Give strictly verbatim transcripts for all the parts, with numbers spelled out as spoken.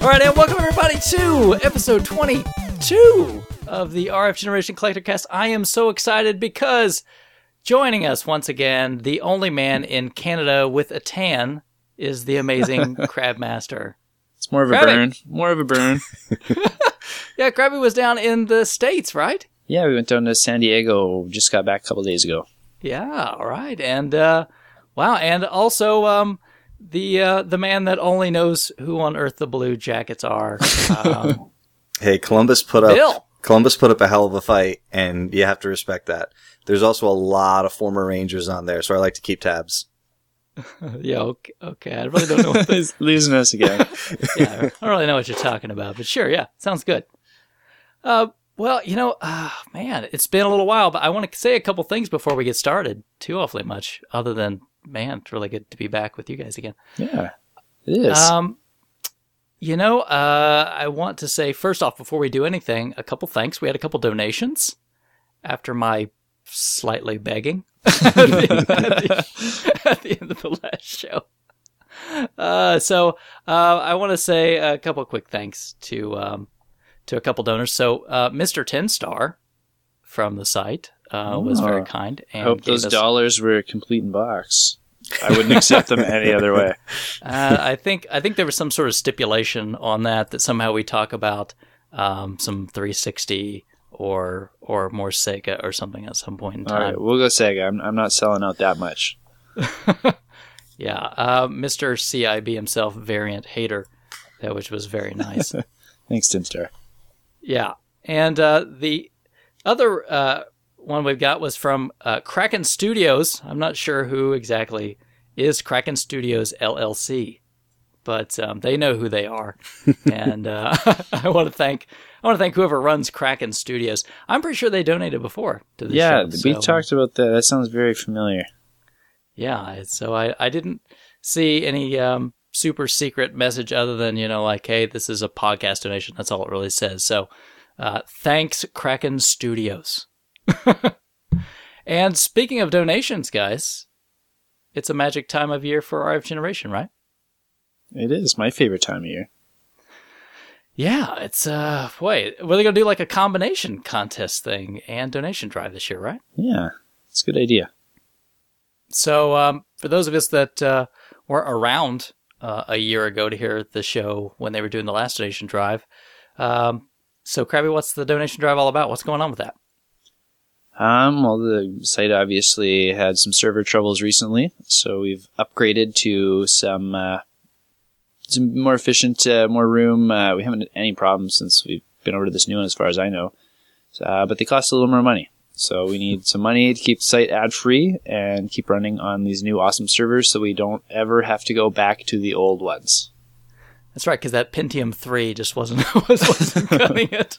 All right, and welcome everybody to episode twenty-two of the R F Generation Collector Cast. I am so excited because joining us once again, the only man in Canada with a tan is the amazing Crabmaster. It's more of a Krabby. burn. More of a burn. Yeah, Krabby was down in the States, right? Yeah, we went down to San Diego. Just got back a couple days ago. Yeah, all right. And, uh, wow, and also um, the uh, the man that only knows who on earth the Blue Jackets are. Um, hey, Columbus put up Bill. Columbus put up a hell of a fight, and you have to respect that. There's also a lot of former Rangers on there, so I like to keep tabs. Yeah, okay, okay. I really don't know what He's losing us again. Yeah, I don't really know what you're talking about, but sure, yeah, sounds good. Uh, well, you know, uh, man, it's been a little while, but I want to say a couple things before we get started. Too awfully much, other than, man, it's really good to be back with you guys again. Yeah, it is. Um, you know, uh, I want to say, first off, before we do anything, a couple thanks. We had a couple donations after my slightly begging at, the, at, the, at the end of the last show. Uh, so uh, I want to say a couple quick thanks to um, to a couple donors. So uh, Mister Ten Star from the site uh, was Oh. very kind. I And hope gave those us, dollars were complete in box. I wouldn't accept them any other way. uh, I think I think there was some sort of stipulation on that that somehow we talk about um, some three sixty or or more Sega or something at some point in All time. right, we'll go Sega. I'm, I'm not selling out that much. Yeah, uh, Mister C I B himself, variant hater, that which was very nice. Thanks, Timstar. Yeah, and uh, the other uh, one we've got was from uh, Kraken Studios. I'm not sure who exactly is Kraken Studios L L C, but um, they know who they are, and uh, I want to thank I want to thank whoever runs Kraken Studios. I'm pretty sure they donated before to the Yeah, show. we so- talked about that. That sounds very familiar. Yeah, so I, I didn't see any um, super secret message other than, you know, like, hey, this is a podcast donation. That's all it really says. So uh, thanks, Kraken Studios. And speaking of donations, guys, it's a magic time of year for R F Generation, right? It is my favorite time of year. Yeah, it's, uh, wait, we're going to do like a combination contest thing and donation drive this year, right? Yeah, it's a good idea. So, um, for those of us that uh, were around uh, a year ago to hear the show when they were doing the last donation drive, um, so Krabby, what's the donation drive all about? What's going on with that? Um, well, the site obviously had some server troubles recently, so we've upgraded to some uh, some more efficient, uh, more room. Uh, we haven't had any problems since we've been over to this new one, as far as I know. So, uh, but they cost a little more money. So we need some money to keep the site ad-free and keep running on these new awesome servers so we don't ever have to go back to the old ones. That's right, because that Pentium three just wasn't was, wasn't cutting it.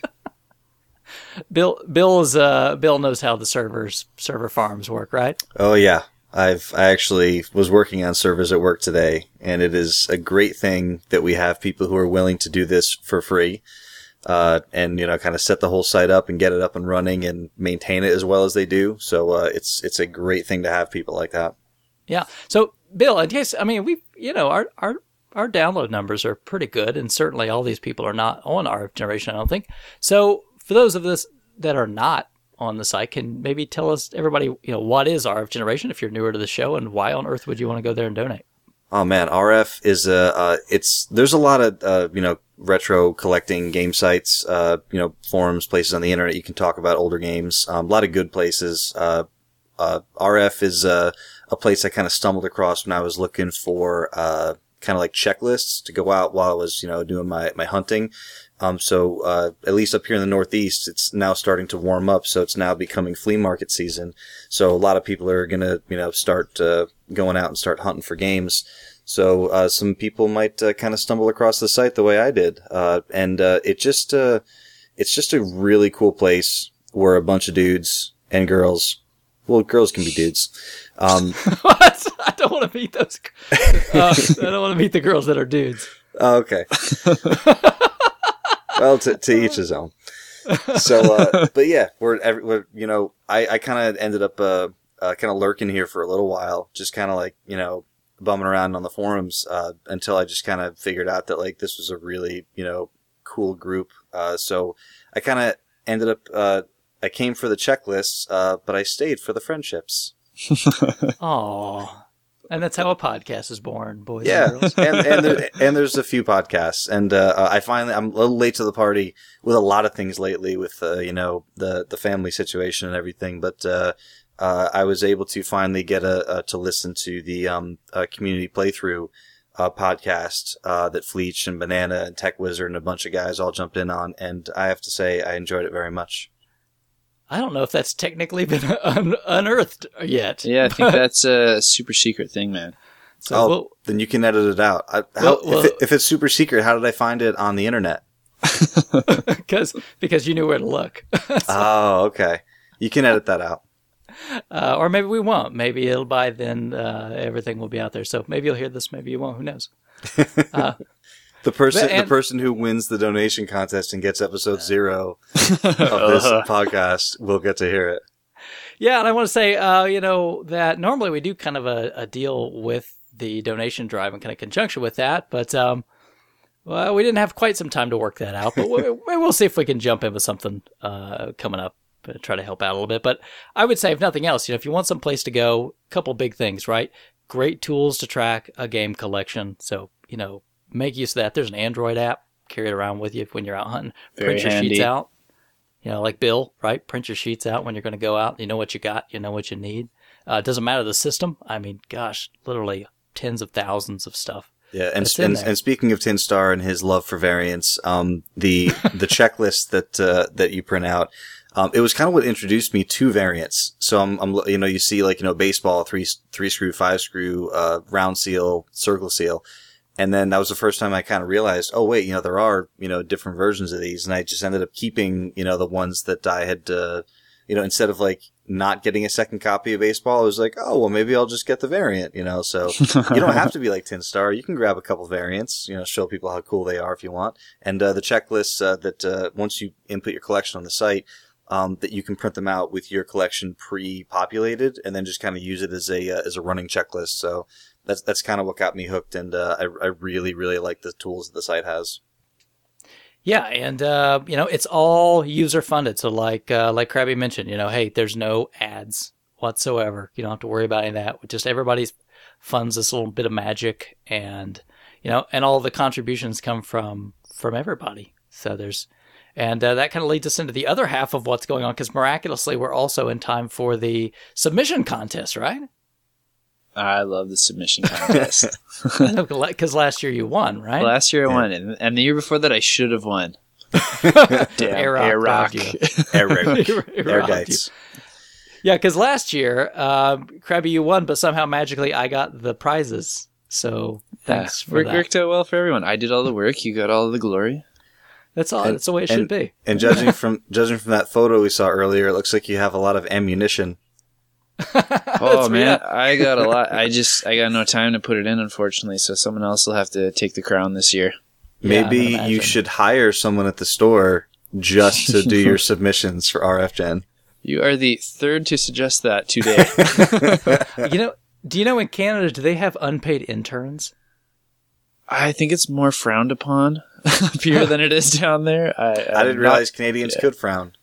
Bill Bill's uh, Bill knows how the servers server farms work, right? Oh yeah, I've I actually was working on servers at work today, and it is a great thing that we have people who are willing to do this for free. Uh, and, you know, kind of set the whole site up and get it up and running and maintain it as well as they do. So, uh, it's, it's a great thing to have people like that. Yeah. So, Bill, in case, I mean, we, you know, our, our, our download numbers are pretty good, and certainly all these people are not on R F Generation, I don't think. So, for those of us that are not on the site, can maybe tell us, everybody, you know, what is R F Generation if you're newer to the show, and why on earth would you want to go there and donate? Oh man, R F is a, uh, it's, there's a lot of, uh, you know, retro collecting game sites, uh, you know, forums, places on the internet you can talk about older games, um, a lot of good places. Uh, uh, R F is, uh, a place I kind of stumbled across when I was looking for, uh, kind of like checklists to go out while I was, you know, doing my, my hunting. Um, so, uh, at least up here in the Northeast, it's now starting to warm up. So it's now becoming flea market season. So a lot of people are going to, you know, start, uh, going out and start hunting for games. So, uh, some people might, uh, kind of stumble across the site the way I did. Uh, and, uh, it just, uh, it's just a really cool place where a bunch of dudes and girls, well, girls can be dudes. Um, What? I don't want to meet those. Uh, I don't want to meet the girls that are dudes. oh, okay. Well, to, to each his own. So, uh, but yeah, we're, every, we're you know, I, I kind of ended up, uh, uh kind of lurking here for a little while, just kind of like, you know, bumming around on the forums uh, until I just kind of figured out that like this was a really, you know, cool group. Uh, so I kind of ended up, uh, I came for the checklists, uh, but I stayed for the friendships. Aww. And that's how a podcast is born, boys Yeah, and girls. and and, there, and there's a few podcasts, and uh, I finally I'm a little late to the party with a lot of things lately, with uh, you know the the family situation and everything. But uh, uh, I was able to finally get a, a to listen to the um uh, community playthrough uh, podcast uh, that Fleech and Banana and Tech Wizard and a bunch of guys all jumped in on, and I have to say I enjoyed it very much. I don't know if that's technically been un- unearthed yet. Yeah, I think that's a super secret thing, man. So oh, we'll, then you can edit it out. I, how, Well, well- if, it, if it's super secret, how did I find it on the internet? because because you knew where to look. Oh, okay. You can edit that out. Uh, or maybe we won't. Maybe it'll by then uh, everything will be out there. So maybe you'll hear this, maybe you won't. Who knows? Uh, The person, And- the person who wins the donation contest and gets episode zero of this podcast will get to hear it. yeah, and I want to say, uh, you know, that normally we do kind of a, a deal with the donation drive in kind of conjunction with that, but um, well, we didn't have quite some time to work that out. But we, we'll see if we can jump in with something uh, coming up. Uh, try to help out a little bit. But I would say, if nothing else, you know, if you want some place to go, a couple big things, right? Great tools to track a game collection. So, you know, make use of that. There's an Android app. Carry it around with you when you're out hunting. Very Print your handy. sheets out. You know, like Bill, right? Print your sheets out when you're going to go out. You know what you got. You know what you need. Uh, it doesn't matter the system. I mean, gosh, literally tens of thousands of stuff. Yeah, and It's in and, there. and speaking of Tin Star and his love for variants, um, the the checklist that uh, that you print out, um, it was kind of what introduced me to variants. So I'm, I'm you know, you see like you know baseball, three three screw, five screw, uh, round seal, circle seal. And then that was the first time I kind of realized, oh wait, you know, there are, you know, different versions of these. And I just ended up keeping, you know, the ones that I had, uh, you know, instead of like not getting a second copy of baseball, I was like, oh, well, maybe I'll just get the variant, you know, so you don't have to be like Tin Star. You can grab a couple variants, you know, show people how cool they are if you want. And, uh, the checklists, uh, that, uh, once you input your collection on the site, um, that you can print them out with your collection pre-populated and then just kind of use it as a, uh, as a running checklist. So, That's that's kind of what got me hooked, and uh, I I really really like the tools that the site has. Yeah, and uh, you know, it's all user funded. So like uh, like Krabby mentioned, you know, hey, there's no ads whatsoever. You don't have to worry about any of that. Just everybody funds this little bit of magic, and you know, and all the contributions come from from everybody. So there's, and uh, that kind of leads us into the other half of what's going on, because miraculously we're also in time for the submission contest, right? I love the submission contest. Because last year you won, right? Last year I Yeah. won, and, and the year before that I should have won. Damn, Air Air rock rock. robbed you. Air, air, It air robbed you. guides. Yeah, because last year, uh, Krabby, you won, but somehow magically I got the prizes. So thanks for Work, that. worked out well for everyone. I did all the work. You got all the glory. That's all. And- That's the way it and- should be. And judging from judging from that photo we saw earlier, it looks like you have a lot of ammunition. Oh man, yeah. I got a lot. I just I got no time to put it in, unfortunately. So someone else will have to take the crown this year. Yeah, I Maybe would you imagine. should hire someone at the store just to do your submissions for R F Gen. You are the third to suggest that today. You know, do you know in Canada, do they have unpaid interns? I think it's more frowned upon up here than it is down there. I, I I'm didn't not- realize Canadians could frown.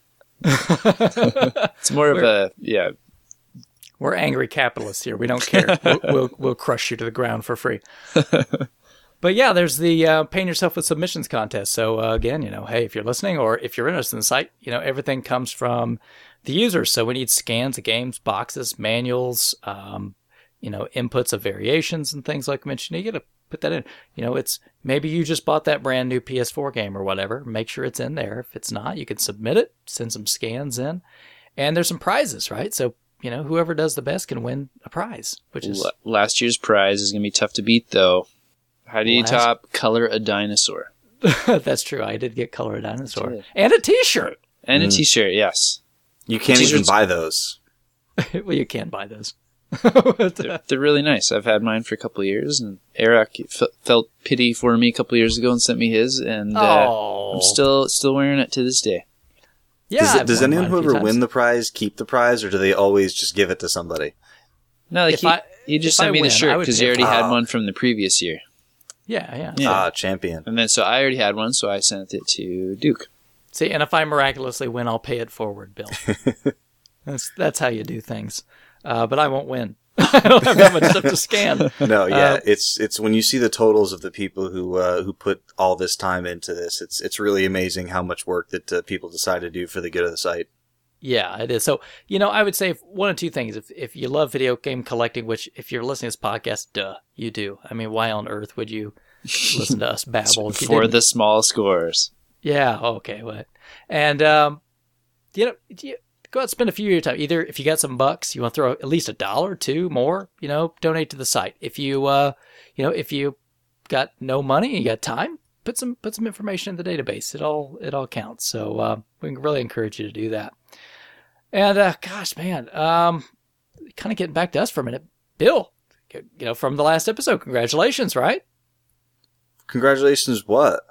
it's more of a yeah. We're angry capitalists here. We don't care. we'll, we'll we'll crush you to the ground for free. But yeah, there's the uh, Paint Yourself with Submissions contest. So uh, again, you know, hey, if you're listening or if you're interested in the site, you know, everything comes from the users. So we need scans of games, boxes, manuals, um, you know, inputs of variations and things like I mentioned. You got to put that in. You know, it's maybe you just bought that brand new P S four game or whatever. Make sure it's in there. If it's not, you can submit it, send some scans in, and there's some prizes, right? So you know, whoever does the best can win a prize, which is L- last year's prize is going to be tough to beat, though. How do you Last- top color a dinosaur? that's true. I did get Color a Dinosaur did. and a T-shirt. And Mm. a T-shirt, yes. You can't even T-shirts- buy those. Well, you can buy those. But, uh, They're, they're really nice. I've had mine for a couple of years, and Eric f- felt pity for me a couple of years ago and sent me his, and uh, oh, I'm still still wearing it to this day. yeah. does I've does won anyone mine a few who ever times. win the prize keep the prize, or do they always just give it to somebody? No, like If he, I You just if I sent me the win, I shirt would because pay you already for had it. one from the previous year. Yeah, yeah. Yeah. Ah, champion. And then so I already had one, so I sent it to Duke. See, and if I miraculously win, I'll pay it forward, Bill. that's that's how you do things. Uh, but I won't win. I don't have that much stuff to scan. No, yeah, Uh, it's it's when you see the totals of the people who uh, who put all this time into this, it's it's really amazing how much work that uh, people decide to do for the good of the site. Yeah, it is. So, you know, I would say one of two things. If if you love video game collecting, which if you're listening to this podcast, duh, you do. I mean, why on earth would you listen to us babble if you For didn't? the small scores. Yeah, okay, what? And, um, you know, you go out and spend a few of your time. Either if you got some bucks, you want to throw at least a dollar, two, more, you know, donate to the site. If you, uh, you know, if you got no money and you got time, put some put some information in the database. It all it all counts. So uh, we can really encourage you to do that. And uh, gosh, man, um, kind of getting back to us for a minute, Bill. You know, from the last episode, congratulations, right? Congratulations! What?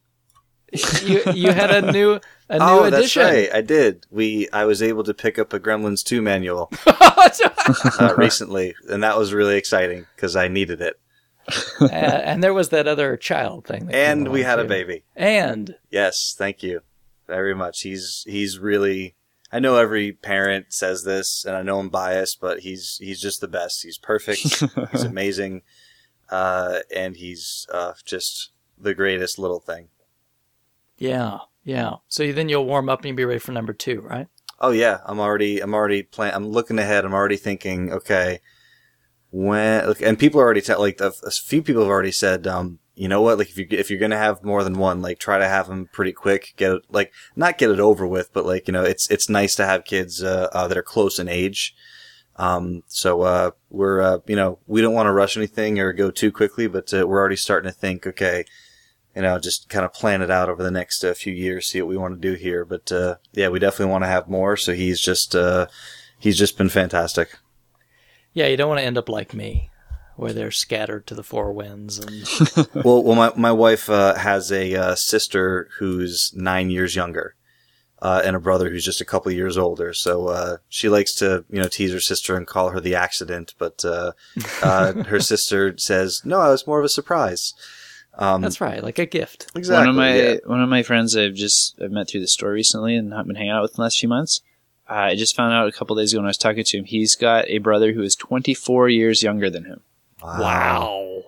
You you had a new a new oh, edition. that's right. I did. We I was able to pick up a Gremlins two manual uh, recently, and that was really exciting because I needed it. uh, and there was that other child thing. That came And we along, had a too. baby. And Yes, thank you very much. He's he's really. I know every parent says this, and I know I'm biased, but he's he's just the best. He's perfect. He's amazing, uh, and he's uh, just the greatest little thing. yeah, yeah. So then you'll warm up and you'll be ready for number two, right? Oh yeah, I'm already I'm already plan. I'm looking ahead. I'm already thinking. Okay, when and people are already te- like a, a few people have already said. Um, you know what? Like if you if you're gonna have more than one, like try to have them pretty quick. Get it like not get it over with, but like you know, it's it's nice to have kids uh, uh, that are close in age. Um, so uh, we're uh, you know we don't want to rush anything or go too quickly, but uh, we're already starting to think. Okay. You know, just kind of plan it out over the next uh, few years, see what we want to do here. But uh, yeah, we definitely want to have more. So he's just uh, he's just been fantastic. Yeah, you don't want to end up like me, where they're scattered to the four winds. And well, well, my my wife uh, has a uh, sister who's nine years younger, uh, and a brother who's just a couple years older. So uh, she likes to you know tease her sister and call her the accident. But uh, uh, her sister says, "No, I was more of a surprise." Um, that's right, like a gift. exactly. One of my yeah. one of my friends I've just I've met through the store recently and have been hanging out with in the last few months. Uh, I just found out a couple days ago when I was talking to him, he's got a brother who is twenty-four years younger than him. Wow.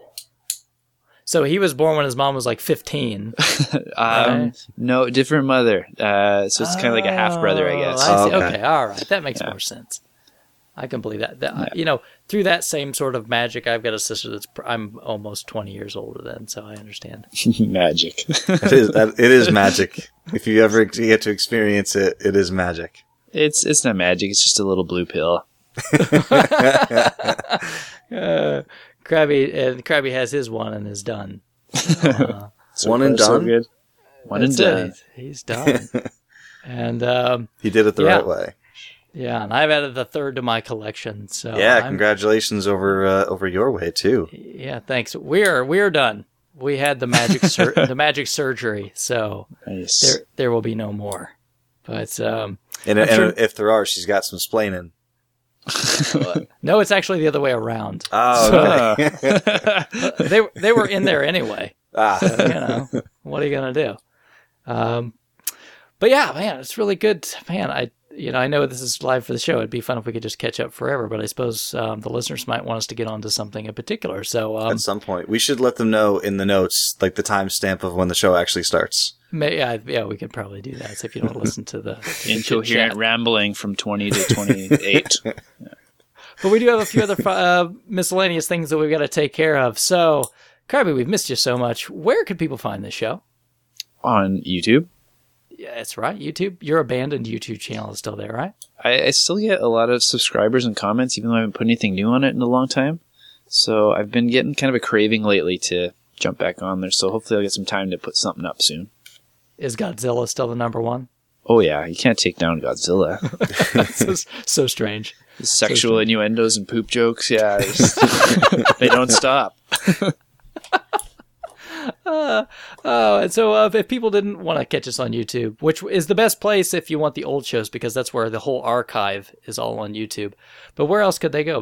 So he was born when his mom was like fifteen. um, Right. No, different mother. Uh, so it's kind of like a half brother, I guess. Oh, I see. Oh, okay. Okay, all right. That makes Yeah. more sense. I can believe that. that You know, through that same sort of magic, I've got a sister that's, pr- I'm almost twenty years older than, so I understand. Magic. it is that- it is magic. If you ever get to experience it, it is magic. It's it's not magic. It's just a little blue pill. Uh, Krabby, and Krabby has his one and is done. Uh, So One and far, so done? good. One and that's it. done. He's, he's done. And, um, He did it the Yeah. right way. yeah, and I've added the third to my collection, so Yeah, I'm- congratulations over uh, over your way too. yeah, thanks. We're, we're done. We had the magic, sur- the magic surgery, so Nice. there, there will be no more. But, um, And, I'm and sure- if there are, she's got some splaining. no, it's actually the other way around. Oh, okay. they they were in there anyway. ah, So, you know, what are you gonna do? Um, but yeah, man, it's really good. Man, I you know I know this is live for the show. It'd be fun if we could just catch up forever. But I suppose um, the listeners might want us to get onto something in particular. So um, at some point, we should let them know in the notes, like the timestamp of when the show actually starts. may, yeah, yeah, we could probably do that. So if you don't listen to the Incoherent chat. rambling from twenty to twenty-eight. But we do have a few other uh, miscellaneous things that we've got to take care of. So, Kirby, we've missed you so much. Where can people find this show? On YouTube. Yeah, that's right. YouTube. Your abandoned YouTube channel is still there, right? I, I still get a lot of subscribers and comments, even though I haven't put anything new on it in a long time. So I've been getting kind of a craving lately to jump back on there. So hopefully I'll get some time to put something up soon. Is Godzilla still the number one? Oh yeah, you can't take down Godzilla. so, so strange. Sexual innuendos and poop jokes, yeah, it's- they don't stop. Uh, oh, and so uh, if people didn't want to catch us on YouTube, which is the best place if you want the old shows, because that's where the whole archive is all on YouTube. But where else could they go, Bill?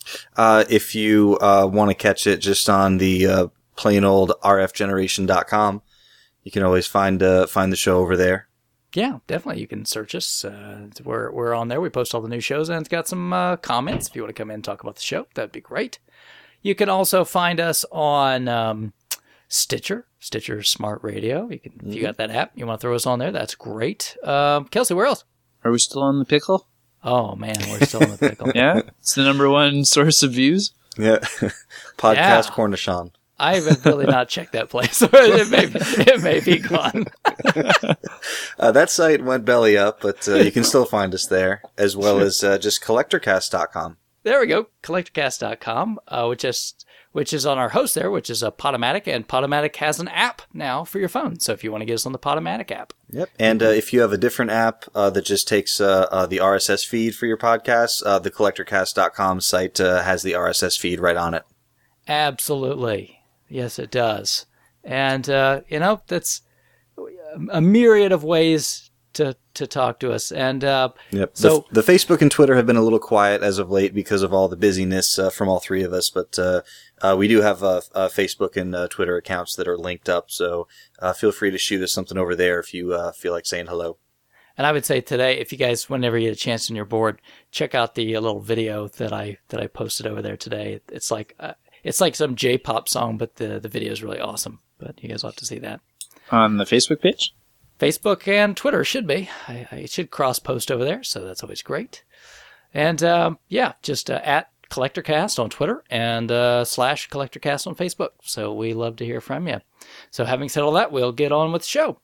Uh, if you uh, want to catch it just on the uh, plain old r f generation dot com, you can always find uh, find the show over there. Yeah, definitely. You can search us. Uh, we're we're on there. We post all the new shows, and it's got some uh, comments. If you want to come in and talk about the show, that'd be great. You can also find us on um, Stitcher, Stitcher Smart Radio. You can, mm-hmm. If you got that app, you want to throw us on there, that's great. Um, Kelsey, where else? Are we still on the pickle? Oh, man, we're still on the pickle. Yeah? It's the number one source of views? Yeah. Podcast yeah. Cornishon. I have really not checked that place. it, may be, it may be gone. uh, that site went belly up, but uh, you can still find us there, as well as uh, just collector cast dot com. There we go, collector cast dot com, uh, which is which is on our host there, which is a Podomatic, and Podomatic has an app now for your phone. So if you want to get us on the Podomatic app. Yep. And uh, if you have a different app uh, that just takes uh, uh, the R S S feed for your podcast, uh, the collector cast dot com site uh, has the R S S feed right on it. Absolutely. Yes, it does. And, uh, you know, that's a myriad of ways to to talk to us. And uh, yep. so the, the Facebook and Twitter have been a little quiet as of late because of all the busyness uh, from all three of us. But uh, uh, we do have uh, uh, Facebook and uh, Twitter accounts that are linked up. So uh, feel free to shoot us something over there if you uh, feel like saying hello. And I would say today, if you guys, whenever you get a chance on your board, check out the uh, little video that I that I posted over there today. It's like uh, it's like some J-pop song, but the the video is really awesome. But you guys will have to see that on the Facebook page. Facebook and Twitter should be. I, I should cross post over there, so that's always great. And um, yeah, just uh, at CollectorCast on Twitter and uh, slash CollectorCast on Facebook. So we love to hear from you. So having said all that, we'll get on with the show.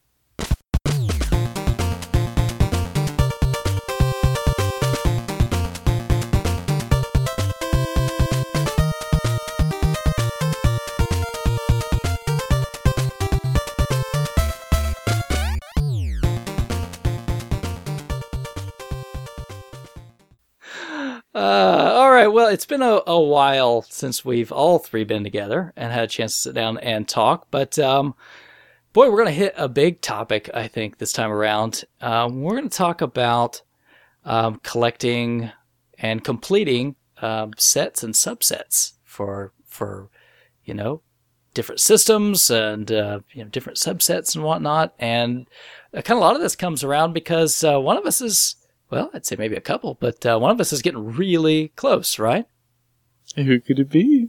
Uh, all right. Well, it's been a, a while since we've all three been together and had a chance to sit down and talk. But um, boy, we're going to hit a big topic, I think, this time around. Um, we're going to talk about um, collecting and completing um, sets and subsets for for you know different systems and uh, you know different subsets and whatnot. And uh, kind of a lot of this comes around because uh, one of us is. Well, I'd say maybe a couple, but uh, one of us is getting really close, right? Who could it be?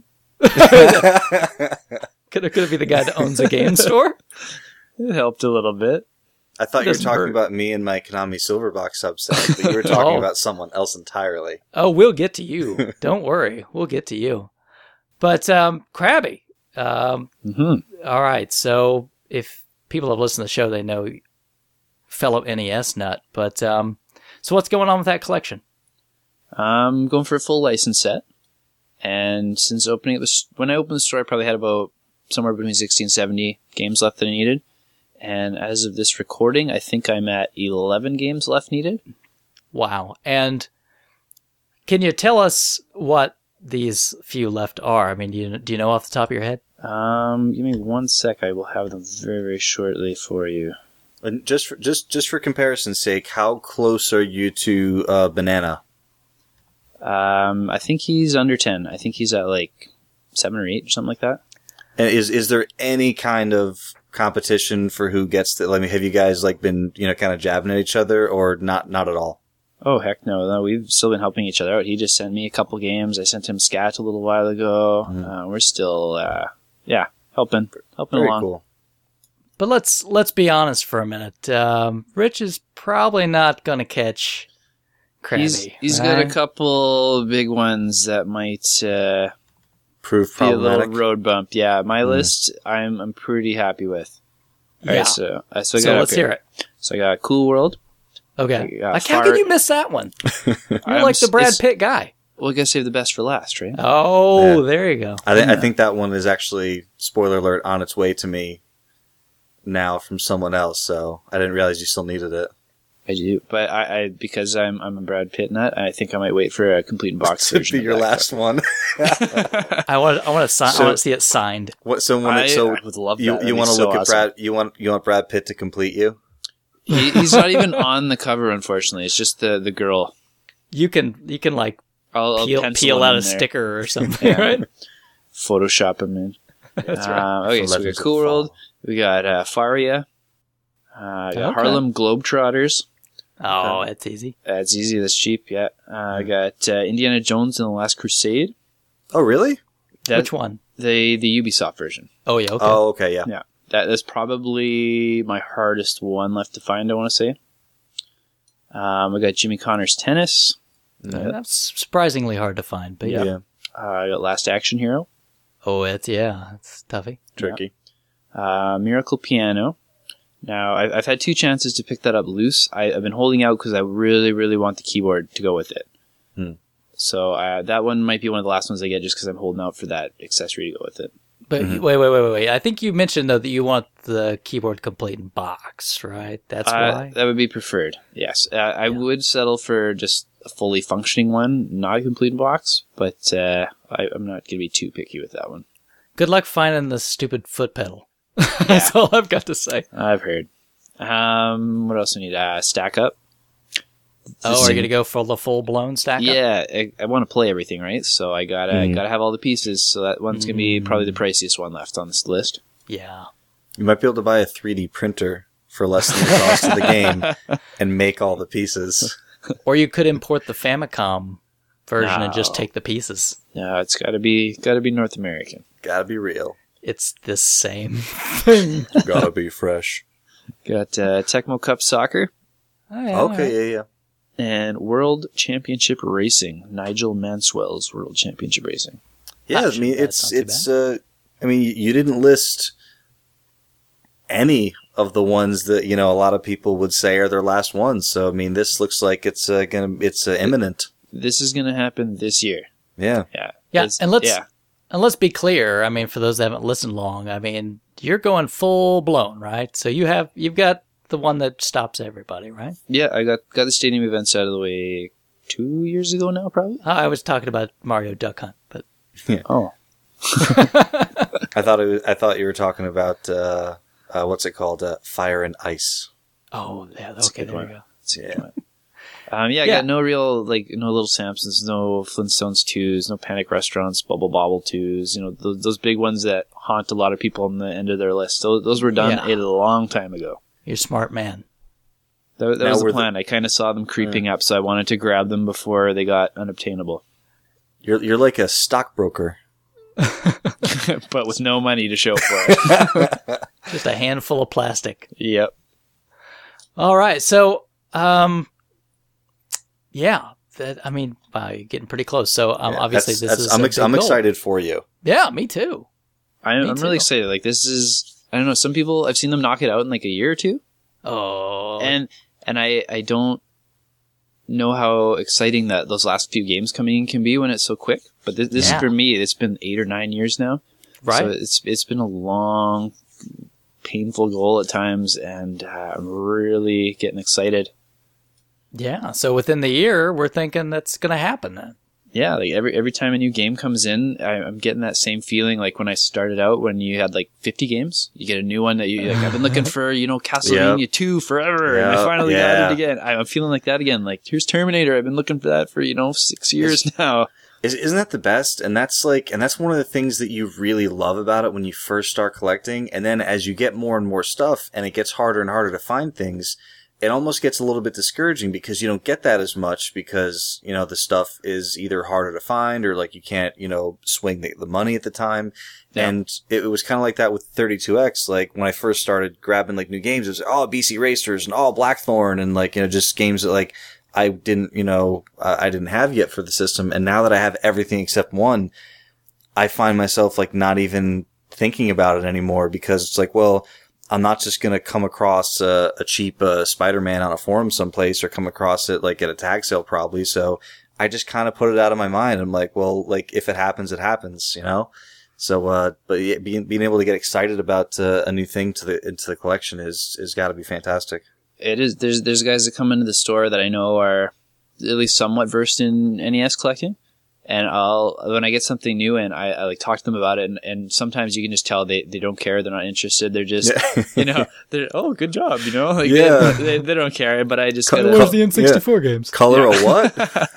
could, it, could it be the guy that owns a game store? It helped a little bit. I thought you were talking hurt. about me and my Konami Silverbox subset, but you were talking oh. about someone else entirely. Oh, we'll get to you. Don't worry. We'll get to you. But, um, Krabby. Um, mm-hmm. All right. So if people have listened to the show, they know fellow N E S nut. But um, so what's going on with that collection? I'm going for a full license set. And since opening it was, when I opened the store, I probably had about somewhere between sixty and seventy games left that I needed. And as of this recording, I think I'm at eleven games left needed. Wow. And can you tell us what these few left are? I mean, do you, do you know off the top of your head? Um, give me one sec. I will have them very, very shortly for you. And just for, just just for comparison's sake, how close are you to uh, Banana? Um, I think he's under ten. I think he's at like seven or eight or something like that. And is is there any kind of competition for who gets the? I mean, have you guys like been you know kind of jabbing at each other or not? Not at all. Oh heck no! No, we've still been helping each other out. He just sent me a couple games. I sent him Scat a little while ago. Mm. Uh, we're still, uh, yeah, helping helping Very along. Cool. But let's let's be honest for a minute. Um, Rich is probably not going to catch Krabby. He's, he's right? got a couple big ones that might uh, prove be a problematic. little road bump. Yeah, my mm. list I'm I'm pretty happy with. All yeah. right, so uh, so, I so got let's hear it. So I got Cool World. Okay, got like Far- how can you miss that one? You're I'm like the Brad s- Pitt guy. Well, I gotta save the best for last, right? Oh, Yeah. there you go. I, th- Yeah. I think that one is actually, spoiler alert, on its way to me now from someone else. So I didn't realize you still needed it. I do, but I, I because I'm I'm a Brad Pitt nut. I think I might wait for a complete box To version. be of your that. last one. I want I want to sign. So- I want to see it signed. What? So when I, it, so I would love that. you That'd you be want to so look at awesome. Brad? You want you want Brad Pitt to complete you? He, he's not even on the cover, unfortunately. It's just the the girl. You can you can like I'll, I'll peel, pencil peel them out in a there. sticker or something, Yeah. right? Photoshop them in. That's Uh, right. okay, For so we Legends got of Cool the World. Fall. We got uh, Faria. Uh, got Okay. Harlem Globetrotters. Oh, that's easy. That's easy. That's cheap. Yeah. Uh, I got uh, Indiana Jones and the Last Crusade. Oh, really? That, Which one? The the Ubisoft version. Oh, yeah, okay. Oh, okay, yeah. Yeah. That is probably my hardest one left to find, I want to say. Um, we got Jimmy Connor's Tennis. Uh, That's surprisingly hard to find, but yeah. Yeah. Uh, I got Last Action Hero. Oh, it's, yeah, it's toughy. Tricky. Uh, Miracle Piano. Now, I've, I've had two chances to pick that up loose. I, I've been holding out because I really, really want the keyboard to go with it. Hmm. So uh, that one might be one of the last ones I get just because I'm holding out for that accessory to go with it. But Mhm. wait, wait, wait, wait, wait. I think you mentioned, though, that you want the keyboard complete in box, right? That's Uh, why? that would be preferred, yes. Uh, I Yeah. would settle for just a fully functioning one, not a complete box, but uh, I, I'm not going to be too picky with that one. Good luck finding the stupid foot pedal. That's all I've got to say. I've heard. Um, what else do I need? Uh, stack up. Oh, are you going to go for the full-blown stack up? Yeah, I, I want to play everything, right? So I gotta Mhm. gotta have all the pieces. So that one's gonna be probably the priciest one left on this list. Yeah. You might be able to buy a three D printer for less than the cost of the game and make all the pieces. Or you could import the Famicom version and just No. take the pieces. No, it's gotta be gotta be North American. Gotta be real. It's the same thing. Gotta be fresh. Got uh, Tecmo Cup Soccer Oh, yeah, Okay, yeah, yeah. and World Championship Racing. Nigel Manswell's World Championship Racing. Yeah, Not I mean, too bad, it's, not too it's, uh, I mean, you didn't list any of the ones that, you know, a lot of people would say are their last ones. So, I mean, this looks like it's, uh, gonna, it's, uh, imminent. This is gonna happen this year. Yeah. Yeah, Yeah, It's- and let's yeah. and let's be clear. I mean, for those that haven't listened long, I mean, you're going full blown, right? So you have you've got the one that stops everybody, right? Yeah, I got got the stadium events out of the way two years ago now, probably. I I was talking about Mario Duck Hunt, but Oh, I thought it was, I thought you were talking about, uh, uh, what's it called? Uh, Fire and Ice. oh yeah, That's a okay, good there one. you go. Yeah. Um, yeah, I Yeah. got no real, like, no Little Samsons, no Flintstones twos, no Panic Restaurants, Bubble Bobble twos, you know, those, those big ones that haunt a lot of people on the end of their list. Those, those were done Yeah. a long time ago. You're a smart man. That, that Now was the we're the- plan. I kind of saw them creeping up, so I wanted to grab them before they got unobtainable. You're, you're like a stockbroker. But with no money to show for it. Just a handful of plastic. Yep. All right, so um, yeah, that I mean, wow, you're getting pretty close. So um, Yeah, obviously that's- this that's- is I'm, a ex- big I'm goal. excited for you. Yeah, me too. I, Me I'm too. really excited. Like, this is, I don't know, some people, I've seen them knock it out in like a year or two. Oh, And and I, I don't know how exciting that those last few games coming in can be when it's so quick. But this, this Yeah. is for me. It's been eight or nine years now, right. So it's it's been a long, painful goal at times, and uh, I'm really getting excited. Yeah, so within the year, we're thinking that's going to happen then. Yeah, like every every time a new game comes in, I, I'm getting that same feeling like when I started out. When you had like fifty games, you get a new one that you like. I've been looking for, you know, Castlevania Yep. two forever, and I Yep, finally yeah. got it again. I- I'm feeling like that again. Like, here's Terminator. I've been looking for that for you know six years now. Is, isn't that the best? And that's like, and that's one of the things that you really love about it when you first start collecting. And then as you get more and more stuff and it gets harder and harder to find things, it almost gets a little bit discouraging because you don't get that as much because, you know, the stuff is either harder to find or like you can't, you know, swing the, the money at the time. Yeah. And it, it was kind of like that with thirty-two X. Like when I first started grabbing like new games, it was all B C Racers and all Blackthorn and like, you know, just games that like I didn't, you know, uh, I didn't have yet for the system. And now that I have everything except one, I find myself like not even thinking about it anymore because it's like, well, I'm not just going to come across uh, a cheap uh, Spider-Man on a forum someplace or come across it like at a tag sale probably. So I just kind of put it out of my mind. I'm like, well, like if it happens, it happens, you know? So, uh, but yeah, being, being able to get excited about uh, a new thing to the, into the collection is, is gotta be fantastic. It is. There's there's guys that come into the store that I know are at least somewhat versed in N E S collecting, And I'll when I get something new and I, I like talk to them about it, and, and sometimes you can just tell they, they don't care, they're not interested, they're just Yeah. you know they're oh good job, you know like Yeah. they, they, they don't care. But I just Cut- gotta, Where's the N sixty-four games? Color a what?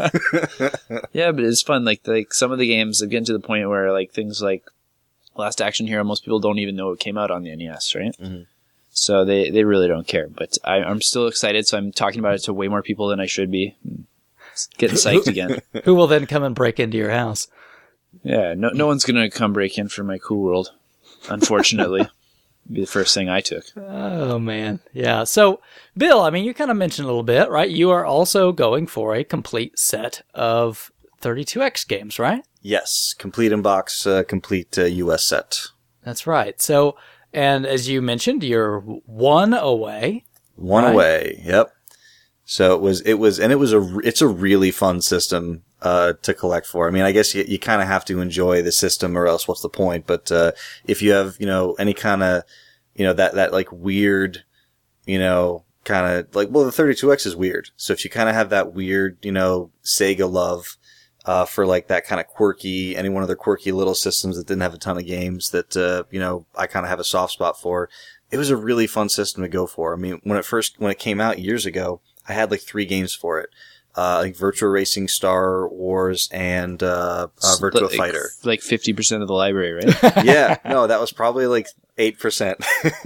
yeah, but it's fun. Like like some of the games have gotten to the point where like things like Last Action Hero, most people don't even know it came out on the N E S, right? Mhm. So they, they really don't care. But I, I'm still excited, so I'm talking about it to way more people than I should be. Getting psyched again. Who will then come and break into your house? Yeah, no no one's gonna come break in for my Cool World, unfortunately. It'd be the first thing I took. Oh, man. Yeah. So, Bill, I mean, you kind of mentioned a little bit, right? You are also going for a complete set of thirty-two X games, right? Yes, complete inbox, uh, complete uh, U S set. That's right. So, and as you mentioned, you're one away. One Right. away. Yep. So it was, it was, and it was a, it's a really fun system, uh, to collect for. I mean, I guess you, you kind of have to enjoy the system or else what's the point? But, uh, if you have, you know, any kind of, you know, that, that like weird, you know, kind of like, well, the thirty-two X is weird. So if you kind of have that weird, you know, Sega love, uh, for like that kind of quirky, any one of their quirky little systems that didn't have a ton of games that, uh, you know, I kind of have a soft spot for. It was a really fun system to go for. I mean, when it first, when it came out years ago, I had like three games for it. Uh, like Virtua Racing, Star Wars, and, uh, uh Virtua like, Fighter. Like fifty percent of the library, right? Yeah. No, that was probably like eight percent.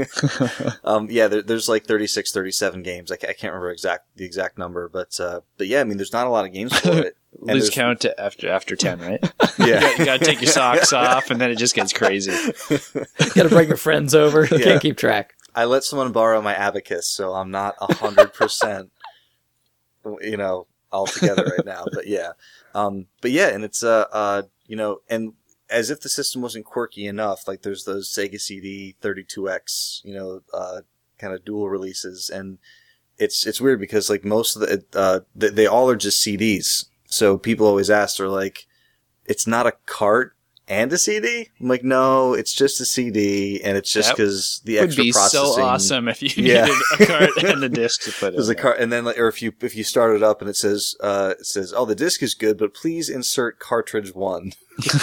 um, yeah, there, there's like thirty-six, thirty-seven games. I, ca- I can't remember exact, the exact number, but, uh, but yeah, I mean, there's not a lot of games for it. And Lose there's- count to after after ten, right? Yeah. you, got, you gotta take your socks off, and then it just gets crazy. Got to bring your friends over. You Yeah. can't keep track. I let someone borrow my abacus, so I'm not a hundred percent, you know, all together right now. But yeah, um, but yeah, and it's uh, uh, you know, and as if the system wasn't quirky enough, like there's those Sega C D thirty-two X, you know, uh, kind of dual releases, and it's it's weird because like most of the uh, they, they all are just C Ds. So people always ask, they're like, it's not a cart and a C D? I'm like, no, it's just a C D, and it's just That because the It would extra be processing. so awesome if you Yeah. needed a cart and a disc to put in. There's a there. cart, and then, like, or if you if you start it up and it says, uh, it says, oh, the disc is good, but please insert cartridge one.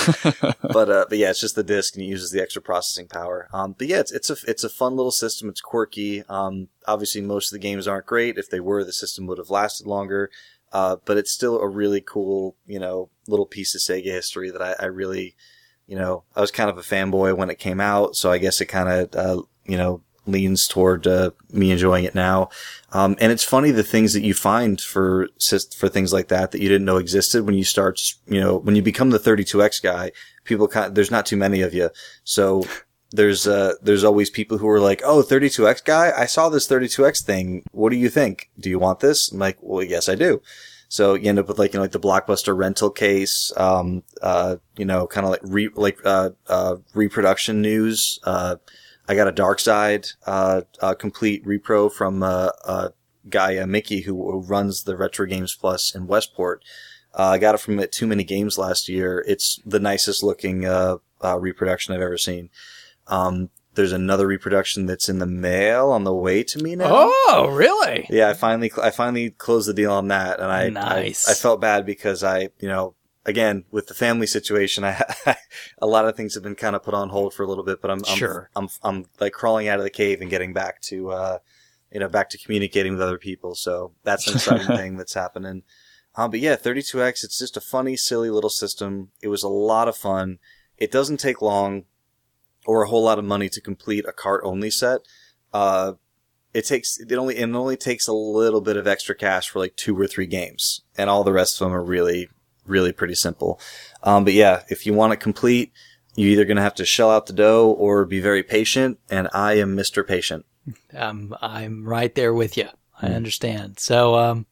but uh, but yeah, it's just the disc, and it uses the extra processing power. Um, but yeah, it's it's a it's a fun little system. It's quirky. Um, obviously most of the games aren't great. If they were, the system would have lasted longer. Uh, but it's still a really cool, you know, little piece of Sega history that I, I really, you know, I was kind of a fanboy when it came out, so I guess it kind of, uh, you know, leans toward uh, me enjoying it now. Um, and it's funny the things that you find for for things like that that you didn't know existed when you start, you know, when you become the thirty-two X guy. People kind of, there's not too many of you, so there's uh there's always people who are like, oh, thirty-two X guy, I saw this thirty-two X thing. What do you think? Do you want this? I'm like, well, yes, I do. So you end up with like, you know, like the Blockbuster rental case, um, uh, you know, kind of like re, like, uh, uh, reproduction news. Uh, I got a Dark Side, uh, uh, complete repro from, uh, uh, guy, uh, Mickey, who, who runs the Retro Games Plus in Westport. Uh, I got it from at Too Many Games last year. It's the nicest looking, uh, uh, reproduction I've ever seen. Um, There's another reproduction that's in the mail on the way to me now. Oh, really? Yeah, I finally, I finally closed the deal on that, and I, Nice. I, I felt bad because I, you know, again with the family situation, I, a lot of things have been kind of put on hold for a little bit, but I'm, I'm, Sure. I'm, I'm like crawling out of the cave and getting back to, uh, you know, back to communicating with other people. So that's an exciting thing that's happening. Um, but yeah, thirty-two X, it's just a funny, silly little system. It was a lot of fun. It doesn't take long or a whole lot of money to complete a cart only set. Uh, it takes, it only, it only takes a little bit of extra cash for like two or three games, and all the rest of them are really, really pretty simple. Um, but yeah, if you want it complete, you're either going to have to shell out the dough or be very patient, and I am Mister Patient. Um, I'm right there with you. I understand. So, um,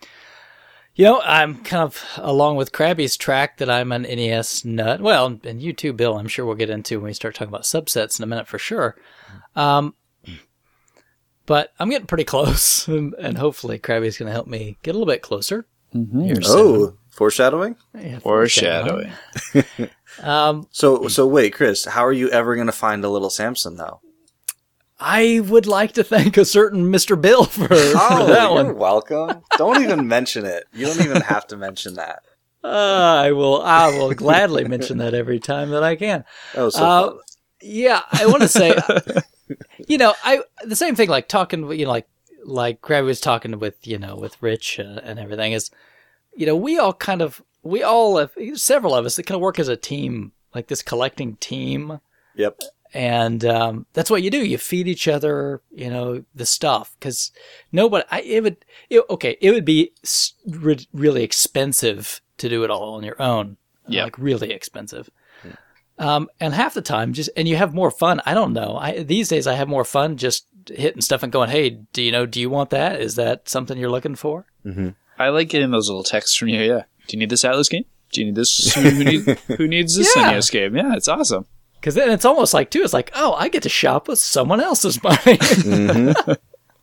you know, I'm kind of along with Krabby's track that I'm an N E S nut. Well, and you too, Bill. I'm sure we'll get into when we start talking about subsets in a minute for sure. Um, but I'm getting pretty close, and, and hopefully Krabby's going to help me get a little bit closer. Mm-hmm. Here Oh, soon. foreshadowing? Yeah, Foreshadowing. Um, So, so wait, Chris, how are you ever going to find a little Samson though? I would like to thank a certain Mister Bill for, for that you're one. welcome. Don't even mention it. You don't even have to mention that. Uh, I will. I will gladly mention that every time that I can. That was so Uh, fun. Yeah, I want to say, you know, I the same thing. Like talking, you know, like like Crabby was talking with, you know, with Rich uh, and everything. Is, you know, we all kind of we all have, several of us that kind of work as a team, like this collecting team. Yep. And um, that's what you do. You feed each other, you know, the stuff, because nobody. I, it would. It, okay, it would be s- re- really expensive to do it all on your own. Yeah. Like really expensive. Um, and half the time, just and you have more fun. I don't know. I these days I have more fun just hitting stuff and going, "Hey, do you know? Do you want that? Is that something you're looking for?" Mm-hmm. I like getting those little texts from you. Yeah. Do you need this Atlas game? Do you need this? Who, who, need, who needs this Yeah. N E S game? Yeah, it's awesome. Because then it's almost like too. It's like, oh, I get to shop with someone else's money. Mm-hmm.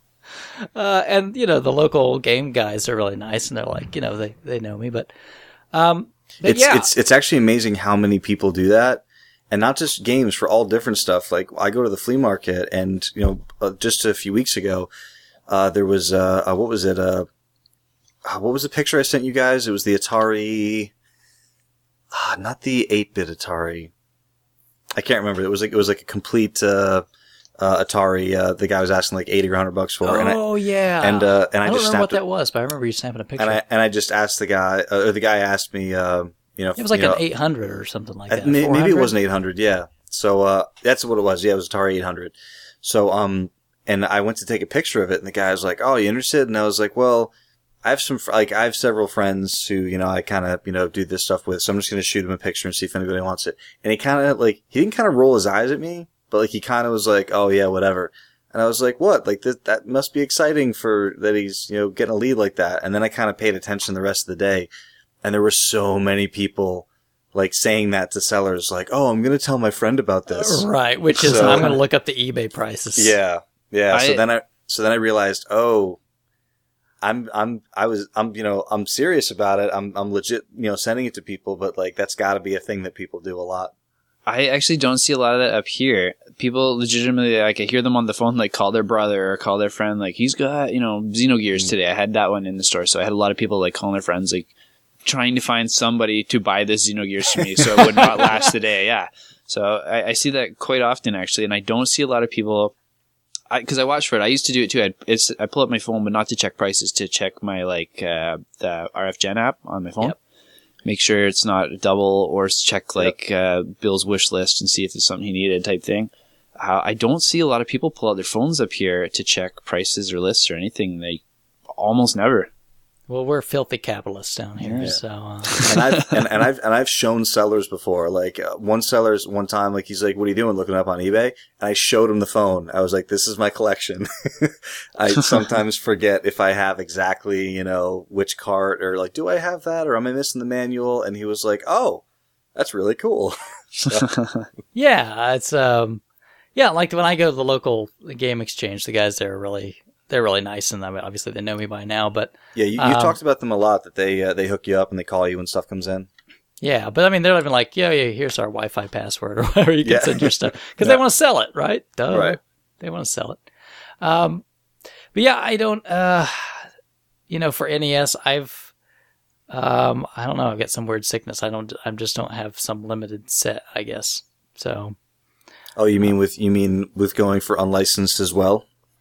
Uh, and, you know, the local game guys are really nice, and they're like, you know, they, they know me. But, um, but It's, yeah. it's, it's actually amazing how many people do that. And not just games, for all different stuff. Like, I go to the flea market, and, you know, uh, just a few weeks ago, uh, there was, uh, uh what was it, uh, uh, what was the picture I sent you guys? It was the Atari, ah, not the eight-bit Atari. I can't remember. It was like, it was like a complete, uh, uh, Atari, uh, the guy was asking like eighty or a hundred bucks for. and I, oh, yeah. and, uh, and I, I don't just remember what snapped that was, but I remember you snapping a picture. and I, and I just asked the guy, uh, or the guy asked me, uh, you know, it was like you an know, eight hundred or something like I- that. may- maybe it four hundred? was an eight hundred, yeah. So, uh, that's what it was. Yeah, it was Atari eight hundred. So, um, and I went to take a picture of it, and the guy was like, "Oh, you interested?" And I was like, "Well, I have some, fr- like, I have several friends who, you know, I kind of, you know, do this stuff with, so I'm just going to shoot him a picture and see if anybody wants it." And he kind of, like, he didn't kind of roll his eyes at me, but, like, he kind of was like, "Oh, yeah, whatever." And I was like, "What? Like, th- that must be exciting for, that he's, you know, getting a lead like that." And then I kind of paid attention the rest of the day, and there were so many people, like, saying that to sellers, like, "Oh, I'm going to tell my friend about this." Right, which is, So- I'm going to look up the eBay prices. Yeah. Yeah. I- so then I, so then I realized, oh, I'm, I'm, I was, I'm, you know, I'm serious about it. I'm, I'm legit, you know, sending it to people, but like, that's gotta be a thing that people do a lot. I actually don't see a lot of that up here. People legitimately, like, I hear them on the phone, like, call their brother or call their friend, like, he's got, you know, Xenogears Mm. today. I had that one in the store, so I had a lot of people, like, calling their friends, like, trying to find somebody to buy this Xenogears for me so it would not last a day. Yeah. So I, I see that quite often, actually, and I don't see a lot of people, because I, I watch for it. I used to do it too. I'd, it's, I pull up my phone, but not to check prices, to check my, like, uh, the R F Gen app on my phone. Yep. Make sure it's not double, or check like uh, Bill's wish list and see if there's something he needed type thing. Uh, I don't see a lot of people pull out their phones up here to check prices or lists or anything. They almost never. Well, we're filthy capitalists down here, Yeah. so uh, And I've, and, and I've, and I've shown sellers before, like, uh, one seller's one time, like, he's like, "What are you doing?" Looking up on eBay. And I showed him the phone. I was like, "This is my collection." I sometimes forget if I have exactly, you know, which cart, or like, do I have that, or am I missing the manual? And he was like, "Oh, that's really cool." yeah, it's um, yeah, like when I go to the local game exchange, the guys there are really they're really nice, and I mean, obviously they know me by now, but Yeah, you, you Um, talked about them a lot, that they, uh, they hook you up and they call you when stuff comes in. yeah, but I mean, they're not even like, yeah, yeah, here's our Wi-Fi password or whatever. You can Yeah. send your stuff because Yeah. they want to sell it, right? Duh. Right. They want to sell it. Um, but yeah, I don't. Uh, you know, for N E S, I've, um, I don't know. I've got some weird sickness. I don't. I just don't have some limited set, I guess. So, Oh, you mean with, you mean with going for unlicensed as well?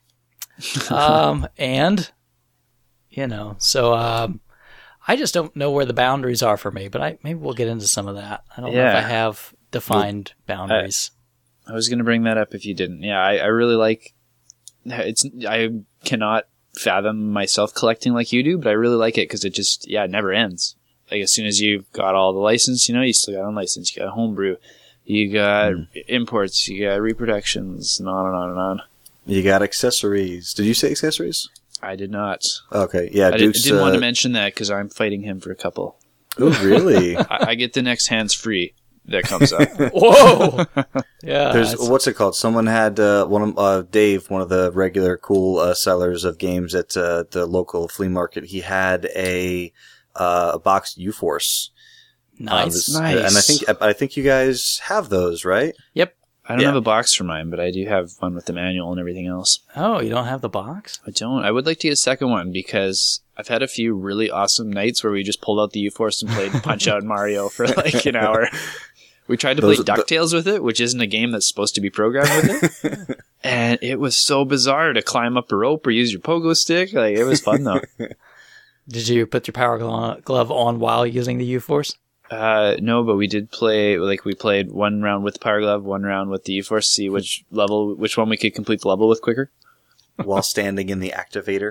um, and you know, so um, I just don't know where the boundaries are for me. But I maybe we'll get into some of that. I don't know if Yeah. I have defined boundaries. I was going to bring that up if you didn't. Yeah, I, I really like it's. I cannot fathom myself collecting like you do, but I really like it because it just, yeah, it never ends. Like, as soon as you've got all the license, you know, you still got unlicensed, you got homebrew, you got Mm. imports, you got reproductions, and on and on and on. You got accessories. Did you say accessories? I did not. Okay, yeah, I did, Duke's, didn't want to uh, mention that because I'm fighting him for a couple. Oh, really? I, I get the next hands free that comes up. Whoa! Yeah, There's it's- what's it called? Someone had uh, one of uh, Dave, one of the regular cool uh, sellers of games at uh, the local flea market. He had a uh, a boxed U-Force. nice. Uh, this- Nice. And I think I think you guys have those, right? Yep. I don't Yeah. have a box for mine, but I do have one with the manual and everything else. Oh, you don't have the box? I don't. I would like to get a second one because I've had a few really awesome nights where we just pulled out the U-Force and played Punch-Out Mario for like an hour. We tried to Those- play DuckTales with it, which isn't a game that's supposed to be programmed with it. And it was so bizarre to climb up a rope or use your pogo stick. Like, it was fun, though. Did you put your power glo- glove on while using the U-Force? Uh, no, but we did play, like, we played one round with the Power Glove, one round with the U-Force, see which level, which one we could complete the level with quicker. While standing in the activator.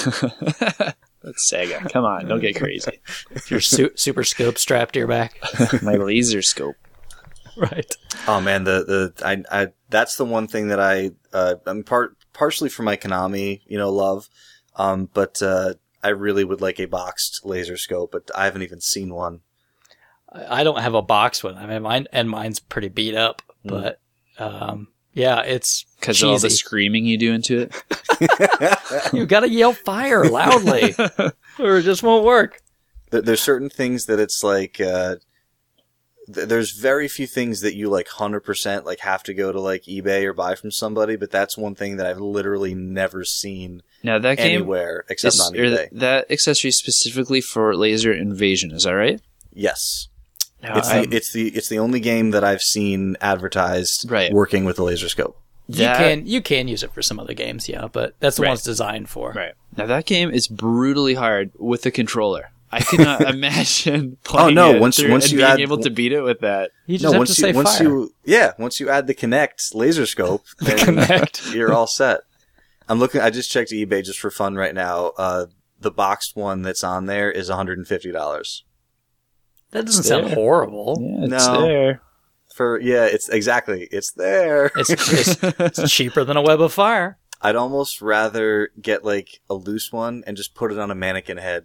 That's Sega. Come on, don't get crazy. Your su- super scope strapped to your back? My laser scope. Right. Oh man, the the I I that's the one thing that I uh I'm part partially for my Konami, you know, love. Um, but uh, I really would like a boxed laser scope, but I haven't even seen one. I don't have a box one. I mean, mine and mine's pretty beat up, but um, yeah, it's Because of all the cheesy. screaming you do into it. You gotta yell fire loudly, or it just won't work. There- There's certain things that it's like. Uh, th- there's very few things that you like one hundred percent like have to go to like eBay or buy from somebody, but that's one thing that I've literally never seen Now, that game anywhere except is, on or eBay. th- that accessory specifically for Laser Invasion, is that right? Yes. Now, It's I'm- the it's the it's the only game that I've seen advertised Right. working with the laser scope. You that- can you can use it for some other games, yeah, but that's the Right. one it's designed for. Right. Now, that game is brutally hard with the controller. I could not imagine playing no, it once- through once and you being add- able to beat it with that. You just No, have once to you say once fire. you yeah, once you add the Kinect laser scope, then Kinect. you're all set. I'm looking. I just checked eBay just for fun right now. Uh, the boxed one that's on there is one hundred fifty dollars. That doesn't It's sound there. horrible. Yeah, it's No. there. For yeah, it's exactly it's there. It's, it's, it's cheaper than a web of fire. I'd almost rather get like a loose one and just put it on a mannequin head,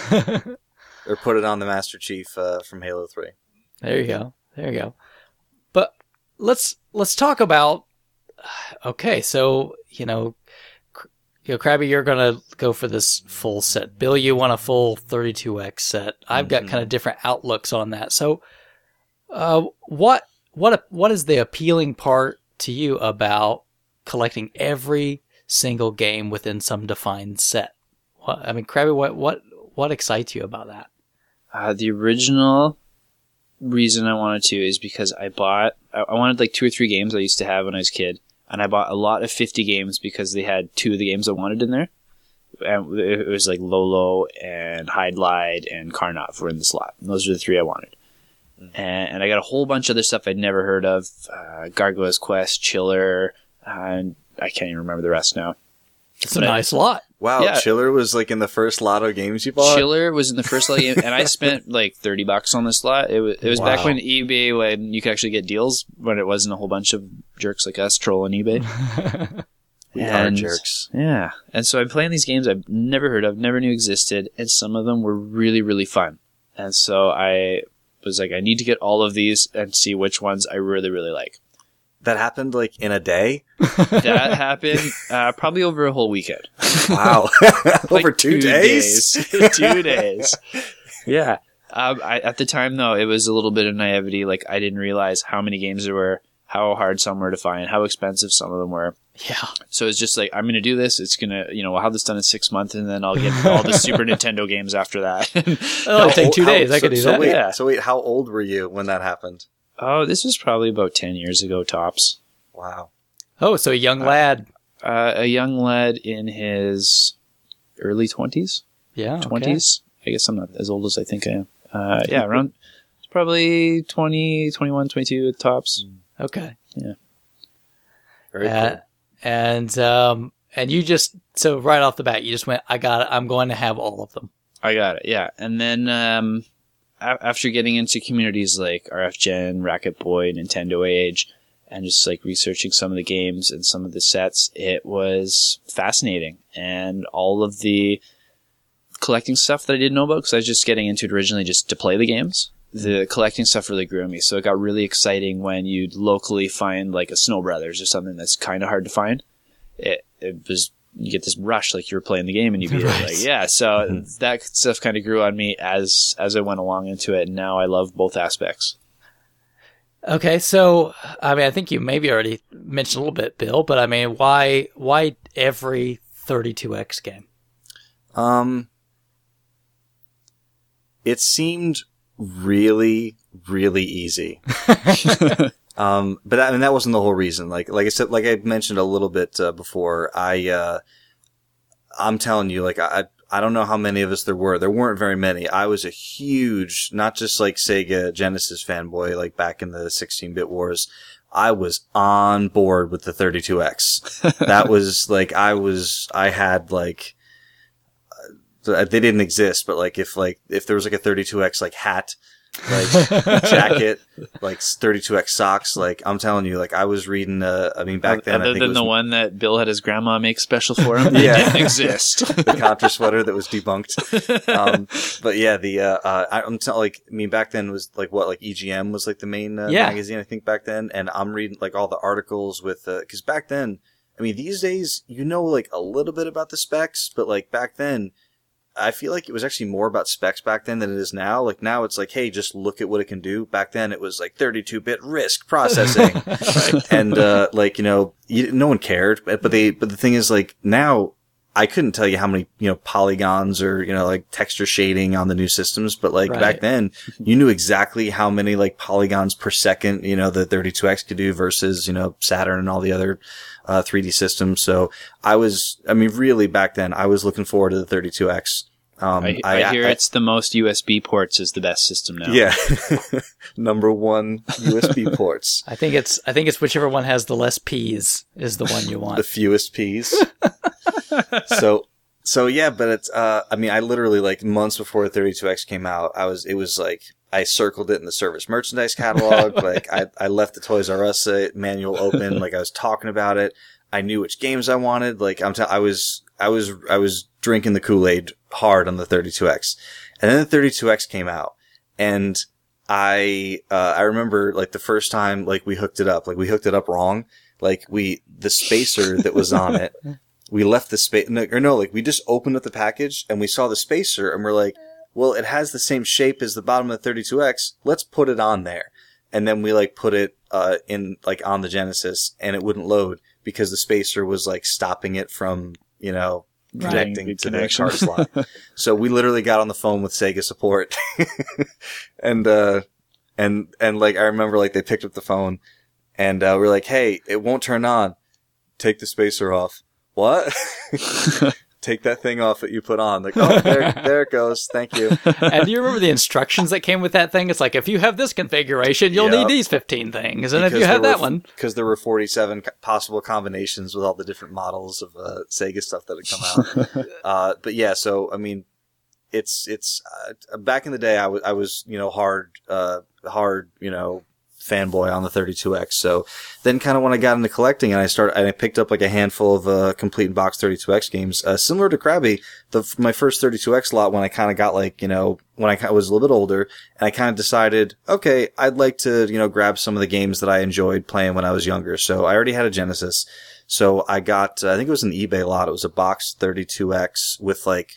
or put it on the Master Chief uh, from Halo three. There you go. There you go. But let's let's talk about. Okay, so you know, Cr- you know, Krabby, you're gonna go for this full set. Bill, you want a full thirty-two X set. I've got kind of different outlooks on that. So, uh, what what what is the appealing part to you about collecting every single game within some defined set? What, I mean, Krabby, what what what excites you about that? Uh, the original reason I wanted to is because I bought, I I wanted like two or three games I used to have when I was a kid, and I bought a lot of fifty games because they had two of the games I wanted in there. And it was like Lolo and Hide Lied and Karnov were in the slot. And those are the three I wanted. And, and I got a whole bunch of other stuff I'd never heard of. Uh, Gargoyle's Quest, Chiller, and I can't even remember the rest now. It's a But I- nice lot. Wow, Yeah. Chiller was like in the first Lotto games you bought. Chiller was in the first lot, and I spent like thirty bucks on this lot. It was it was back Wow. when eBay, when you could actually get deals, when it wasn't a whole bunch of jerks like us trolling eBay. We are And- jerks. Yeah, and so I'm playing these games I've never heard of, never knew existed, and some of them were really really fun. And so I was like, I need to get all of these and see which ones I really really like. That happened like in a day. That happened uh, probably over a whole weekend. Wow, over Like two, days. days. two days. Yeah. Um, I, at the time, though, it was a little bit of naivety. Like, I didn't realize how many games there were, how hard some were to find, how expensive some of them were. Yeah. So it's just like, I'm going to do this. It's going to, you know, I'll have this done in six months, and then I'll get all the Super Nintendo games after that. It'll only take How- two how- days. I so- could do so that. Wait, Yeah. So wait, how old were you when that happened? Oh, this was probably about ten years ago, tops. Wow. Oh, so a young lad. Uh, a young lad in his early twenties. Yeah. okay. twenties. I guess I'm not as old as I think I am. Uh, yeah, around it's probably twenty, twenty-one, twenty-two at tops. Okay. Very Uh, cool. and um, and you just so right off the bat, you just went, I got it. I'm going to have all of them. I got it, yeah. And then um, a- after getting into communities like R F Gen, Racket Boy, Nintendo Age, and just like researching some of the games and some of the sets, it was fascinating. And all of the collecting stuff that I didn't know about, because I was just getting into it originally just to play the games. The collecting stuff really grew on me. So it got really exciting when you'd locally find like a Snow Brothers or something that's kind of hard to find. It, it was, you get this rush like you were playing the game and you beat Right. it. Like, yeah. So that stuff kind of grew on me as, as I went along into it. And now I love both aspects. Okay, so I mean, I think you maybe already mentioned a little bit, Bill, but I mean, why why every thirty-two X game? Um, it seemed really, really easy. um, but I mean, that wasn't the whole reason. Like, like I said, like I mentioned a little bit uh, before, I, uh, I'm telling you, like, I, I don't know how many of us there were. There weren't very many. I was a huge, not just like Sega Genesis fanboy, like back in the sixteen-bit wars. I was on board with the thirty-two X. That was like, I was, I had like, uh, they didn't exist, but like if like, if there was like a thirty-two X like hat, like jacket, like thirty-two X socks, like I'm telling you, like I was reading, uh, I mean back then, Other I think than it was the one that Bill had his grandma make special for him, it Yeah. didn't exist. the Contra sweater that was debunked. Um, but yeah, the, uh, uh, I- I'm telling, like, I mean, back then it was like what, like E G M was like the main uh, Yeah. magazine, I think back then. And I'm reading like all the articles with, uh, cause back then, I mean, these days, you know, like a little bit about the specs, but like back then, I feel like it was actually more about specs back then than it is now. Like now it's like, hey, just look at what it can do. Back then it was like thirty-two bit RISC processing. and, uh, like, you know, you, no one cared, but, but they, but the thing is like now I couldn't tell you how many, you know, polygons or, you know, like texture shading on the new systems, but like Right. back then you knew exactly how many like polygons per second, you know, the thirty-two X could do versus, you know, Saturn and all the other, uh, three D systems. So I was, I mean, really back then I was looking forward to the thirty-two X. Um, I, I hear it's the most U S B ports is the best system now. Yeah. Number one U S B ports. I think it's I think it's whichever one has the less P's is the one you want. The fewest P's. so, so yeah, but it's, uh, I mean, I literally like months before thirty-two X came out, I was, it was like, I circled it in the service merchandise catalog. Like I, I left the Toys R Us uh, manual open. Like I was talking about it. I knew which games I wanted. Like I'm, t- I was, I was, I was drinking the Kool-Aid hard on the thirty-two X. And then the thirty-two X came out and I, uh, I remember like the first time, like we hooked it up, like we hooked it up wrong. Like we, the spacer that was on it, we left the space, no, or no, like we just opened up the package and we saw the spacer and we're like, well, it has the same shape as the bottom of the thirty-two X. Let's put it on there. And then we like put it, uh, in like on the Genesis and it wouldn't load because the spacer was like stopping it from, you know, connecting Right. to Connection. the card slot. So we literally got on the phone with Sega support and, uh, and, and like, I remember like they picked up the phone and, uh, we're like, hey, it won't turn on. Take the spacer off. What? Take that thing off that you put on. Like, oh, there, there it goes. Thank you. And do you remember the instructions that came with that thing? It's like, if you have this configuration, you'll Yep. need these fifteen things. And if you have that one. Because there were forty-seven co- possible combinations with all the different models of uh, Sega stuff that had come out. uh, but yeah, so, I mean, it's, it's, uh, back in the day, I was, I was, you know, hard, uh, hard, you know, fanboy on the thirty-two X. So then kind of when I got into collecting and I started, and I picked up like a handful of, uh, complete in box thirty-two X games, uh, similar to Krabby, the, my first thirty-two X lot when I kind of got like, you know, when I ki- was a little bit older and I kind of decided, okay, I'd like to, you know, grab some of the games that I enjoyed playing when I was younger. So I already had a Genesis. So I got, uh, I think it was an eBay lot. It was a box thirty-two X with like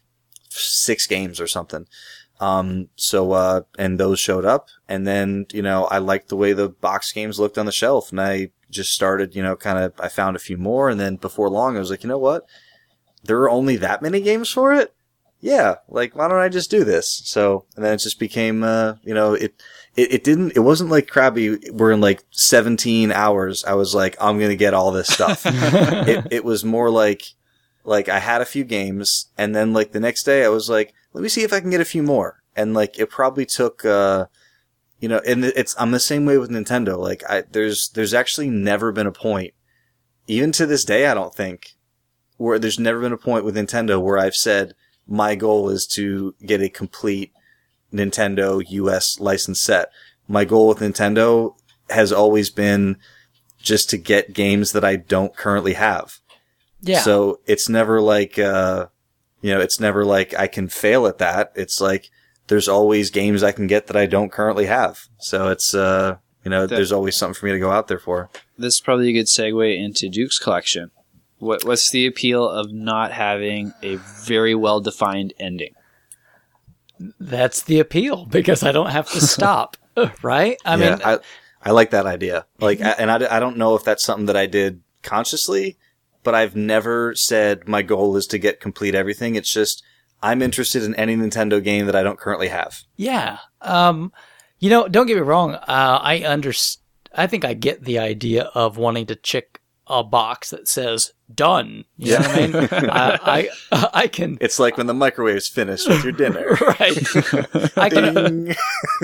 six games or something. Um, so, uh, and those showed up and then, you know, I liked the way the box games looked on the shelf and I just started, you know, kind of, I found a few more and then before long I was like, you know what? There are only that many games for it? Yeah. Like, why don't I just do this? So, and then it just became, uh, you know, it, it, it didn't, it wasn't like Krabby where in like seventeen hours I was like, I'm going to get all this stuff. it, it was more like, like I had a few games and then like the next day I was like, let me see if I can get a few more. And like, it probably took, uh, you know, and it's, I'm the same way with Nintendo. Like I, there's, there's actually never been a point, even to this day, I don't think, where there's never been a point with Nintendo where I've said my goal is to get a complete Nintendo U S license set. My goal with Nintendo has always been just to get games that I don't currently have. Yeah. So it's never like, uh, you know, it's never like I can fail at that. It's like there's always games I can get that I don't currently have. So it's, uh, you know, That- there's always something for me to go out there for. This is probably a good segue into Duke's collection. What, what's the appeal of not having a very well-defined ending? That's the appeal because I don't have to stop, right? I yeah, mean, I, I like that idea. Like, and I, I don't know if that's something that I did consciously, but I've never said my goal is to get complete everything. It's just, I'm interested in any Nintendo game that I don't currently have. Yeah. Um, you know, don't get me wrong. Uh, I understand. I think I get the idea of wanting to check a box that says done. You Yeah. know what I mean? I, I, I can. It's like when the microwave's finished with your dinner. Right. I can, Ding.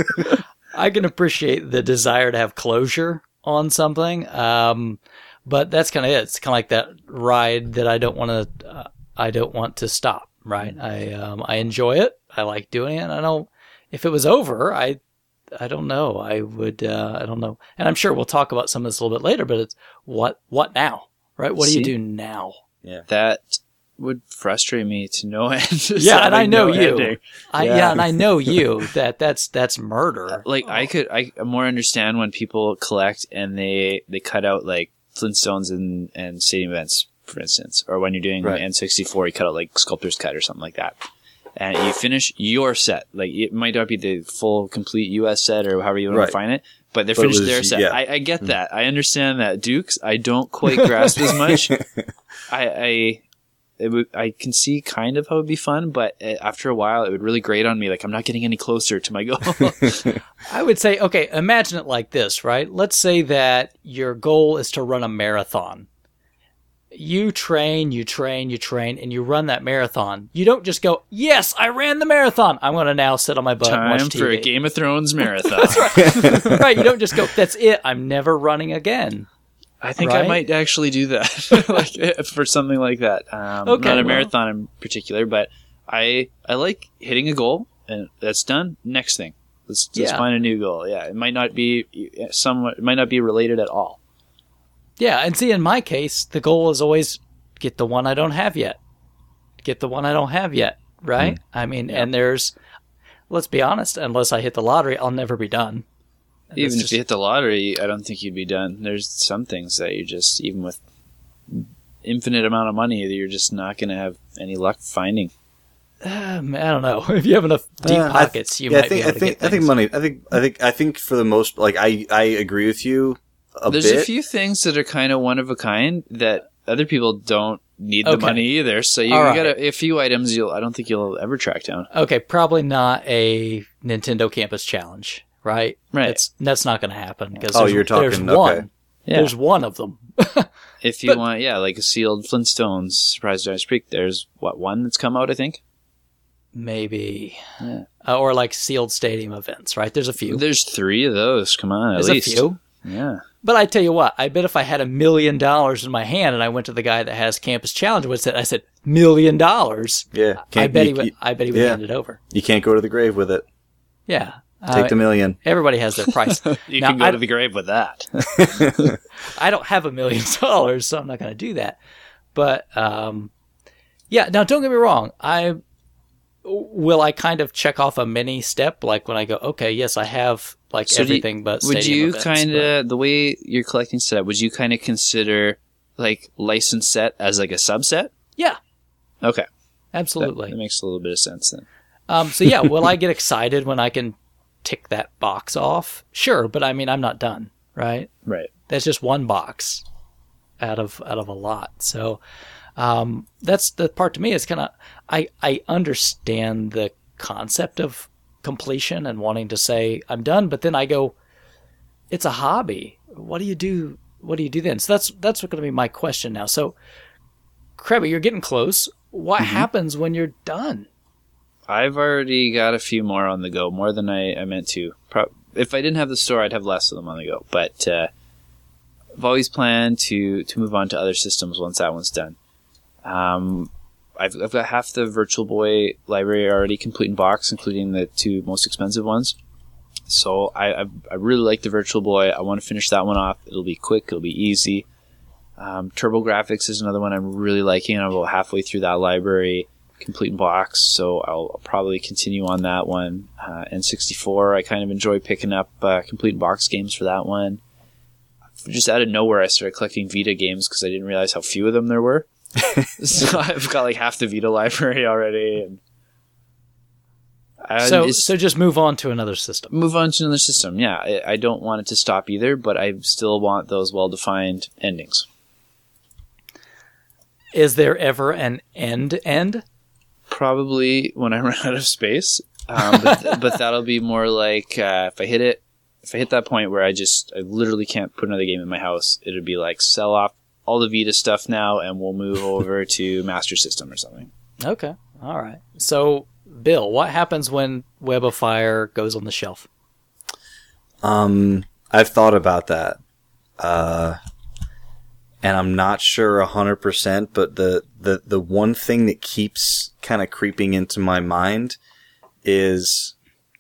I can appreciate the desire to have closure on something. Um, but that's kind of it. It's kind of like that ride that I don't want to, uh, I don't want to stop. Right. I, um, I enjoy it. I like doing it. And I don't, if it was over, I, I don't know. I would, uh, I don't know. And I'm sure we'll talk about some of this a little bit later, but it's what, what now, right? What do See? you do now? Yeah. That would frustrate me to no end. Just Yeah. And I having know no you, ending. I, Yeah. yeah. And I know you that that's, that's murder. Like I could, I more understand when people collect and they, they cut out like Flintstones and, and stadium events, for instance, or when you're doing Right. N sixty-four, you cut out like Sculptor's Cut or something like that. And you finish your set. Like, it might not be the full, complete U S set or however you want Right. to define it, but they're But it finished was- their set. yeah. I, I get that. I understand that. Dukes, I don't quite grasp as much. I, I, it would, I can see kind of how it would be fun, but uh, after a while, it would really grate on me. Like, I'm not getting any closer to my goal. I would say, okay, imagine it like this, right? Let's say that your goal is to run a marathon. You train, you train, you train, and you run that marathon. You don't just go, yes, I ran the marathon. I'm going to now sit on my butt and Time watch T V. for a Game of Thrones marathon. Right, you don't just go, that's it. I'm never running again. I think Right? I might actually do that, like eh, for something like that. Um, Okay, not a well. marathon in particular, but I I like hitting a goal and that's done. Next thing, let's let's Yeah. find a new goal. Yeah, it might not be somewhat, it might not be related at all. Yeah, and see, in my case, the goal is always get the one I don't have yet. Get the one I don't have yet, right? Hmm. I mean, and there's, let's be honest, unless I hit the lottery, I'll never be done. Even That's if just- you hit the lottery, I don't think you'd be done. There's some things that you just, even with infinite amount of money, that you're just not going to have any luck finding. Um, I don't know. If you have enough deep Uh, I- pockets, you yeah, might I think, be able I to think, get I think things. money. I think, I think, I think for the most, like, I, I agree with you a There's bit. a few things that are kind of one of a kind that other people don't need the Okay. money either. So you All right. got a, a few items you'll I don't think you'll ever track down. Okay, probably not a Nintendo Campus Challenge, right? Right. That's that's not going to happen because Oh, there's, you're talking- there's okay. one. Yeah. There's one of them. If you but- want, yeah, like a sealed Flintstones Surprise Giant Creek, there's what one that's come out, I think. Maybe, Yeah. uh, or like sealed stadium events, right? There's a few. There's three of those. Come on, at There's least. a few. Yeah. But I tell you what, I bet if I had a million dollars in my hand and I went to the guy that has Campus Challenge and said, I said million dollars. Yeah, I can't- bet you- he would. you- I bet he would yeah. hand it over. You can't go to the grave with it. Yeah. Take Uh, the million. everybody has their price. You Now, can go I- to the grave with that. I don't have a million dollars, so I'm not going to do that. But um, yeah, now don't get me wrong. I will I kind of check off a mini step, like when I go, okay, yes, I have like So do you- everything, but Would stadium you events, kind but- of, the way you're collecting set up, would you kind of consider like license set as like a subset? Yeah, Okay. That, absolutely. that makes a little bit of sense then. Um, so yeah, will I get excited when I can tick that box off? Sure, but I mean, I'm not done, right? Right. That's just one box out of out of a lot. So um, that's the part to me. Is kind of I I understand the concept of completion and wanting to say I'm done, but then I go, it's a hobby. What do you do? What do you do then? So that's that's going to be my question now. So, Krebby, you're getting close. What happens when you're done? I've already got a few more on the go, more than I, I meant to. Pro- if I didn't have the store, I'd have less of them on the go. But uh, I've always planned to, to move on to other systems once that one's done. Um, I've, I've got half the Virtual Boy library already complete in box, including the two most expensive ones. So I, I, I really like the Virtual Boy. I want to finish that one off. It'll be quick. It'll be easy. Um, TurboGrafx is another one I'm really liking. I'm about halfway through that library, complete in box, so I'll, I'll probably continue on that one. Uh, N sixty-four, I kind of enjoy picking up uh, complete in box games for that one. Just out of nowhere, I started collecting Vita games because I didn't realize how few of them there were. So I've got like half the Vita library already. And Uh, so it's- so just move on to another system. move on to another system. Yeah, I, I don't want it to stop either, but I still want those well-defined endings. Is there ever an end end? Probably when I run out of space, um, but, but that'll be more like uh, if I hit it, if I hit that point where I just I literally can't put another game in my house, it'd be like sell off all the Vita stuff now, and we'll move over to Master System or something. Okay, all right. So, Bill, what happens when Web of Fire goes on the shelf? Um, I've thought about that. Uh, and I'm not sure a hundred percent, but the, the, the one thing that keeps kind of creeping into my mind is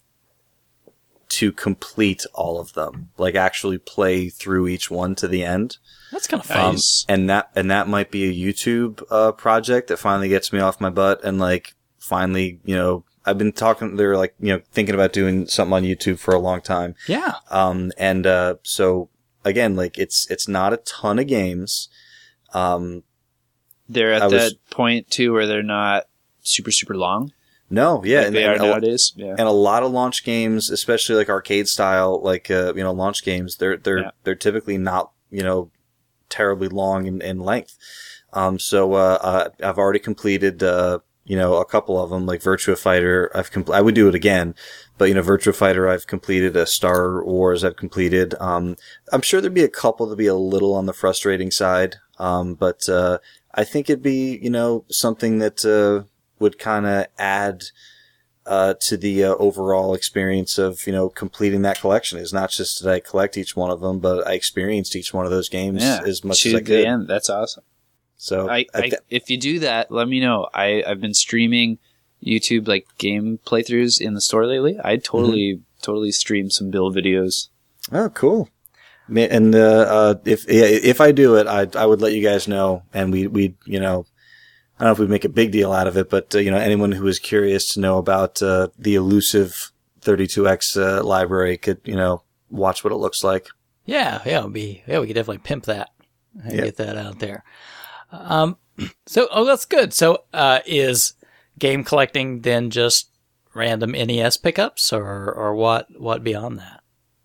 to complete all of them, like actually play through each one to the end. That's kind of fun. Nice. And that, and that might be a YouTube, uh, project that finally gets me off my butt and like finally, you know, I've been talking, they're like, you know, thinking about doing something on YouTube for a long time. Yeah. Um, and, uh, so again, like it's, it's not a ton of games. Um, They're at I that was- point too where they're not super super long. no, yeah. like and, they and are a, lo- nowadays. Yeah. and a lot of launch games, especially like arcade style, like, uh, you know, launch games, they're, they're, Yeah. they're typically not, you know, terribly long in, in length. Um, so, uh, uh, I've already completed, uh, you know, a couple of them, like Virtua Fighter. I've compl- I would do it again, but you know, Virtua Fighter, I've completed. A Star Wars, I've completed. Um, I'm sure there'd be a couple that'd be a little on the frustrating side. Um, but, uh, I think it'd be, you know, something that, uh, would kind of add, uh, to the uh, overall experience of, you know, completing that collection. Is not just that I collect each one of them, but I experienced each one of those games yeah. as much to as I the could. end. That's awesome. So I, I, th- if you do that, let me know. I, I've been streaming YouTube like game playthroughs in the store lately. I'd totally, Mm-hmm. totally stream some build videos. oh, cool. Ma- And, uh, uh, if, yeah, if I do it, I, I would let you guys know. And we, we, you know, I don't know if we'd make a big deal out of it, but, uh, you know, anyone who is curious to know about, uh, the elusive thirty-two X, uh, library could, you know, watch what it looks like. Yeah, yeah, it'd be, yeah, we could definitely pimp that and Yeah. get that out there. Um, so, oh, that's good. So, uh, is game collecting then just random N E S pickups or, or what, what beyond that?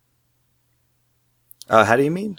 Uh, how do you mean?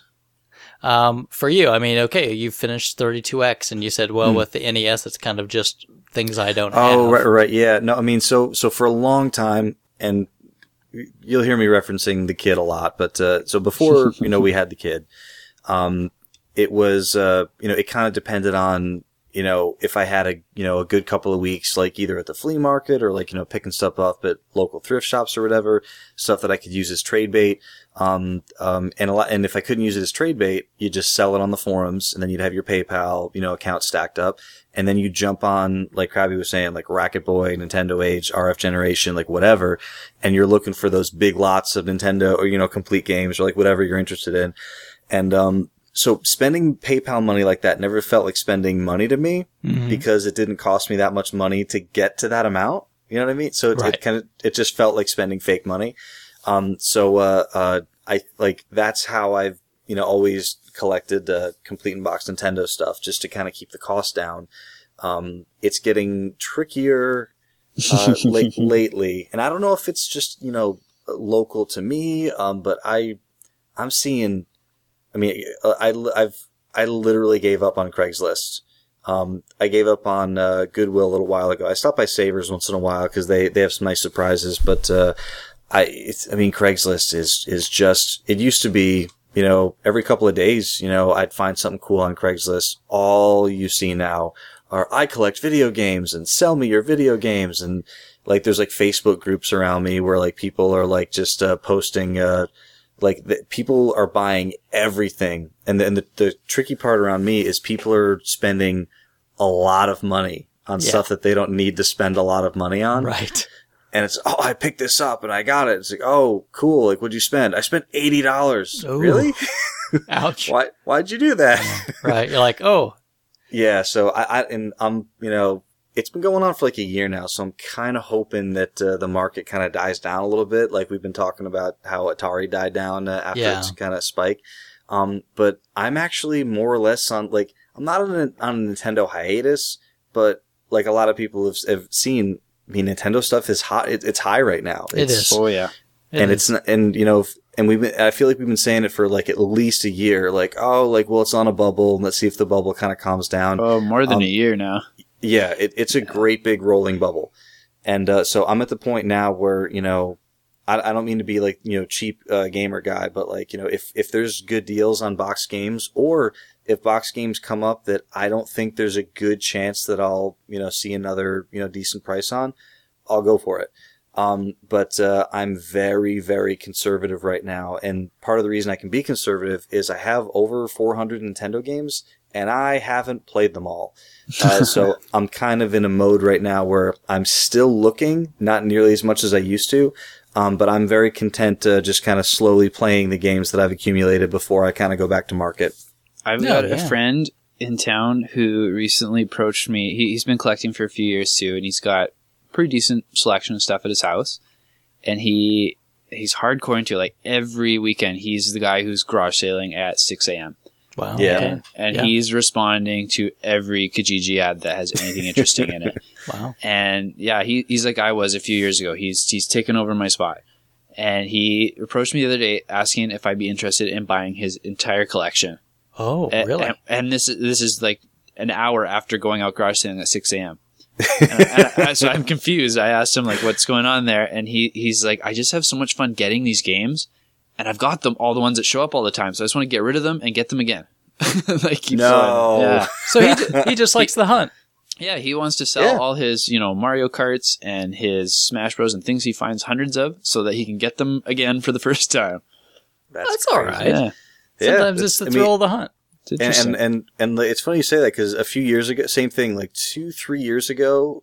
Um, for you, I mean, okay, you finished thirty-two X and you said, well, Hmm. with the N E S, it's kind of just things I don't Oh, have. right, right. Yeah. No, I mean, so, so for a long time, and you'll hear me referencing the kid a lot, but, uh, so before, you know, we had the kid, um, it was, uh, you know, it kind of depended on, you know, if I had a, you know, a good couple of weeks, like either at the flea market or like, you know, picking stuff up at local thrift shops or whatever, stuff that I could use as trade bait. Um, um, and a lot, and if I couldn't use it as trade bait, you just sell it on the forums and then you'd have your PayPal, you know, account stacked up. And then you jump on, like Krabby was saying, like Racket Boy, Nintendo Age, R F Generation, like whatever. And you're looking for those big lots of Nintendo or, you know, complete games or like whatever you're interested in. And, um, so spending PayPal money like that never felt like spending money to me Mhm. because it didn't cost me that much money to get to that amount. You know what I mean? So it, Right. it kind of, it just felt like spending fake money. Um, so, uh, uh, I, like, that's how I've, you know, always collected, uh, complete and box Nintendo stuff just to kind of keep the cost down. Um, it's getting trickier, uh, late, lately. And I don't know if it's just, you know, local to me. Um, but I, I'm seeing, I mean, I, I've, I literally gave up on Craigslist. Um, I gave up on, uh, Goodwill a little while ago. I stop by Savers once in a while because they, they have some nice surprises, but, uh, I, it's, I mean, Craigslist is, is just, it used to be, you know, every couple of days, you know, I'd find something cool on Craigslist. All you see now are, I collect video games and sell me your video games. And like, there's like Facebook groups around me where like people are like just, uh, posting, uh, like the, people are buying everything. And the, and the, the tricky part around me is people are spending a lot of money on Yeah. stuff that they don't need to spend a lot of money on. Right. And it's, oh, I picked this up and I got it. It's like, oh, cool. Like, what'd you spend? I spent eighty dollars. Ooh. Really? Ouch. Why, why'd you do that? Right. You're like, oh, Yeah. So I, I, and I'm, you know, it's been going on for like a year now. So I'm kind of hoping that, uh, the market kind of dies down a little bit. Like we've been talking about how Atari died down uh, after Yeah. its kind of spike. Um, but I'm actually more or less on, like, I'm not on a, on a Nintendo hiatus, but like a lot of people have, have seen, I mean, Nintendo stuff is hot. It, it's high right now. It It's, is. Oh yeah. It and is. it's not- and you know, f- and we've been, I feel like we've been saying it for like at least a year. Like, oh, like well, it's on a bubble. Let's see if the bubble kind of calms down. Oh, more than Um, a year now. Yeah, it, it's a great big rolling bubble, and uh, so I'm at the point now where you know, I, I don't mean to be like you know cheap uh, gamer guy, but like you know, if if there's good deals on box games, or if box games come up that I don't think there's a good chance that I'll you know see another you know decent price on, I'll go for it. Um, but uh, I'm very, very conservative right now, and part of the reason I can be conservative is I have over four hundred Nintendo games, and I haven't played them all. Uh, so I'm kind of in a mode right now where I'm still looking, not nearly as much as I used to, um, but I'm very content uh, just kind of slowly playing the games that I've accumulated before I kind of go back to market. I've No, got yeah. a friend in town who recently approached me. He, he's been collecting for a few years too, and he's got pretty decent selection of stuff at his house. And he he's hardcore into it. Like every weekend, he's the guy who's garage sailing at six a.m. Wow. Yeah. Okay. And, and Yeah. he's responding to every Kijiji ad that has anything interesting in it. Wow. And yeah, he, he's like I was a few years ago. He's he's taken over my spot. And he approached me the other day asking if I'd be interested in buying his entire collection. Oh, A- really? And, and this is this is like an hour after going out garage sailing at six a.m. and, and I, so I'm confused. I asked him like, "What's going on there?" And he he's like, "I just have so much fun getting these games, and I've got them all the ones that show up all the time. So I just want to get rid of them and get them again." Like keep No. going. Yeah, So he ju- he just likes the hunt. yeah. He wants to sell Yeah. all his you know Mario Karts and his Smash Bros and things he finds hundreds of, so that he can get them again for the first time. That's all right. Yeah, Yeah, Sometimes that's- it's the I mean- thrill of the hunt. it's And, interesting. and and and it's funny you say that because a few years ago, same thing. Like two, three years ago,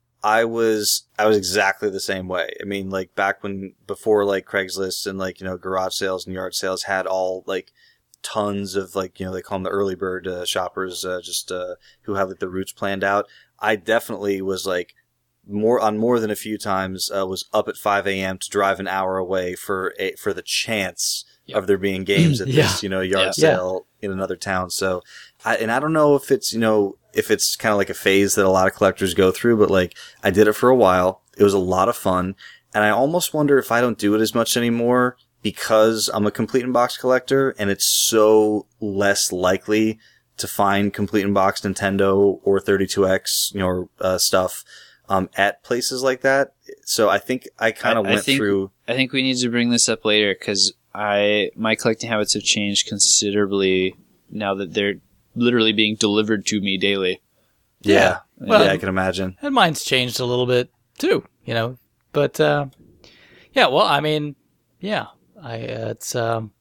I was I was exactly the same way. I mean, like back when before like Craigslist and like you know garage sales and yard sales had all like tons of like you know they call them the early bird uh, shoppers, uh, just uh, who have like the routes planned out. I definitely was like more on more than a few times. Uh, was up at five a.m. to drive an hour away for a for the chance Yep. of there being games at Yeah. this you know yard Yeah. sale in another town. So. I, and I don't know if it's, you know, if it's kind of like a phase that a lot of collectors go through, but like I did it for a while. It was a lot of fun. And I almost wonder if I don't do it as much anymore because I'm a complete in box collector and it's so less likely to find complete in box Nintendo or thirty-two X, you know, uh, stuff, um, at places like that. So I think I kind of I- I went think- through. I think we need to bring this up later because I my collecting habits have changed considerably now that they're literally being delivered to me daily. Yeah. Well, yeah, I can imagine. And mine's changed a little bit too, you know. But uh, yeah, well, I mean, yeah, I uh, it's um,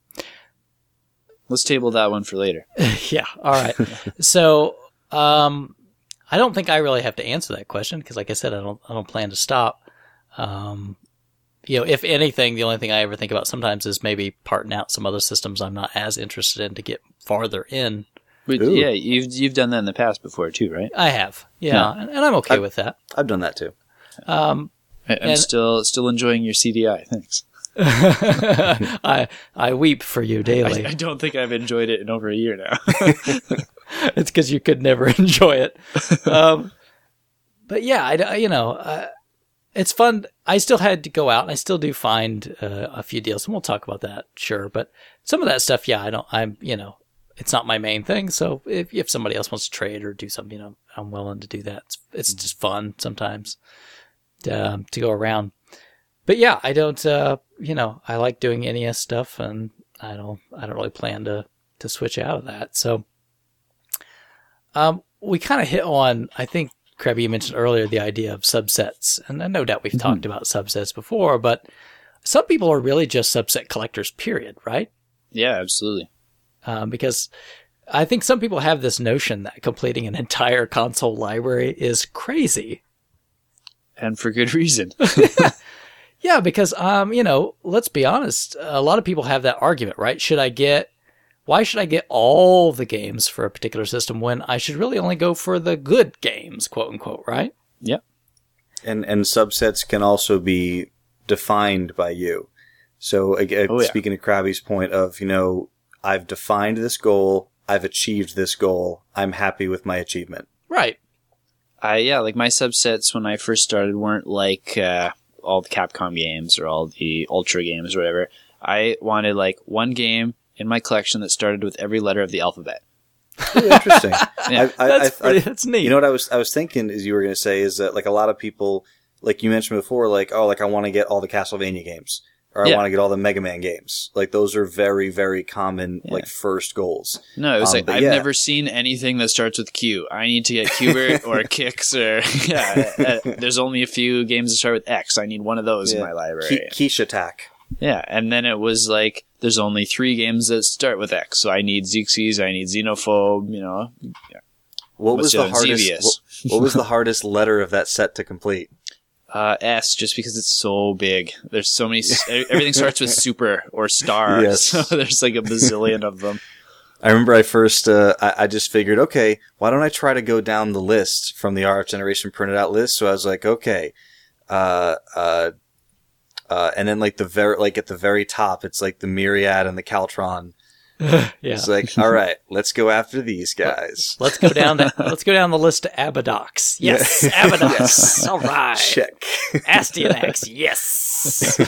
Let's table that one for later. yeah. All right. So um, I don't think I really have to answer that question because, like I said, I don't I don't plan to stop. Um, you know, if anything, the only thing I ever think about sometimes is maybe parting out some other systems I'm not as interested in to get farther in. But Ooh. yeah, you've you've done that in the past before too, right? I have, yeah, and, and I'm okay I- with that. I've done that too. Um, I, I'm And- still still enjoying your C D I. Thanks. I I weep for you daily. I, I don't think I've enjoyed it in over a year now. It's because you could never enjoy it. Um, but yeah, I, I- you know, uh, it's fun. I still had to go out, and I still do find uh, a few deals, and we'll talk about that, sure. But some of that stuff, yeah, I don't. I'm, you know, it's not my main thing. So if if somebody else wants to trade or do something, you know, I'm willing to do that. It's, it's just fun sometimes um, to go around. But yeah, I don't. Uh, you know, I like doing N E S stuff, and I don't. I don't really plan to to switch out of that. So. Um, we kind of hit on, I think, Krabby, you mentioned earlier the idea of subsets, and no doubt we've Mhm. talked about subsets before, but some people are really just subset collectors, period, right? Yeah, absolutely. Um, because I think some people have this notion that completing an entire console library is crazy. And for good reason. Yeah, because, um, you know, let's be honest, a lot of people have that argument, right? Should I get, why should I get all the games for a particular system when I should really only go for the good games, quote unquote, right? Yep. And and subsets can also be defined by you. So again, Oh, yeah. speaking of Krabby's point of, you know, I've defined this goal, I've achieved this goal, I'm happy with my achievement. Right. I yeah, like my subsets when I first started weren't like uh, all the Capcom games or all the Ultra games or whatever. I wanted like one game in my collection that started with every letter of the alphabet. Really interesting. Yeah. I, I, That's I, pretty, I, that's neat. You know what I was I was thinking is you were going to say is that like a lot of people, like you mentioned before, like oh like I want to get all the Castlevania games or I Yeah. want to get all the Mega Man games. Like those are very very common Yeah. like first goals. No, it was Um, like but I've yeah. never seen anything that starts with Q. I need to get Qbert or Kix or yeah. Uh, there's only a few games that start with X. I need one of those in Yeah. my library. Ke- Quiche Attack. Yeah, and then it was like there's only three games that start with X. So I need Xerxes, I need Xenophobe. You know, What What's was the the other? hardest? Xevious. What, what was the hardest letter of that set to complete? uh, S just because it's so big. There's so many. s- Everything starts with super or star. Yes. So there's like a bazillion of them. I remember I first, uh, I, I just figured, okay, why don't I try to go down the list from the R F Generation printed out list? So I was like, okay, uh, uh, uh, and then like the very, like at the very top, it's like the Myriad and the Caltron. yeah. It's like, all right, let's go after these guys. Let's go down the let's go down the list to Abadox. Yes, Yeah. Abadox. Yes. All right. Check. Astyanax. Yes.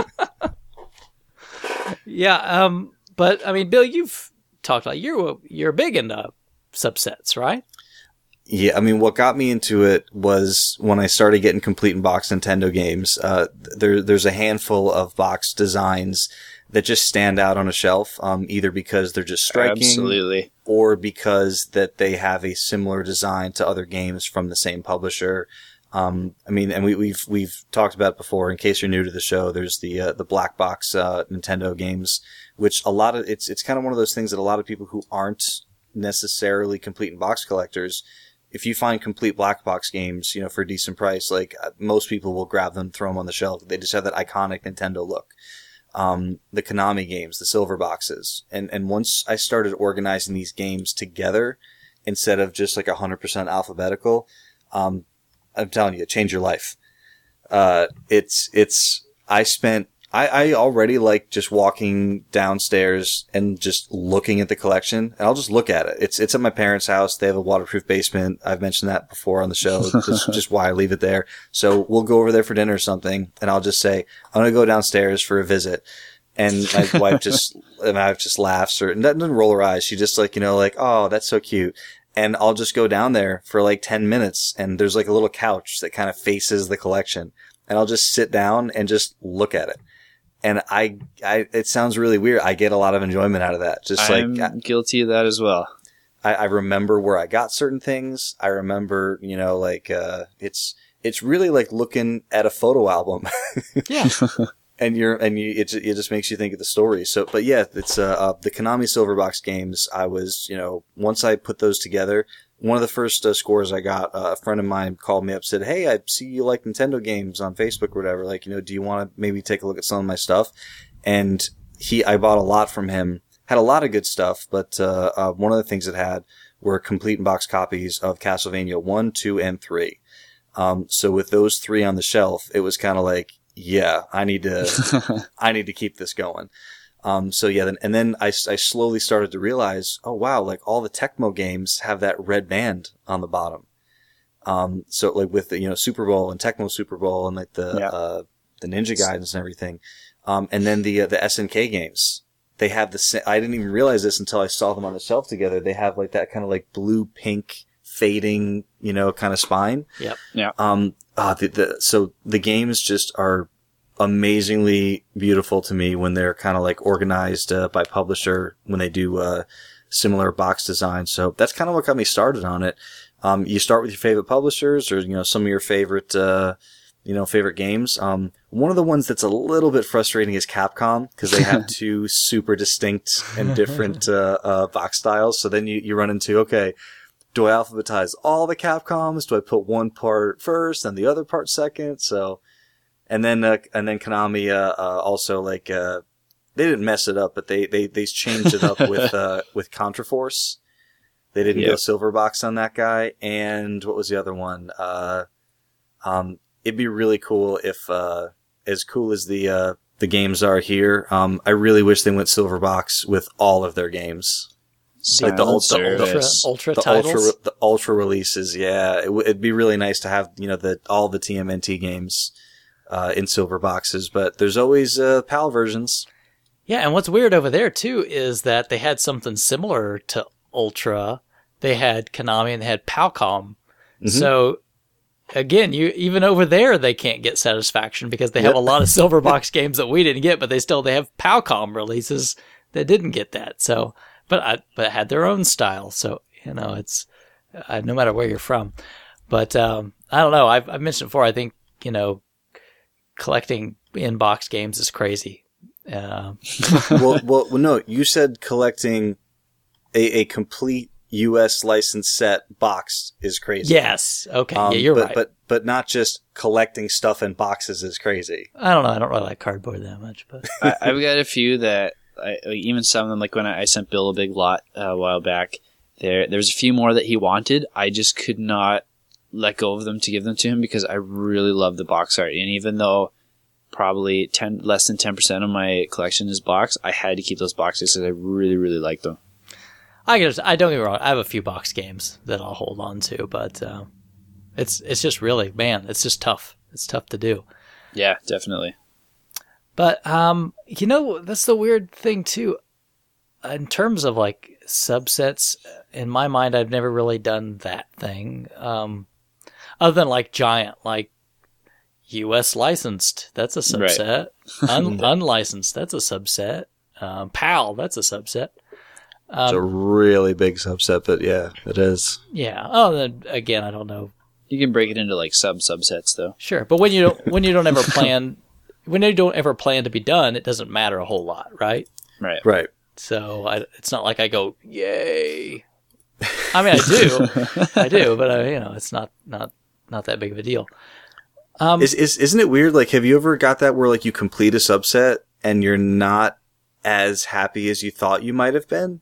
yeah. Um. But I mean, Bill, you've talked about you're you're big into subsets, right? Yeah, I mean, what got me into it was when I started getting complete and box Nintendo games. Uh, there, there's a handful of box designs that just stand out on a shelf, um, either because they're just striking, Absolutely. or because that they have a similar design to other games from the same publisher. Um, I mean, and we, we've we've talked about it before. In case you're new to the show, there's the uh, the black box uh, Nintendo games, which a lot of it's it's kind of one of those things that a lot of people who aren't necessarily complete and box collectors, if you find complete black box games, you know, for a decent price, like uh, most people will grab them, throw them on the shelf. They just have that iconic Nintendo look. Um, the Konami games, the silver boxes. And, and once I started organizing these games together instead of just like a hundred percent alphabetical, um, I'm telling you, it changed your life. Uh, it's, it's, I spent, I, I already like just walking downstairs and just looking at the collection, and I'll just look at it. It's, it's at my parents' house. They have a waterproof basement. I've mentioned that before on the show. That's just why I leave it there. So we'll go over there for dinner or something, and I'll just say, I'm going to go downstairs for a visit. And my wife just, and my wife just laughs or doesn't roll her eyes. She just like, you know, like, oh, that's so cute. And I'll just go down there for like ten minutes, and there's like a little couch that kind of faces the collection, and I'll just sit down and just look at it. And I, I, it sounds really weird. I get a lot of enjoyment out of that. Just I'm like, guilty of that as well. I, I remember where I got certain things. I remember, you know, like, uh, it's, it's really like looking at a photo album. Yeah. And you're, and you, it, it just makes you think of the story. So, but yeah, it's, uh, uh the Konami Silverbox games. I was, you know, once I put those together, one of the first uh, scores I got, uh, a friend of mine called me up, said, "Hey, I see you like Nintendo games on Facebook or whatever. Like, you know, do you want to maybe take a look at some of my stuff?" And he, I bought a lot from him. Had a lot of good stuff, but uh, uh one of the things it had were complete and box copies of Castlevania one, two, and three. Um, so with those three on the shelf, it was kind of like, yeah, I need to, I need to keep this going. Um, so yeah, then, and then I, I slowly started to realize, oh wow, like all the Tecmo games have that red band on the bottom. Um, so like with the, you know, Super Bowl and Tecmo Super Bowl and like the, Yeah. uh, the Ninja Gaidens and everything. Um, and then the, uh, the S N K games, they have the sa- I didn't even realize this until I saw them on the shelf together. They have like that kind of like blue pink fading, you know, kind of spine. Yep. Yeah. Um, uh, the, the, so the games just are amazingly beautiful to me when they're kind of like organized, uh, by publisher when they do, uh, similar box design. So that's kind of what got me started on it. Um, you start with your favorite publishers or, you know, some of your favorite, uh, you know, favorite games. Um, one of the ones that's a little bit frustrating is Capcom because they have two super distinct and different, uh, uh, box styles. So then you, you run into, okay, do I alphabetize all the Capcoms? Do I put one part first and the other part second? So, and then, uh, and then Konami, uh, uh, also like, uh, they didn't mess it up, but they, they, they changed it up with, uh, with Contraforce. They didn't Yep. go silver box on that guy. And what was the other one? Uh, um, it'd be really cool if, uh, as cool as the, uh, the games are here, um, I really wish they went silver box with all of their games. Like the, ul- Silent the ultra, Service. ultra the titles. ultra, the ultra releases. Yeah, it w- it'd be really nice to have you know the all the T M N T games uh, in silver boxes, but there's always uh, PAL versions. Yeah, and what's weird over there too is that they had something similar to Ultra. They had Konami and they had Palcom. Mhm. So again, you even over there they can't get satisfaction because they have Yep. a lot of silver box games that we didn't get, but they still they have Palcom releases that didn't get that. So, but I but had their own style. So you know, it's uh, no matter where you're from. But um, I don't know. I've, I've mentioned before. I think you know, collecting in box games is crazy. Uh, well, well, well, no, you said collecting a, a complete U S licensed set boxed is crazy. yes. Okay. Um, yeah, you're but, right. But but not just collecting stuff in boxes is crazy. I don't know. I don't really like cardboard that much, but I, I've got a few that I, like, even some of them, like when I, I sent Bill a big lot uh, a while back, there there's a few more that he wanted. I just could not let go of them to give them to him because I really love the box art. And even though probably ten less than ten percent of my collection is box, I had to keep those boxes because I really, really like them. I guess I don't get me wrong. I have a few box games that I'll hold on to, but uh, it's it's just really man, it's just tough. It's tough to do. Yeah, definitely. But um, you know, that's the weird thing too. In terms of like subsets, in my mind, I've never really done that thing. Um, other than like Giant, like U S licensed, that's a subset. Un- unlicensed, that's a subset. Um, PAL, that's a subset. Um, It's a really big subset, but yeah, it is. yeah. Oh, then again, I don't know. You can break it into like sub subsets though. Sure, but when you don't when you don't ever plan when you don't ever plan to be done, it doesn't matter a whole lot, right? Right. Right. So I, it's not like I go yay. I mean, I do, I do, but I, you know, it's not not not that big of a deal. Um, Is is isn't it weird? Like, have you ever got that where like you complete a subset and you're not as happy as you thought you might have been?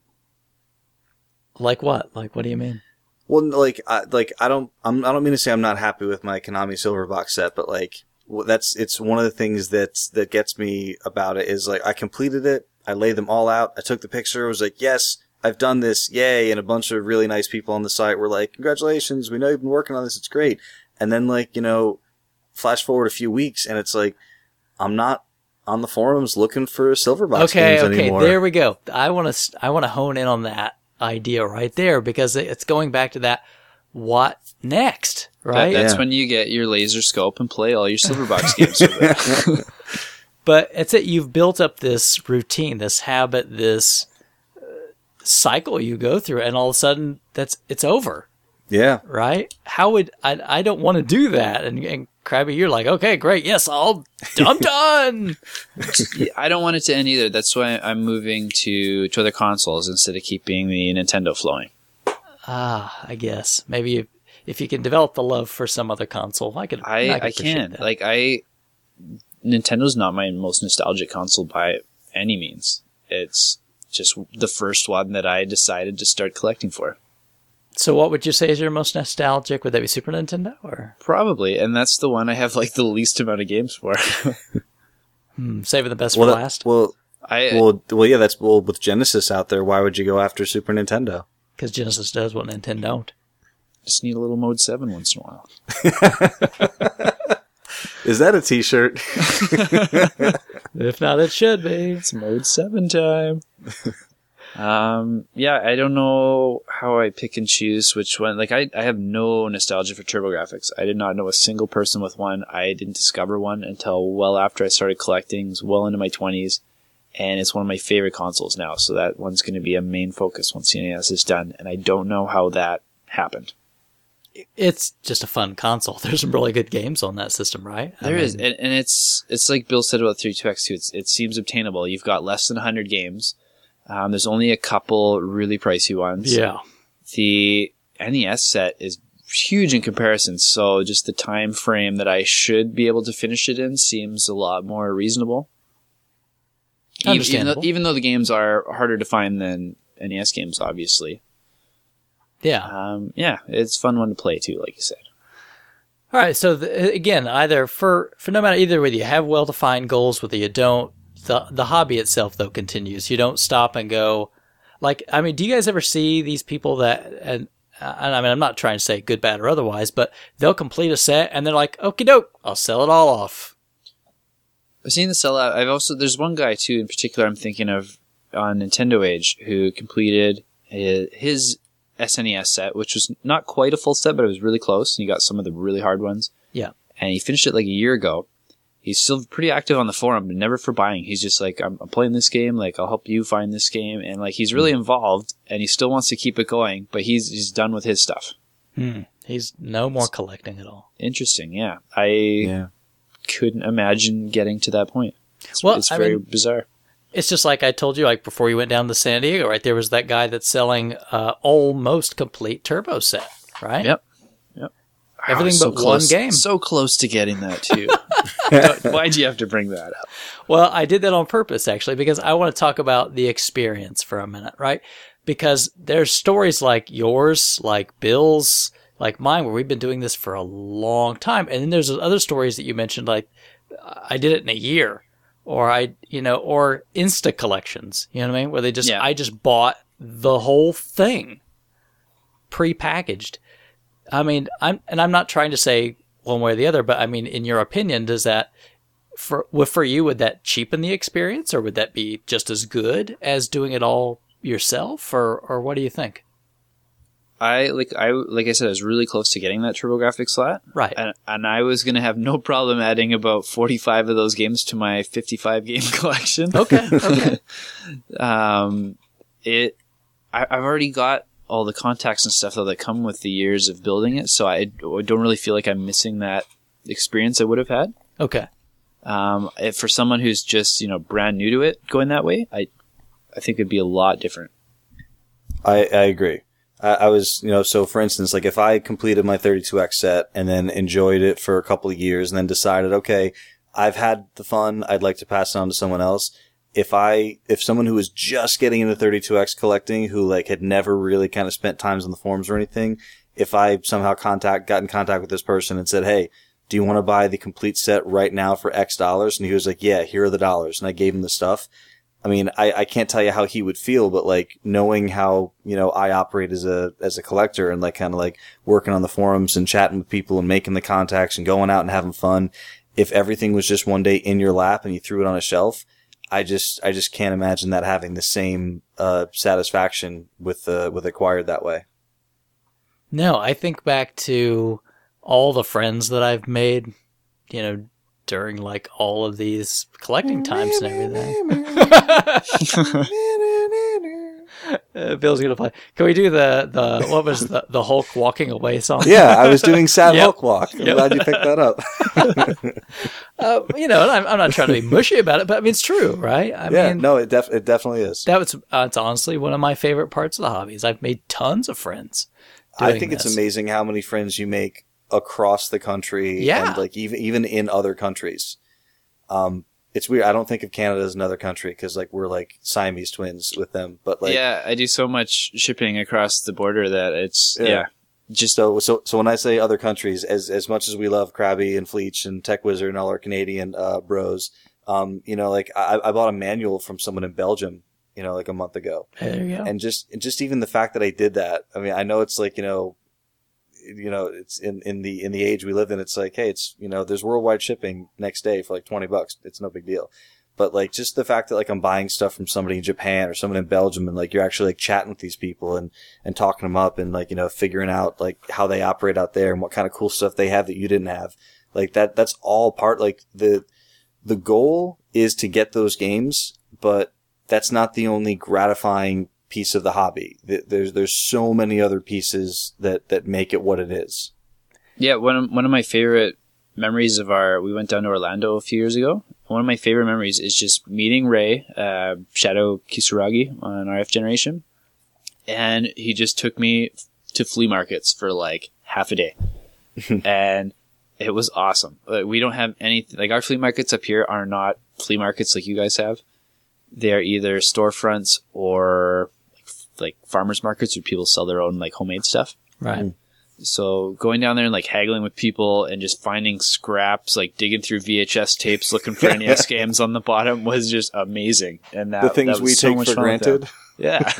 like what? Like what do you mean? Well, like, I, like I don't, I'm, I don't mean to say I'm not happy with my Konami Silver Box set, but like, well, that's it's one of the things that's that gets me about it is like I completed it, I laid them all out, I took the picture, was like, yes, I've done this, yay, and a bunch of really nice people on the site were like, congratulations, we know you've been working on this, it's great. And then like, you know, flash forward a few weeks, and it's like, I'm not on the forums looking for Silver Box Okay, games okay, anymore. there we go. I want to I want to hone in on that idea right there because it's going back to that. What next, right? That, that's Yeah. when you get your laser scope and play all your silver box games with it. But it's it. You've built up this routine, this habit, this uh, cycle you go through, and all of a sudden, that's it's over, Yeah. right? How would I? I don't want to do that. And, and Krabby, you're like, okay, great, yes, I'll, I'm done. I don't want it to end either. That's why I'm moving to, to other consoles instead of keeping the Nintendo flowing. Ah, I guess maybe if, if you can develop the love for some other console, I could. I, could I appreciate can. that. Like, I... Nintendo's not my most nostalgic console by any means. It's just the first one that I decided to start collecting for. So, what would you say is your most nostalgic? Would that be Super Nintendo or Probably, and that's the one I have like the least amount of games for. hmm, saving the best Well, for that- last? well, I well, well, yeah. That's well with Genesis out there. Why would you go after Super Nintendo? Because Genesis does what Nintendo don't. just need a little Mode seven once in a while. Is that a T-shirt? If not, it should be. It's Mode seven time. um, yeah, I don't know how I pick and choose which one. Like, I, I have no nostalgia for TurboGrafx. I did not know a single person with one. I didn't discover one until well after I started collecting. It was well into my twenties. And it's one of my favorite consoles now. So that one's going to be a main focus once the N E S is done. And I don't know how that happened. It's just a fun console. There's some really good games on that system, right? I There is, mean, and, and it's it's like Bill said about thirty-two X two. It's, it seems obtainable. You've got less than one hundred games. Um, there's only a couple really pricey ones. Yeah. The N E S set is huge in comparison, so just the time frame that I should be able to finish it in seems a lot more reasonable. Even, even, though, Understandable. even though the games are harder to find than N E S games, obviously. Yeah. Um, yeah, it's a fun one to play too, like you said. All right. So the, again, either for, for no matter either whether you have well-defined goals, whether you don't, the the hobby itself though continues. You don't stop and go, Like, I mean, do you guys ever see these people that, and, and I mean, I'm not trying to say good, bad, or otherwise, but they'll complete a set and they're like, okie doke, I'll sell it all off. I've seen the sellout. I've also, there's one guy too in particular I'm thinking of on Nintendo Age who completed his, his S N E S set, which was not quite a full set, but it was really close. And he got some of the really hard ones. Yeah. And he finished it like a year ago. He's still pretty active on the forum, but never for buying. He's just like, I'm, I'm playing this game. Like, I'll help you find this game. And like, he's really involved and he still wants to keep it going, but he's, he's done with his stuff. Hmm. He's no more collecting at all. Interesting. Yeah. I Yeah. couldn't imagine getting to that point. It's, Well, it's I very mean- bizarre. It's just like I told you, like before you went down to San Diego, right? There was that guy that's selling uh, almost complete turbo set, right? Yep. Yep. Everything so but one close, game. So close to getting that too. Why'd you have to bring that up? Well, I did that on purpose, actually, because I want to talk about the experience for a minute, right? Because there's stories like yours, like Bill's, like mine, where we've been doing this for a long time. And then there's other stories that you mentioned, like I did it in a year. Or I, you know, or Insta collections, you know what I mean? Where they just, Yeah. I just bought the whole thing pre-packaged. I mean, I'm, and I'm not trying to say one way or the other, but I mean, in your opinion, does that, for, for you, would that cheapen the experience or would that be just as good as doing it all yourself? Or, or what do you think? I like I like I said, I was really close to getting that TurboGrafx slot, Right. and and I was gonna have no problem adding about forty-five of those games to my fifty-five game collection. Okay. Okay. um, it I, I've already got all the contacts and stuff though that come with the years of building it, so I, I don't really feel like I'm missing that experience I would have had. Okay. Um, if for someone who's just you know brand new to it, going that way, I I think it'd be a lot different. I, I agree. I, I was, you know, so for instance, like if I completed my thirty-two X set and then enjoyed it for a couple of years and then decided, okay, I've had the fun, I'd like to pass it on to someone else. If I, if someone who was just getting into thirty-two X collecting, who like had never really kind of spent times on the forums or anything, if I somehow contact, got in contact with this person and said, hey, do you want to buy the complete set right now for X dollars? And he was like, yeah, here are the dollars. And I gave him the stuff. I mean, I, I can't tell you how he would feel, but like knowing how, you know, I operate as a, as a collector and like kind of like working on the forums and chatting with people and making the contacts and going out and having fun. If everything was just one day in your lap and you threw it on a shelf, I just, I just can't imagine that having the same, uh, satisfaction with, uh, with acquired that way. No, I think back to all the friends that I've made, you know, during like all of these collecting times and everything. uh, Bill's gonna play. Can we do the, the what was the, the Hulk walking away song? Yeah, I was doing Sad Yep. Hulk Walk. I'm Yep. glad you picked that up. uh, you know, and I'm, I'm not trying to be mushy about it, but I mean it's true, right? I yeah, mean, no, it def- it definitely is. that was uh, it's honestly one of my favorite parts of the hobbies. I've made tons of friends. I doing think it's this. amazing how many friends you make across the country Yeah. and like even even in other countries. Um, it's weird. I don't think of Canada as another country because like we're like Siamese twins with them. But like, yeah, I do so much shipping across the border that it's Yeah. yeah. just so so so when I say other countries, as as much as we love Krabby and Fleech and Tech Wizard and all our Canadian uh, bros, um, you know, like I, I bought a manual from someone in Belgium, you know, like a month ago. There you go. And just, just even the fact that I did that. I mean, I know it's like, you know, you know, it's in, in the, in the age we live in, it's like, hey, it's, you know, there's worldwide shipping next day for like twenty bucks. It's no big deal. But like just the fact that like I'm buying stuff from somebody in Japan or someone in Belgium and like you're actually like chatting with these people and, and talking them up and like, you know, figuring out like how they operate out there and what kind of cool stuff they have that you didn't have. Like that, that's all part, like the, the goal is to get those games, but that's not the only gratifying piece of the hobby. There's there's so many other pieces that, that make it what it is. Yeah, one of, one of my favorite memories of our, we went down to Orlando a few years ago. One of my favorite memories is just meeting Ray, uh, Shadow Kisuragi on R F Generation. And he just took me to flea markets for like half a day. And it was awesome. Like, we don't have anything, like our flea markets up here are not flea markets like you guys have. They're either storefronts or like, like farmers markets where people sell their own like homemade stuff. Right. So going down there and like haggling with people and just finding scraps, like digging through V H S tapes, looking for N E S games on the bottom was just amazing. And that, The things that was we so take much for fun with granted. that. Yeah.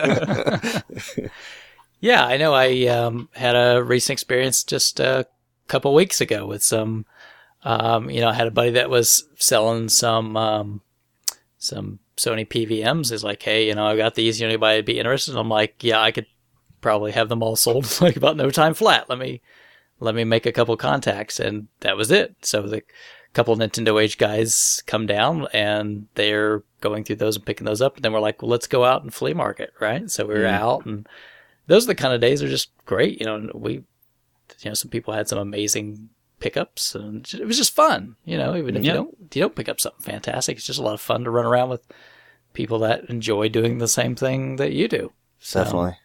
Yeah, I know. I um, had a recent experience just a couple weeks ago with some, um, you know, I had a buddy that was selling some um, some Sony P V Ms. Is like, hey, you know, I got these. You know, anybody be interested? And I'm like, yeah, I could probably have them all sold like about no time flat. Let me let me make a couple contacts, and that was it. So the couple of Nintendo Age guys come down, and they're going through those and picking those up. And then we're like, well, let's go out and flea market, right? So we were mm. out and. Those are the kind of days that are just great. You know, we, you know, some people had some amazing pickups, and it was just fun. You know, even if yep. you don't, you don't pick up something fantastic, it's just a lot of fun to run around with people that enjoy doing the same thing that you do. So, Definitely.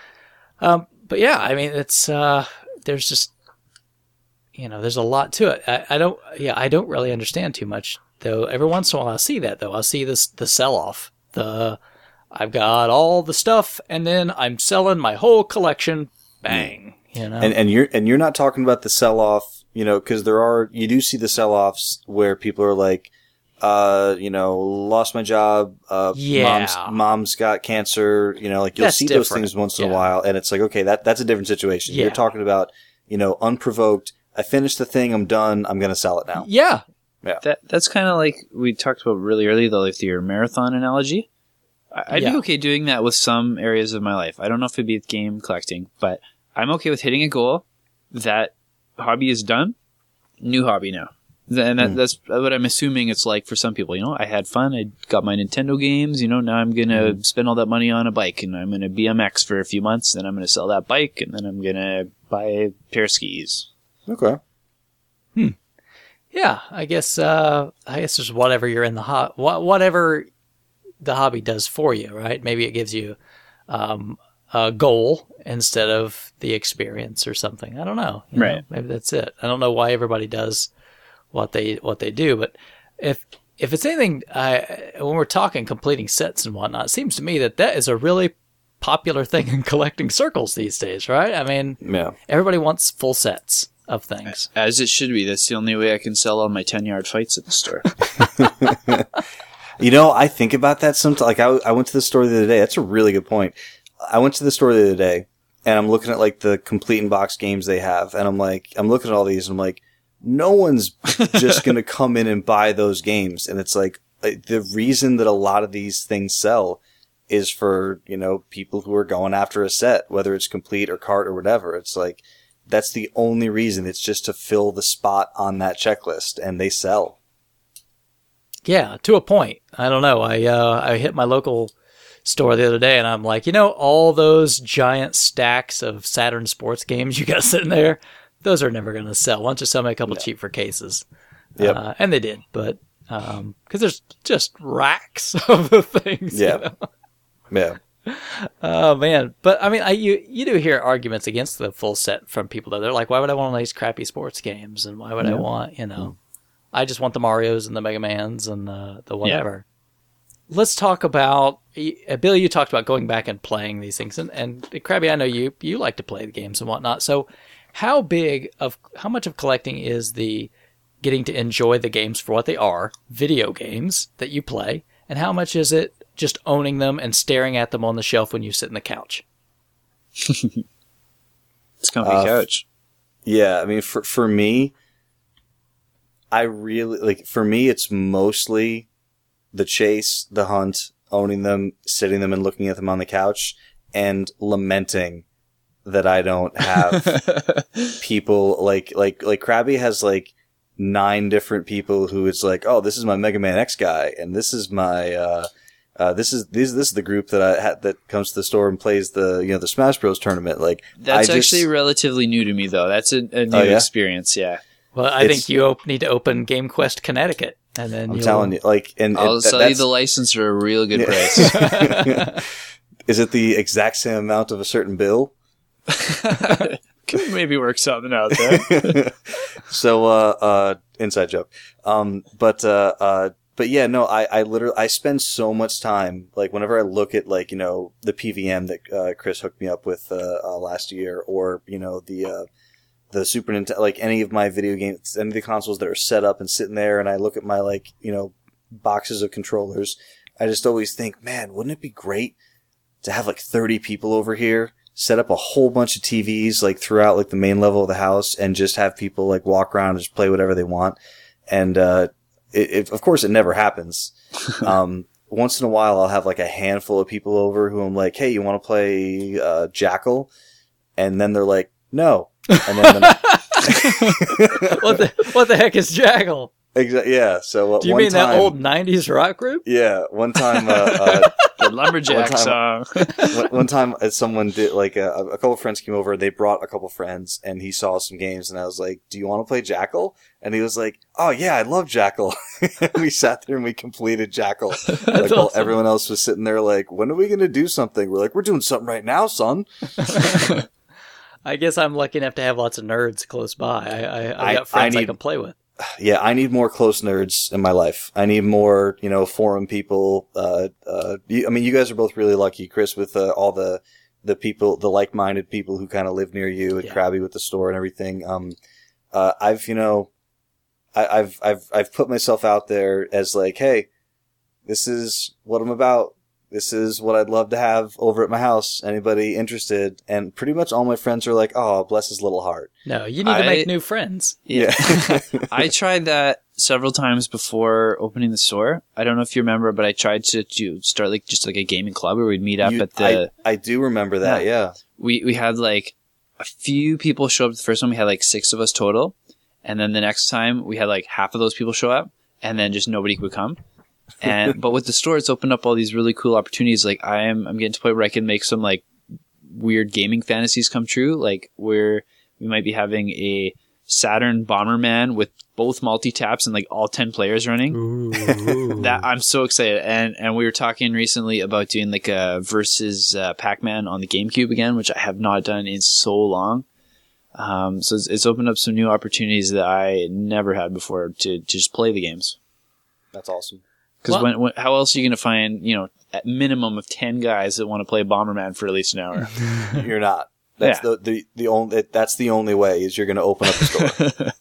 Um, but yeah, I mean, it's uh, there's just, you know, there's a lot to it. I, I don't, yeah, I don't really understand too much though. Every once in a while, I'll see that though. I'll see this the sell off the. I've got all the stuff, and then I'm selling my whole collection. Bang, you know. And and you're and you're not talking about the sell off, you know, because there are you do see the sell offs where people are like, uh, you know, lost my job, uh, yeah. mom's mom's got cancer, you know, like you'll That's see different. those things once yeah. in a while, and it's like, okay, that that's a different situation. Yeah. You're talking about, you know, unprovoked. I finished the thing, I'm done. I'm gonna sell it now. Yeah, yeah. That that's kind of like we talked about really early, though, with your marathon analogy. I'd yeah. be okay doing that with some areas of my life. I don't know if it'd be with game collecting, but I'm okay with hitting a goal. That hobby is done. New hobby now. And that, mm. that's what I'm assuming it's like for some people. You know, I had fun. I got my Nintendo games. You know, now I'm going to mm. spend all that money on a bike, and I'm going to B M X for a few months. Then I'm going to sell that bike, and then I'm going to buy a pair of skis. Okay. Hmm. Yeah, I guess. Uh, I guess there's whatever you're in the hot, whatever. the hobby does for you, right? Maybe it gives you um, a goal instead of the experience or something. I don't know. You right. know, maybe that's it. I don't know why everybody does what they what they do, but if if it's anything, I, when we're talking completing sets and whatnot, it seems to me that that is a really popular thing in collecting circles these days, right? I mean, yeah. everybody wants full sets of things. As it should be. That's the only way I can sell all my ten-yard fights at the store. You know, I think about that sometimes. Like, I, I went to the store the other day. That's a really good point. I went to the store the other day, and I'm looking at, like, the complete in box games they have, and I'm like, I'm looking at all these, and I'm like, no one's just going to come in and buy those games. And it's like, the reason that a lot of these things sell is for, you know, people who are going after a set, whether it's complete or cart or whatever. It's like, that's the only reason. It's just to fill the spot on that checklist, and they sell. Yeah, to a point. I don't know. I uh, I hit my local store the other day, and I'm like, you know, all those giant stacks of Saturn sports games you got sitting there, those are never going to sell. Why don't you sell me a couple no. cheap for cases? Yep. Uh, and they did, but because um, there's just racks of the things. Yeah. You know? Yeah. Oh man, but I mean, I you you do hear arguments against the full set from people though. They're like, why would I want one of these crappy sports games, and why would yeah. I want, you know? Mm. I just want the Marios and the Mega Mans and the, the whatever. Yeah. Let's talk about, uh, Billy, you talked about going back and playing these things. And, and Krabby, I know you you like to play the games and whatnot. So how big of, how much of collecting is the getting to enjoy the games for what they are, video games that you play, and how much is it just owning them and staring at them on the shelf when you sit in the couch? It's comfy uh, couch. Yeah, I mean, for for me, I really, like, for me, it's mostly the chase, the hunt, owning them, sitting them and looking at them on the couch, and lamenting that I don't have people, like, like, like, Krabby has, like, nine different people who it's like, oh, this is my Mega Man X guy, and this is my, uh, uh, this is, this, this is the group that I had, that comes to the store and plays the, you know, the Smash Bros tournament. Like, that's I actually just, relatively new to me, though. That's a, a new oh, yeah? experience, yeah. Well, I it's, think you op- need to open Game Quest Connecticut, and then I'm you'll... telling you, like, and I'll it, sell you the license for a real good yeah. price. Is it the exact same amount of a certain bill? Could maybe work something out there. So, uh, uh, inside joke. Um, but, uh, uh, but yeah, no, I, I literally, I spend so much time, like, whenever I look at, like, you know, the P V M that, uh, Chris hooked me up with, uh, uh last year, or, you know, the, uh, the Super Nintendo, like, any of my video games, any of the consoles that are set up and sitting there, and I look at my, like, you know, boxes of controllers, I just always think, man, wouldn't it be great to have like thirty people over here, set up a whole bunch of T Vs like throughout like the main level of the house, and just have people like walk around and just play whatever they want. And uh, it, it of course it never happens. um, once in a while, I'll have like a handful of people over who I'm like, "Hey, you want to play uh, Jackal?" And then they're like, "No." And then the what the what the heck is Jackal? Exactly. Yeah. So uh, do you one mean time, that old nineties rock group? Yeah. One time, uh, uh, The Lumberjack One song. one, one time, uh, someone did like a, a couple of friends came over. They brought a couple friends, and he saw some games, and I was like, "Do you want to play Jackal?" And he was like, "Oh yeah, I love Jackal." And we sat there and we completed Jackal. Like, awesome. While everyone else was sitting there, like, "When are we going to do something?" We're like, "We're doing something right now, son." I guess I'm lucky enough to have lots of nerds close by. I I, I got I- friends I, I need- can play with. Yeah, I need more close nerds in my life. I need more, you know, forum people. Uh, uh, you, I mean, you guys are both really lucky, Chris, with uh, all the the people, the like-minded people who kind of live near you, and Yeah. Krabby with the store and everything. Um, uh, I've, you know, I, I've I've I've put myself out there as like, hey, this is what I'm about. This is what I'd love to have over at my house. Anybody interested? And pretty much all my friends are like, oh, bless his little heart. No, you need to I- make new friends. Yeah. Yeah. I tried that several times before opening the store. I don't know if you remember, but I tried to, to start like just like a gaming club where we'd meet up You- at the. I, I do remember that, yeah. we we had like a few people show up. The first one we had like six of us total, and then the next time we had like half of those people show up, and then just nobody would come. And but with the store, it's opened up all these really cool opportunities. Like I am, I'm getting to the point where I can make some like weird gaming fantasies come true. Like where we might be having a Saturn Bomberman with both multi taps and like all ten players running. Ooh. That I'm so excited, and and we were talking recently about doing like a versus uh, Pac-Man on the GameCube again, which I have not done in so long. Um, so it's, it's opened up some new opportunities that I never had before to, to just play the games. That's awesome. Because Well- when, when how else are you going to find, you know, at minimum of ten guys that want to play Bomberman for at least an hour? You're not. That's Yeah. the, the, the only, that's the only way is you're going to open up the store.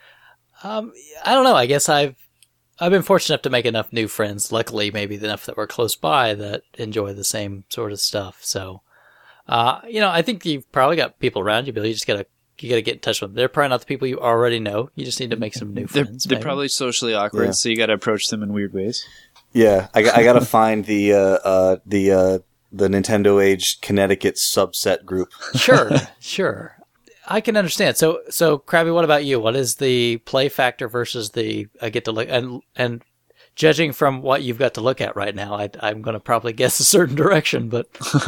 Um, I don't know. I guess I've I've been fortunate enough to make enough new friends. Luckily, maybe enough that were close by that enjoy the same sort of stuff. So, uh, you know, I think you've probably got people around you, Bill. You just gotta you gotta get in touch with them. They're probably not the people you already know. You just need to make some new they're friends. they're maybe. probably socially awkward, Yeah. so you got to approach them in weird ways. Yeah, I, got- I got to find the uh, uh, the uh, the Nintendo Age Connecticut subset group. Sure, sure. I can understand. So, so Krabby, what about you? What is the play factor versus the I get to look and and judging from what you've got to look at right now, I, I'm going to probably guess a certain direction, but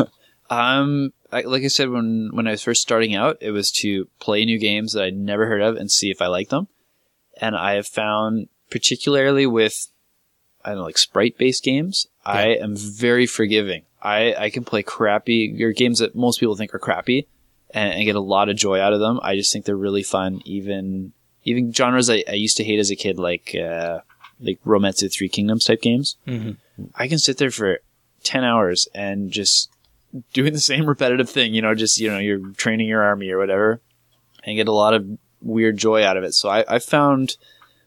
Um, I, like I said, when, when I was first starting out, it was to play new games that I'd never heard of and see if I liked them. And I have found, particularly with, I don't know, like sprite-based games, I am very forgiving. I, I can play crappy, or games that most people think are crappy, and, and get a lot of joy out of them. I just think they're really fun. Even, even genres I, I used to hate as a kid, like, uh, like Romance of the Three Kingdoms type games. Mhm. I can sit there for ten hours and just doing the same repetitive thing, you know, just, you know, you're training your army or whatever, and get a lot of weird joy out of it. So I, I found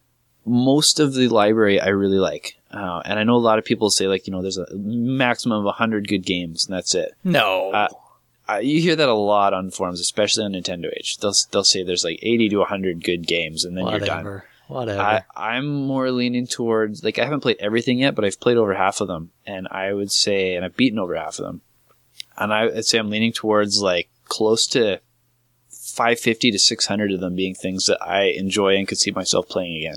most of the library I really like. Uh, and I know a lot of people say, like, you know, there's a maximum of one hundred good games, and that's it. no. Uh, I, you hear that a lot on forums, especially on Nintendo Age. They'll they'll say there's like eighty to one hundred good games, and then you're done. Whatever. Whatever. I, I'm more leaning towards, like, I haven't played everything yet, but I've played over half of them. And I would say, and I've beaten over half of them. And I would say I'm leaning towards, like, close to five fifty to six hundred of them being things that I enjoy and could see myself playing again.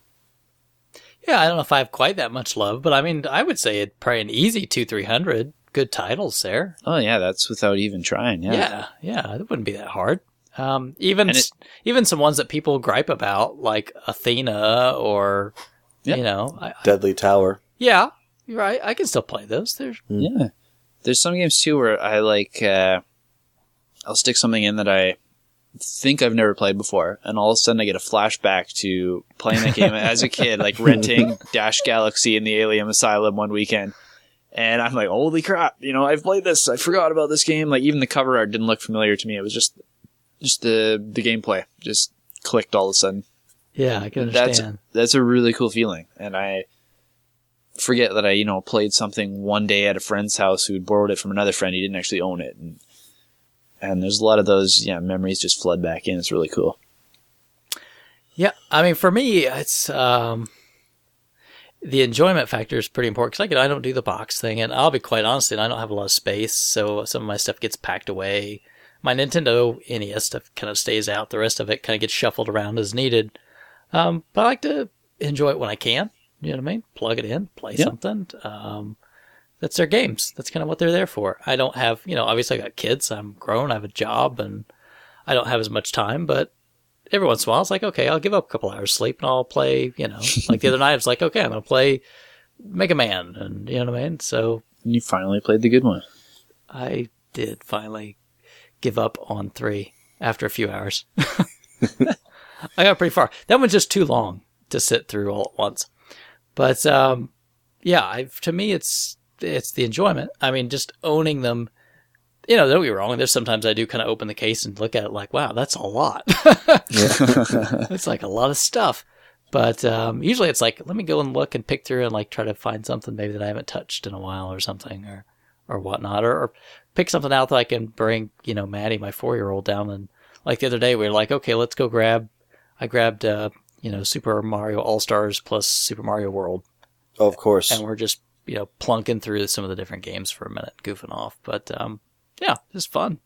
yeah, I don't know if I have quite that much love, but I mean, I would say it probably an easy two, three hundred good titles there. Oh, yeah, that's without even trying. Yeah. Yeah, yeah, it wouldn't be that hard. Um, even And it- s- even some ones that people gripe about, like Athena or Yep. you know, I, I- Deadly Tower. yeah, you're right. I can still play those. There's Yeah. There's some games, too, where I, like, uh, I'll stick something in that I think I've never played before, and all of a sudden I get a flashback to playing that game as a kid, like renting Dash Galaxy in the Alien Asylum one weekend. And I'm like, holy crap, you know, I've played this. I forgot about this game. Like, even the cover art didn't look familiar to me. It was just, just the, the gameplay just clicked all of a sudden. yeah, I can That's, understand. that's a really cool feeling. And I, forget that I, you know, played something one day at a friend's house who had borrowed it from another friend. He didn't actually own it. And, and there's a lot of those, yeah, memories just flood back in. It's really cool. Yeah. I mean, for me, it's, um, the enjoyment factor is pretty important because like, I don't do the box thing, and I'll be quite honest, and I don't have a lot of space, so some of my stuff gets packed away. My Nintendo N E S stuff kind of stays out. The rest of it kind of gets shuffled around as needed. Um, but I like to enjoy it when I can. You know what I mean? Plug it in, play yeah. something. Um, that's their games. That's kind of what they're there for. I don't have, you know, obviously I got kids. I'm grown. I have a job, and I don't have as much time, but every once in a while, it's like, okay, I'll give up a couple hours sleep and I'll play, you know, like the other night, I was like, okay, I'm going to play Mega Man. And you know what I mean? So. And you finally played the good one. I did finally give up on three after a few hours. I got pretty far. That one's just too long to sit through all at once. But, um, yeah, I, to me, it's, it's the enjoyment. I mean, just owning them. You know, don't get me wrong. There's sometimes I do kind of open the case and look at it like, wow, that's a lot. It's like a lot of stuff. But um, usually it's like, let me go and look and pick through and like try to find something maybe that I haven't touched in a while or something or or whatnot. Or, or pick something out that I can bring, you know, Maddie, my four-year-old, down. And like the other day, we were like, okay, let's go grab, I grabbed, uh, you know, Super Mario All-Stars plus Super Mario World. Oh, of course. And we're just, you know, plunking through some of the different games for a minute, goofing off. But, um, yeah, it's fun.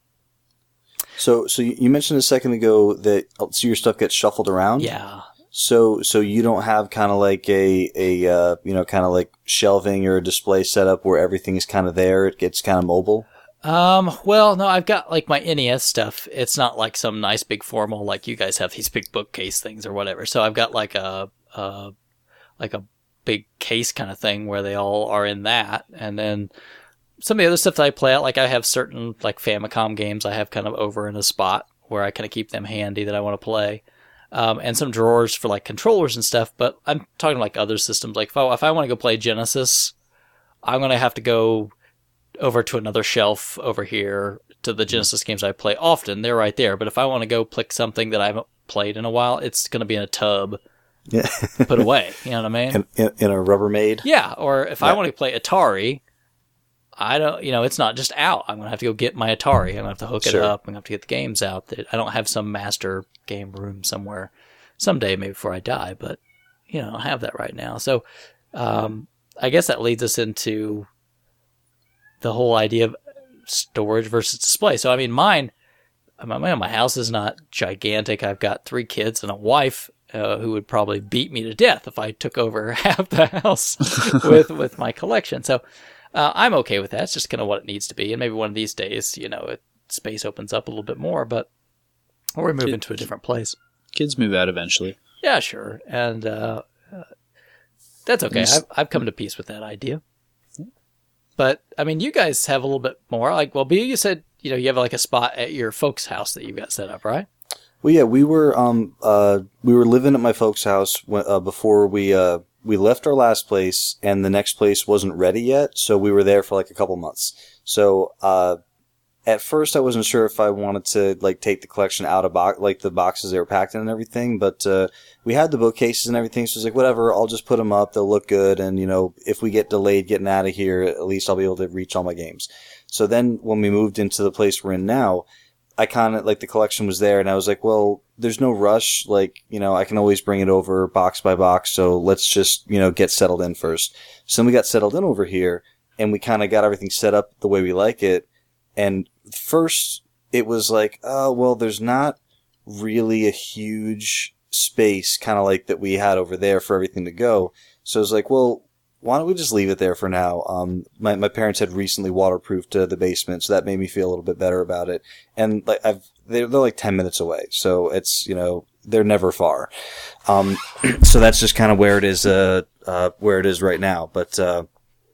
So, so you mentioned a second ago that so your stuff gets shuffled around. Yeah. So, so you don't have kind of like a a uh, you know kind of like shelving or a display setup where everything is kind of there. It gets kind of mobile. Um. Well, no, I've got like my N E S stuff. It's not like some nice big formal like you guys have these big bookcase things or whatever. So I've got like a uh like a big case kind of thing where they all are in that, and then. Some of the other stuff that I play out, like I have certain like Famicom games I have kind of over in a spot where I kind of keep them handy that I want to play. Um, and some drawers for like controllers and stuff, but I'm talking like other systems. Like if I, if I want to go play Genesis, I'm going to have to go over to another shelf over here to the Genesis games I play often. They're right there. But if I want to go pick something that I haven't played in a while, it's going to be in a tub. Yeah. Put away. You know what I mean? In, in, in a Rubbermaid? Yeah. Or if yeah. I want to play Atari, I don't, you know, it's not just out. I'm going to have to go get my Atari. I'm going to have to hook sure. it up. I'm going to have to get the games out. That I don't have some master game room somewhere someday, maybe before I die, but, you know, I don't have that right now. So, um, I guess that leads us into the whole idea of storage versus display. So, I mean, mine, my, my house is not gigantic. I've got three kids and a wife uh, who would probably beat me to death if I took over half the house with, with my collection. So, Uh, I'm okay with that. It's just kind of what it needs to be. And maybe one of these days, you know, it, space opens up a little bit more, but or we move Kid, into a different place. Kids move out eventually. Yeah, sure. And uh, uh, that's okay. I've, I've come to peace with that idea. But, I mean, you guys have a little bit more. Like, well, B, you said, you know, you have like a spot at your folks' house that you've got set up, right? Well, yeah, we were um uh we were living at my folks' house when, uh, before we uh we left our last place, and the next place wasn't ready yet, so we were there for like a couple months. So uh at first I wasn't sure if I wanted to like take the collection out of box like the boxes they were packed in and everything, but uh we had the bookcases and everything, so I was like, whatever, I'll just put them up. They'll look good, and you know, if we get delayed getting out of here, at least I'll be able to reach all my games. So then when we moved into the place we're in now, I kind of, like, the collection was there, and I was like, well, there's no rush. Like, you know, I can always bring it over box by box, so let's just, you know, get settled in first. So then we got settled in over here, and we kind of got everything set up the way we like it. And first, it was like, oh, well, there's not really a huge space kind of like that we had over there for everything to go. So I was like, well, why don't we just leave it there for now? Um, my, my parents had recently waterproofed uh, the basement, so that made me feel a little bit better about it. And like, I've, they're, they're like ten minutes away. So it's, you know, they're never far. Um, so that's just kind of where it is, uh, uh, where it is right now. But, uh,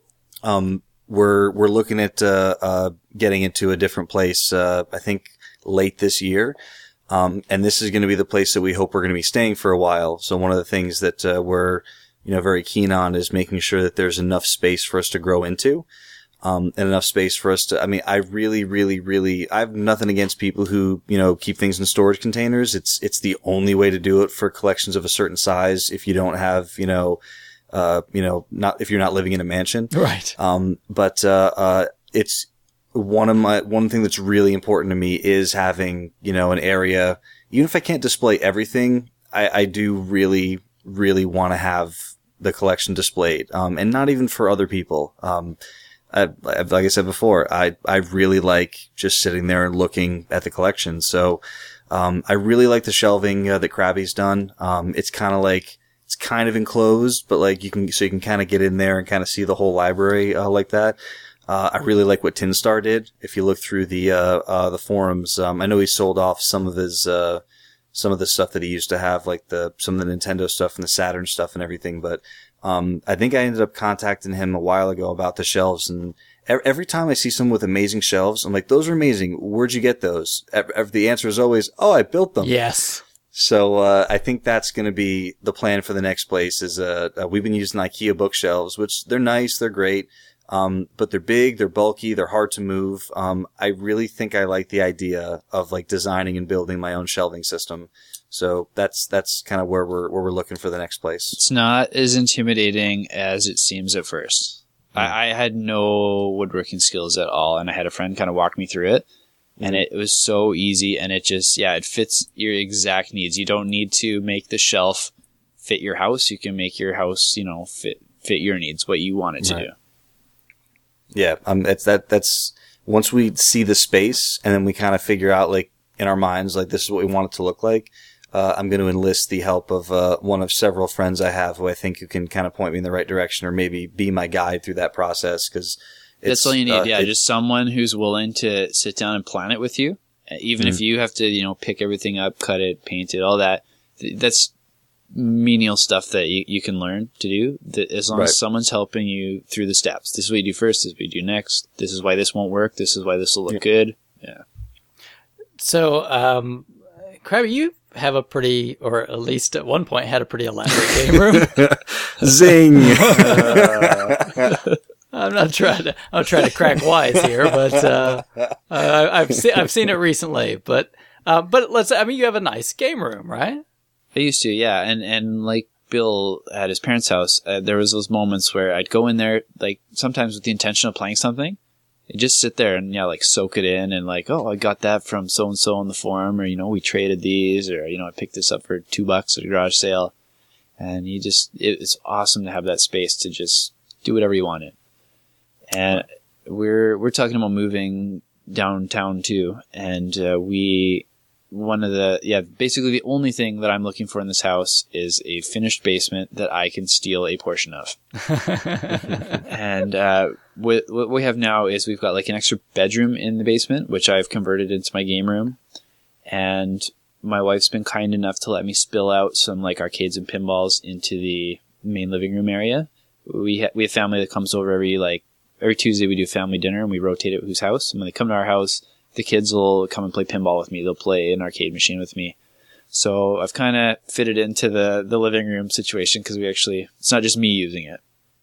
um, we're, we're looking at, uh, uh, getting into a different place, uh, I think late this year. Um, and this is going to be the place that we hope we're going to be staying for a while. So one of the things that, uh, we're, you know, very keen on is making sure that there's enough space for us to grow into, um, and enough space for us to, I mean, I really, really, really, I have nothing against people who, you know, keep things in storage containers. It's, it's the only way to do it for collections of a certain size. If you don't have, you know, uh, you know, not if you're not living in a mansion. Right. Um, but, uh, uh, it's one of my, one thing that's really important to me is having, you know, an area, even if I can't display everything, I, I do really, really want to have the collection displayed. Um, and not even for other people. Um, I, like I said before, I, I really like just sitting there and looking at the collection. So, um, I really like the shelving uh, that Krabby's done. Um, it's kind of like, it's kind of enclosed, but like you can, so you can kind of get in there and kind of see the whole library, uh, like that. Uh, I really like what TinStar did. If you look through the, uh, uh, the forums, um, I know he sold off some of his, uh, some of the stuff that he used to have, like the, some of the Nintendo stuff and the Saturn stuff and everything, but, Um, I think I ended up contacting him a while ago about the shelves, and every time I see someone with amazing shelves, I'm like, those are amazing. Where'd you get those? The answer is always, oh, I built them. Yes. So, uh, I think that's going to be the plan for the next place is, uh, uh, we've been using IKEA bookshelves, which they're nice, they're great. Um, but they're big, they're bulky, they're hard to move. Um, I really think I like the idea of like designing and building my own shelving system. So that's, that's kind of where we're, where we're looking for the next place. It's not as intimidating as it seems at first. Mm. I, I had no woodworking skills at all, and I had a friend kind of walk me through it, mm. and it, it was so easy, and it just, yeah, it fits your exact needs. You don't need to make the shelf fit your house. You can make your house, you know, fit, fit your needs, what you want it to right. do. Yeah. Um, that's, that, that's, once we see the space and then we kind of figure out like in our minds, like this is what we want it to look like. Uh, I'm going to enlist the help of, uh, one of several friends I have who I think who can kind of point me in the right direction or maybe be my guide through that process. Cause that's all you need. Uh, yeah. It, just someone who's willing to sit down and plan it with you. Even mm-hmm. if you have to, you know, pick everything up, cut it, paint it, all that. That's menial stuff that you, you can learn to do. That as long right. as someone's helping you through the steps. This is what you do first. This is what you do next. This is why this won't work. This is why this will look yeah. good. Yeah. So, um, Krabby, you have a pretty, or at least at one point had a pretty elaborate game room. Zing! uh, I'm not trying to, I'm trying to crack wise here, but, uh, uh I've seen, I've seen it recently, but, uh, but let's, I mean, you have a nice game room, right? I used to, yeah. And, and like Bill at his parents' house, uh, there was those moments where I'd go in there, like sometimes with the intention of playing something. And just sit there and, yeah, like soak it in and like, oh, I got that from so-and-so on the forum, or, you know, we traded these, or, you know, I picked this up for two bucks at a garage sale. And you just, it, it's awesome to have that space to just do whatever you want in. And we're, we're talking about moving downtown too. And, uh, we, one of the, yeah, basically the only thing that I'm looking for in this house is a finished basement that I can steal a portion of. And, uh, what, what we have now is we've got like an extra bedroom in the basement, which I've converted into my game room. And my wife's been kind enough to let me spill out some like arcades and pinballs into the main living room area. We ha- we have family that comes over every like, every Tuesday we do family dinner and we rotate at whose house. And when they come to our house, the kids will come and play pinball with me. They'll play an arcade machine with me. So I've kind of fitted into the, the living room situation because we actually, it's not just me using it.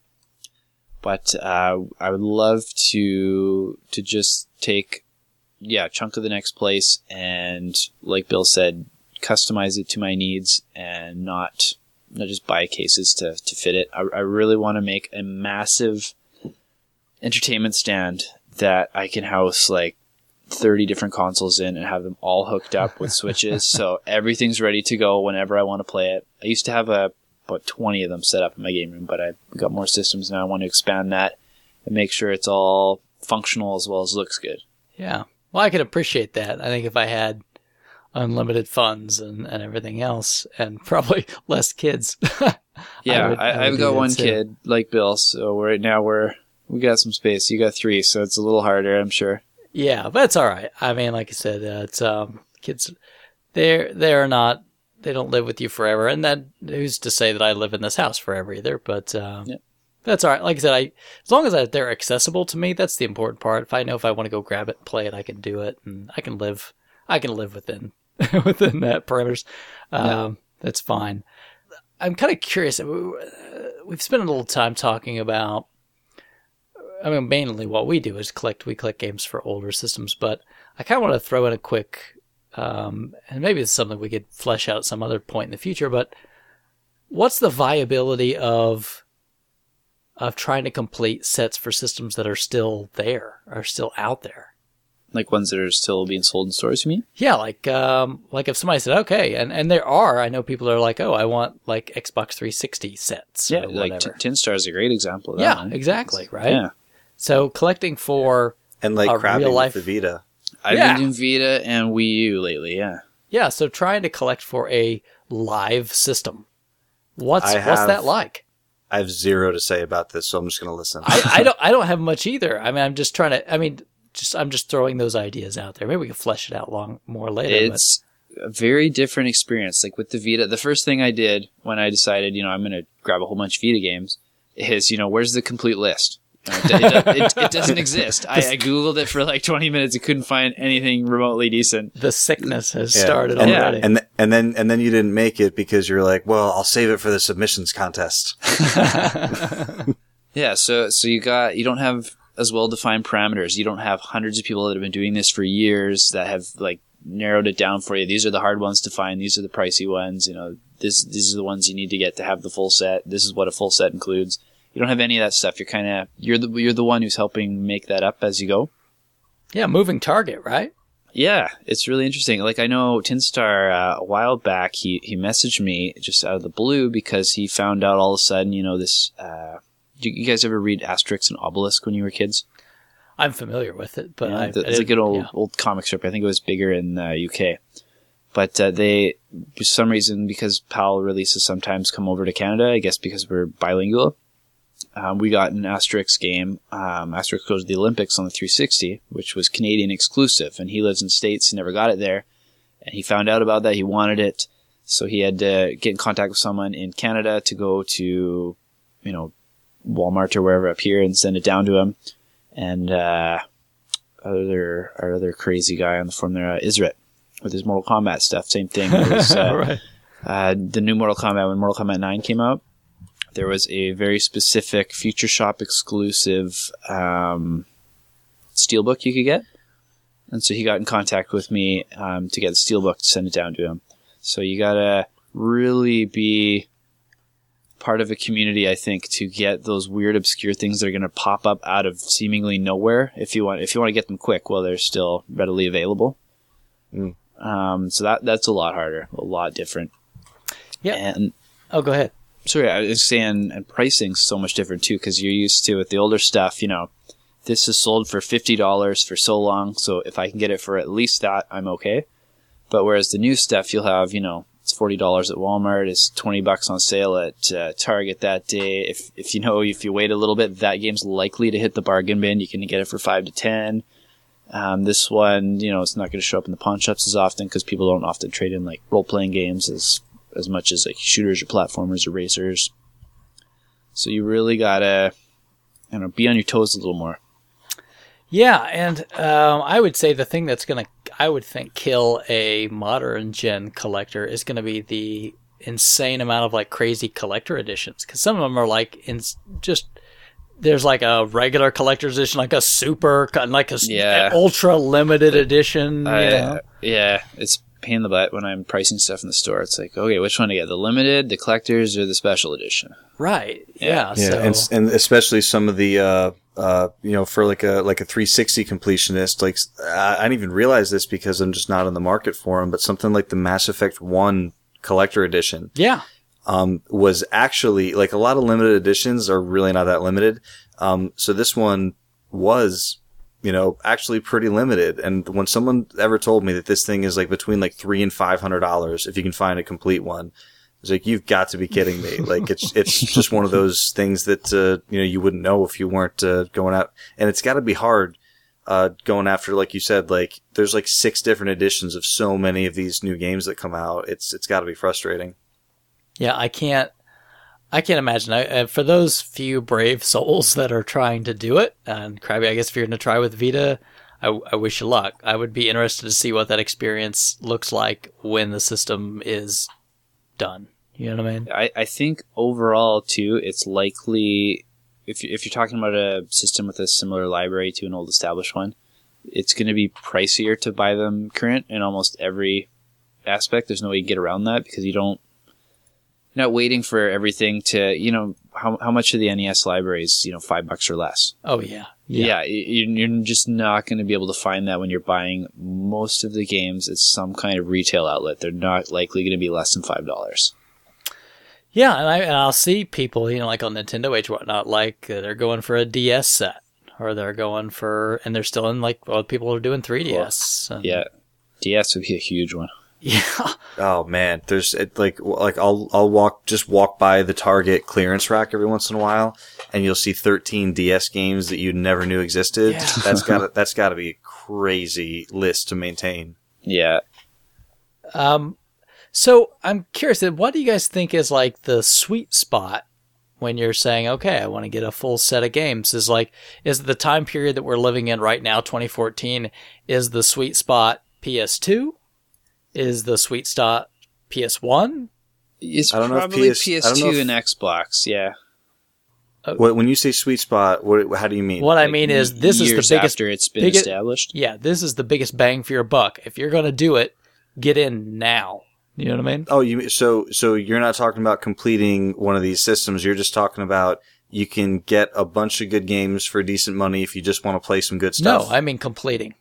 But uh, I would love to to just take, yeah, a chunk of the next place and, like Bill said, customize it to my needs and not not just buy cases to, to fit it. I, I really want to make a massive entertainment stand that I can house like thirty different consoles in and have them all hooked up with switches. So everything's ready to go whenever I want to play it. I used to have a about twenty of them set up in my game room, but I've got more systems now. I want to expand that and make sure it's all functional as well as looks good. Yeah. Well, I could appreciate that. I think if I had unlimited funds and, and everything else and probably less kids. Yeah, I would, I, I I've got one too. Kid like Bill, so right now we're, we got some space. You got three, so it's a little harder, I'm sure. Yeah, but it's all right. I mean, like I said, uh, it's, um, kids, they're, they're not, they don't live with you forever. And that, who's to say that I live in this house forever either, but, um, yeah. That's all right. Like I said, I, as long as I, they're accessible to me, that's the important part. If I know if I want to go grab it and play it, I can do it, and I can live, I can live within, within that parameters. Um, yeah. That's fine. I'm kind of curious. We've spent a little time talking about, I mean, mainly what we do is collect, we collect games for older systems, but I kind of want to throw in a quick, um, and maybe it's something we could flesh out some other point in the future, but what's the viability of of trying to complete sets for systems that are still there, are still out there. Like ones that are still being sold in stores, you mean? Yeah, like um, like if somebody said, okay, and, and there are, I know people are like, oh, I want like Xbox three sixty sets. Yeah, or like whatever. T- Tin Star is a great example of that. Yeah, one. exactly, right? Yeah. So collecting for And like a crapping real life, with the Vita. I've Yeah. been doing Vita and Wii U lately, yeah. yeah. So trying to collect for a live system, what's I what's have- that like? I have zero to say about this, so I'm just going to listen. I, I don't I don't have much either. I mean, I'm just trying to. I mean, just I'm just throwing those ideas out there. Maybe we can flesh it out long more later. It's a very different experience. Like with the Vita, the first thing I did when I decided, you know, I'm going to grab a whole bunch of Vita games is, you know, where's the complete list? You know, it, it, it, it doesn't exist. I, I Googled it for like twenty minutes. I couldn't find anything remotely decent. but the sickness has Yeah. started and, already. And th- and then and then you didn't make it because you're like, well, I'll save it for the submissions contest. Yeah, so so you got you don't have as well defined parameters. You don't have hundreds of people that have been doing this for years that have like narrowed it down for you. These are the hard ones to find. These are the pricey ones. You know, this these are the ones you need to get to have the full set. This is what a full set includes. You don't have any of that stuff. You're kind of you're the you're the one who's helping make that up as you go. Yeah, moving target, right? Yeah, it's really interesting. Like I know Tinstar uh, a while back, he he messaged me just out of the blue because he found out all of a sudden, you know, this. Uh, you, you guys ever read Asterix and Obelix when you were kids? I'm familiar with it, but Yeah, I, the- I it's like an didn't- old yeah. old comic strip. I think it was bigger in the U K. But uh, they, for some reason, because PAL releases sometimes come over to Canada, I guess because we're bilingual, um, we got an Asterix game. Um, Asterix goes to the Olympics on the three sixty, which was Canadian exclusive. And he lives in States. He never got it there. And he found out about that. He wanted it. So he had to get in contact with someone in Canada to go to, you know, Walmart or wherever up here and send it down to him. And uh, other our other crazy guy on the forum there, uh, Isret, with his Mortal Kombat stuff. Same thing. It was, uh, Right. uh, the new Mortal Kombat, when Mortal Kombat nine came out, there was a very specific Future Shop exclusive um, steelbook you could get. And so he got in contact with me um, to get the steelbook to send it down to him. So you gotta really be part of a community, I think, to get those weird, obscure things that are gonna pop up out of seemingly nowhere. If you want, if you want to get them quick, while they're still readily available. Mm. Um, so that that's a lot harder, a lot different. Yeah. And Oh, go ahead. sorry, I was saying, and pricing's so much different too, because you're used to with the older stuff, you know, this is sold for fifty dollars for so long, so if I can get it for at least that, I'm okay. But whereas the new stuff, you'll have, you know, it's forty dollars at Walmart, it's twenty bucks on sale at uh, Target that day. If, if you know, if you wait a little bit, that game's likely to hit the bargain bin. You can get it for five to ten. Um, this one, you know, it's not going to show up in the pawn shops as often because people don't often trade in like role-playing games as as much as like shooters or platformers or racers. So you really gotta, you know, be on your toes a little more. Yeah, and um, I would say the thing that's going to, I would think, kill a modern gen collector is going to be the insane amount of like crazy collector editions. Because some of them are like in just, there's like a regular collector's edition, like a super, like a s- Yeah. ultra limited edition. You I, know? yeah, it's a pain in the butt when I'm pricing stuff in the store. It's like, okay, which one to get? The limited, the collector's, or the special edition? Right. Yeah. Yeah, so, and and especially some of the uh uh you know for like a like a three sixty completionist, like I, I didn't even realize this because I'm just not in the market for them. But something like the Mass Effect one collector edition, yeah. um, was actually like a lot of limited editions are really not that limited. Um, so this one was, you know, actually pretty limited. And when someone ever told me that this thing is like between like three and five hundred dollars if you can find a complete one, it's like, you've got to be kidding me. Like it's, it's just one of those things that, uh, you know, you wouldn't know if you weren't, uh, going out. And it's gotta be hard, uh, going after, like you said, like there's like six different editions of so many of these new games that come out. It's, it's gotta be frustrating. Yeah, I can't. I can't imagine. I, uh, for those few brave souls that are trying to do it, and Krabby, I guess if you're going to try with Vita, I, I wish you luck. I would be interested to see what that experience looks like when the system is done. You know what I mean? I, I think overall too, it's likely if you, if you're talking about a system with a similar library to an old established one, it's going to be pricier to buy them current in almost every aspect. There's no way you can get around that because you don't. not waiting for everything to, you know, how how much of the N E S library is, you know, five bucks or less. Oh yeah, Yeah, you- you're just not going to be able to find that when you're buying most of the games at some kind of retail outlet. They're not likely going to be less than five dollars. Yeah, and, I, and I'll see people, you know, like on Nintendo Age, whatnot, like uh, they're going for a D S set, or they're going for, and they're still in like, well, people are doing three D S. And, Yeah, D S would be a huge one. yeah, Oh man, there's it, like like I'll I'll walk just walk by the Target clearance rack every once in a while, and you'll see thirteen D S games that you never knew existed. Yeah. That's got that's got to be a crazy list to maintain. Yeah, Um, so I'm curious, then, what do you guys think is like the sweet spot when you're saying, okay, I want to get a full set of games? Is like, is the time period that we're living in right now, twenty fourteen, is the sweet spot P S two? Is the sweet spot P S one? it's I don't know if probably P S P S I don't know two if- and Xbox. Yeah, What, when you say sweet spot, what, how do you mean? What I Like, mean is, this is years the biggest. after it's been biggest- established. Yeah, this is the biggest bang for your buck. If you're going to do it, get in now. You know what I mean? Oh, you so so you're not talking about completing one of these systems. You're just talking about you can get a bunch of good games for decent money if you just want to play some good stuff. No, I mean completing.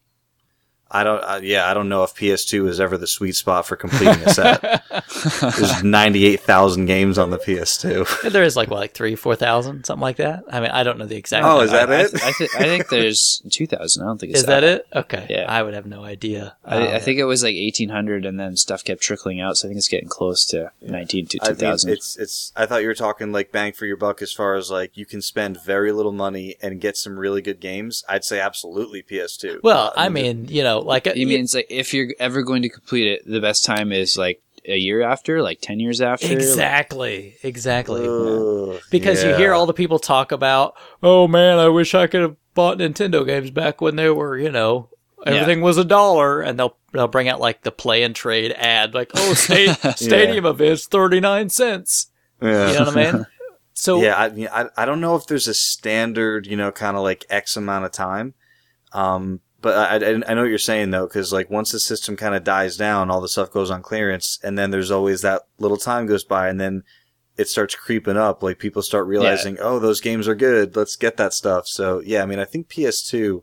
I don't. Uh, yeah, I don't know if P S two is ever the sweet spot for completing a set. There's ninety-eight thousand games on the P S two. There is like what, like three, four thousand, something like that. I mean, I don't know the exact. Oh, number. is that I, it? I, I, th- I think there's two thousand. I don't think it's Is that it? Okay. Yeah. I would have no idea. I, Um, I think it was like eighteen hundred, and then stuff kept trickling out. So I think it's getting close to nineteen to I two mean, thousand. it's it's. I thought you were talking like bang for your buck as far as like you can spend very little money and get some really good games. I'd say absolutely P S two. Well, Uh, I mean, you know, like You mean it's like if you're ever going to complete it, the best time is like a year after, like ten years after. exactly, exactly. Ugh, Because you yeah. hear all the people talk about, oh man, I wish I could have bought Nintendo games back when they were, you know, everything was a dollar, and they'll they'll bring out like the play and trade ad, like, oh, sta- stadium events, thirty nine cents. Yeah. You know what I mean? So Yeah, I, mean, I I don't know if there's a standard, you know, kind of like X amount of time. Um, but I, I, I know what you're saying though, because like once the system kind of dies down, all the stuff goes on clearance, and then there's always that little time goes by, and then it starts creeping up. Like people start realizing, oh, those games are good. Let's get that stuff. So yeah, I mean, I think P S two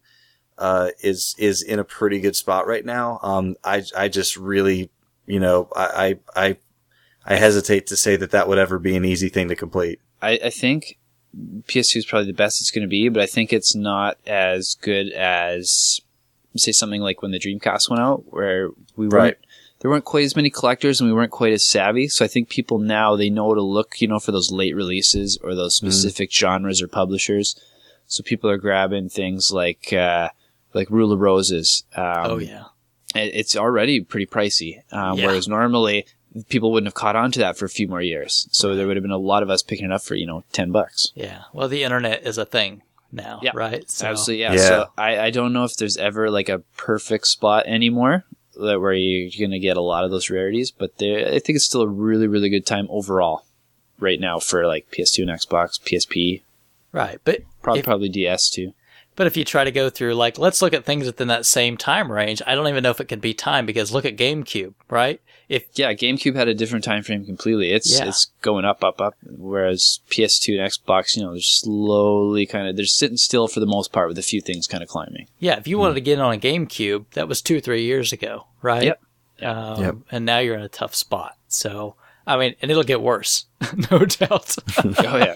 uh is is in a pretty good spot right now. Um, I I just really, you know, I I I, I hesitate to say that that would ever be an easy thing to complete. I, I think P S two is probably the best it's going to be, but I think it's not as good as, say, something like when the Dreamcast went out, where we weren't, Right. there weren't quite as many collectors and we weren't quite as savvy. So I think people now, they know to look, you know, for those late releases or those specific genres or publishers. So people are grabbing things like, uh, like Rule of Roses. Um, oh yeah, it- it's already pretty pricey. Um, Yeah. Whereas normally people wouldn't have caught on to that for a few more years. So there would have been a lot of us picking it up for, you know, ten bucks. yeah. Well, the internet is a thing now, Yeah. right? So, Absolutely, yeah. Yeah. So I, I don't know if there's ever like a perfect spot anymore that where you're going to get a lot of those rarities, but there, I think it's still a really, really good time overall right now for like P S two and Xbox, P S P, right. But probably if, probably D S too. but if you try to go through, like, let's look at things within that same time range. I don't even know if it can be time, because look at GameCube, right? If Yeah, GameCube had a different time frame completely. It's Yeah. it's going up, up, up. Whereas P S two and Xbox, you know, they're slowly kind of they're sitting still for the most part, with a few things kind of climbing. yeah, if you wanted to get in on a GameCube, that was two, three years ago, right? Yep. Um, Yep. And now you're in a tough spot. So, I mean, and it'll get worse, no doubt. Oh yeah,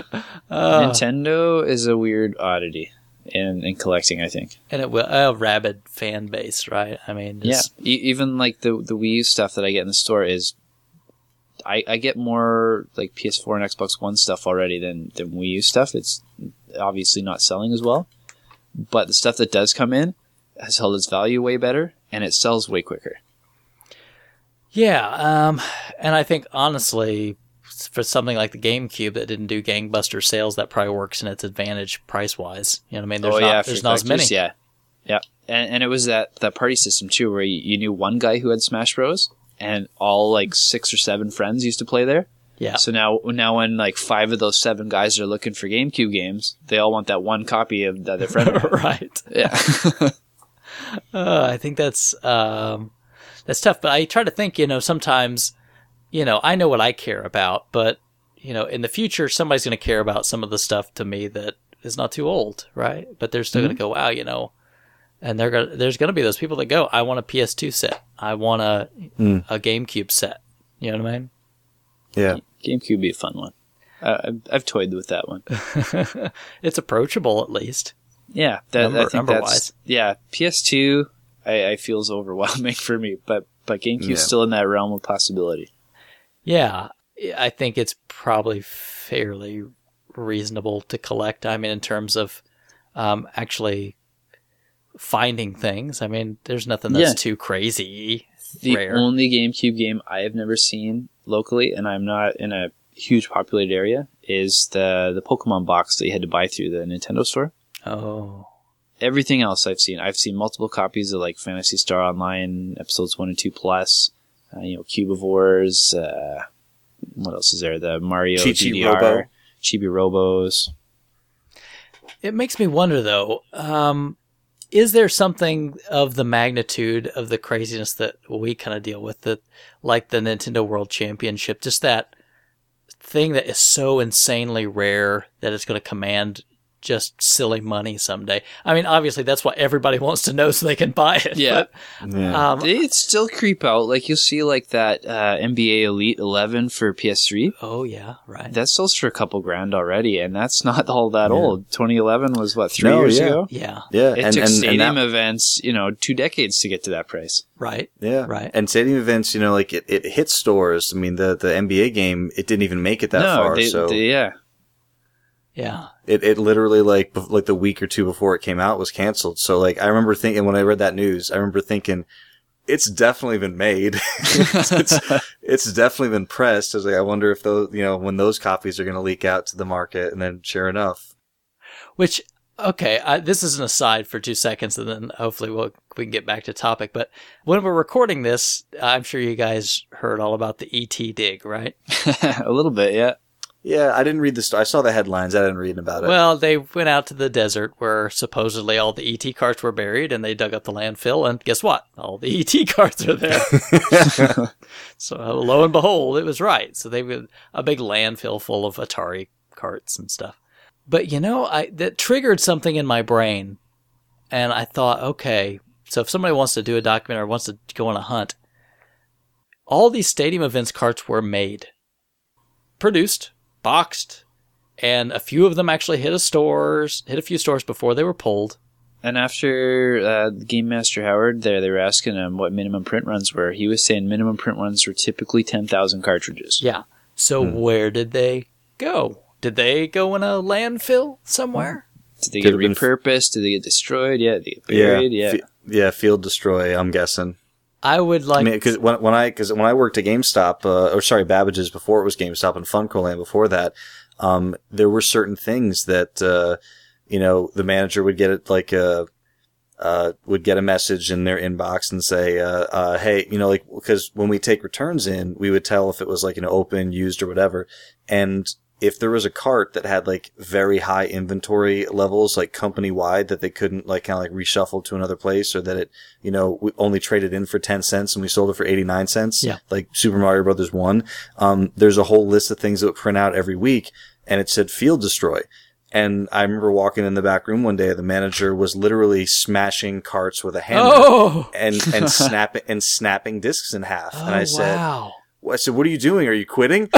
Uh, Nintendo is a weird oddity in in collecting, I think. and it will a rabid fan base, right? I mean, just, Yeah, e- even like the the Wii U stuff that I get in the store is, I, I get more like P S four and Xbox One stuff already than than Wii U stuff. It's obviously not selling as well, but the stuff that does come in has held its value way better, and it sells way quicker. yeah. Um, and I think honestly, for something like the GameCube that didn't do gangbuster sales, that probably works in its advantage price wise. You know what I mean? There's oh not, yeah, for there's not as many. collectors, yeah, yeah, and and it was that that party system too, where you, you knew one guy who had Smash Bros. And all like six or seven friends used to play there. Yeah. So now, now when like five of those seven guys are looking for GameCube games, they all want that one copy of the other friend. right. Yeah. Uh, I think that's um, that's tough. But I try to think, you know, sometimes you know, I know what I care about, but, you know, in the future, somebody's going to care about some of the stuff to me that is not too old, right? But they're still mm-hmm. going to go, wow, you know, and they're gonna, there's going to be those people that go, I want a P S two set. I want a, mm. a GameCube set. You know what I mean? Yeah. GameCube would be a fun one. Uh, I've, I've toyed with that one. It's approachable, at least. Yeah. That, number, I think number that's, wise. Yeah. P S two, I, I feel is overwhelming for me, but, but GameCube's yeah. still in that realm of possibility. Yeah. I think it's probably fairly reasonable to collect. I mean, in terms of um, actually finding things. I mean, there's nothing that's yeah. too crazy The rare. only GameCube game I have never seen locally, and I'm not in a huge populated area, is the the Pokemon box that you had to buy through the Nintendo store. Oh. Everything else I've seen. I've seen multiple copies of like Phantasy Star Online, episodes one and two plus, uh, you know, Cubivores, uh, what else is there? The Mario Chi-Chi D D R, Robo. Chibi Robos. It makes me wonder, though, um, is there something of the magnitude of the craziness that we kind of deal with, that, like the Nintendo World Championship, just that thing that is so insanely rare that it's going to command just silly money someday? I mean, obviously, that's what everybody wants to know so they can buy it. Yeah. But, yeah. Um, they still creep out. Like, you'll see, like, that uh, N B A Elite eleven for P S three. Oh, yeah, right. That sells for a couple grand already, and that's not all that yeah. old. twenty eleven was, what, three no, years yeah. ago? Yeah. Yeah. It and, took and, stadium and that, events, you know, two decades to get to that price. Right. Yeah. Right. And stadium events, you know, like, it, it hit stores. I mean, the, the N B A game, it didn't even make it that no, far, they, so... They, yeah. Yeah. It it literally like bef- like the week or two before it came out was canceled. So like I remember thinking when I read that news, I remember thinking it's definitely been made. it's, it's it's definitely been pressed. I was like, I wonder if those, you know, when those copies are going to leak out to the market. And then sure enough, Which, okay, I, this is an aside for two seconds, and then hopefully we'll, we can get back to topic. But when we're recording this, I'm sure you guys heard all about the E T dig, right? A little bit, yeah. yeah, I didn't read the st- I saw the headlines. I didn't read about it. Well, they went out to the desert where supposedly all the E T carts were buried, and they dug up the landfill, and guess what? All the E T carts are there. So lo and behold, it was right. So they were a big landfill full of Atari carts and stuff. But, you know, I that triggered something in my brain, and I thought, okay, so if somebody wants to do a documentary or wants to go on a hunt, all these stadium events carts were made, produced, boxed, and a few of them actually hit a stores, hit a few stores before they were pulled. And after uh, Game Master Howard there, they were asking him what minimum print runs were. He was saying minimum print runs were typically ten thousand cartridges. Yeah. So hmm. where did they go? Did they go in a landfill somewhere? Did they get Did repurposed? Did they get destroyed? Yeah, they get buried. Yeah, yeah, F- yeah field destroy. I'm guessing. I would like. I mean, because when, when I because when I worked at GameStop, uh, or sorry, Babbage's before it was GameStop, and Funko Land before that, um, there were certain things that uh, you know the manager would get it like a. Uh, would get a message in their inbox and say, uh, uh, hey, you know, like, because when we take returns in, we would tell if it was like, you know, open, used or whatever. And if there was a cart that had like very high inventory levels, like company wide, that they couldn't like kind of like reshuffle to another place, or that it, you know, we only traded in for ten cents and we sold it for eighty-nine cents. Yeah. Like Super Mario Brothers one. Um, there's a whole list of things that would print out every week, and it said field destroy. And I remember walking in the back room one day, the manager was literally smashing carts with a hammer oh! and, and snapping, and snapping discs in half. Oh, and I said, wow. I said, what are you doing? Are you quitting?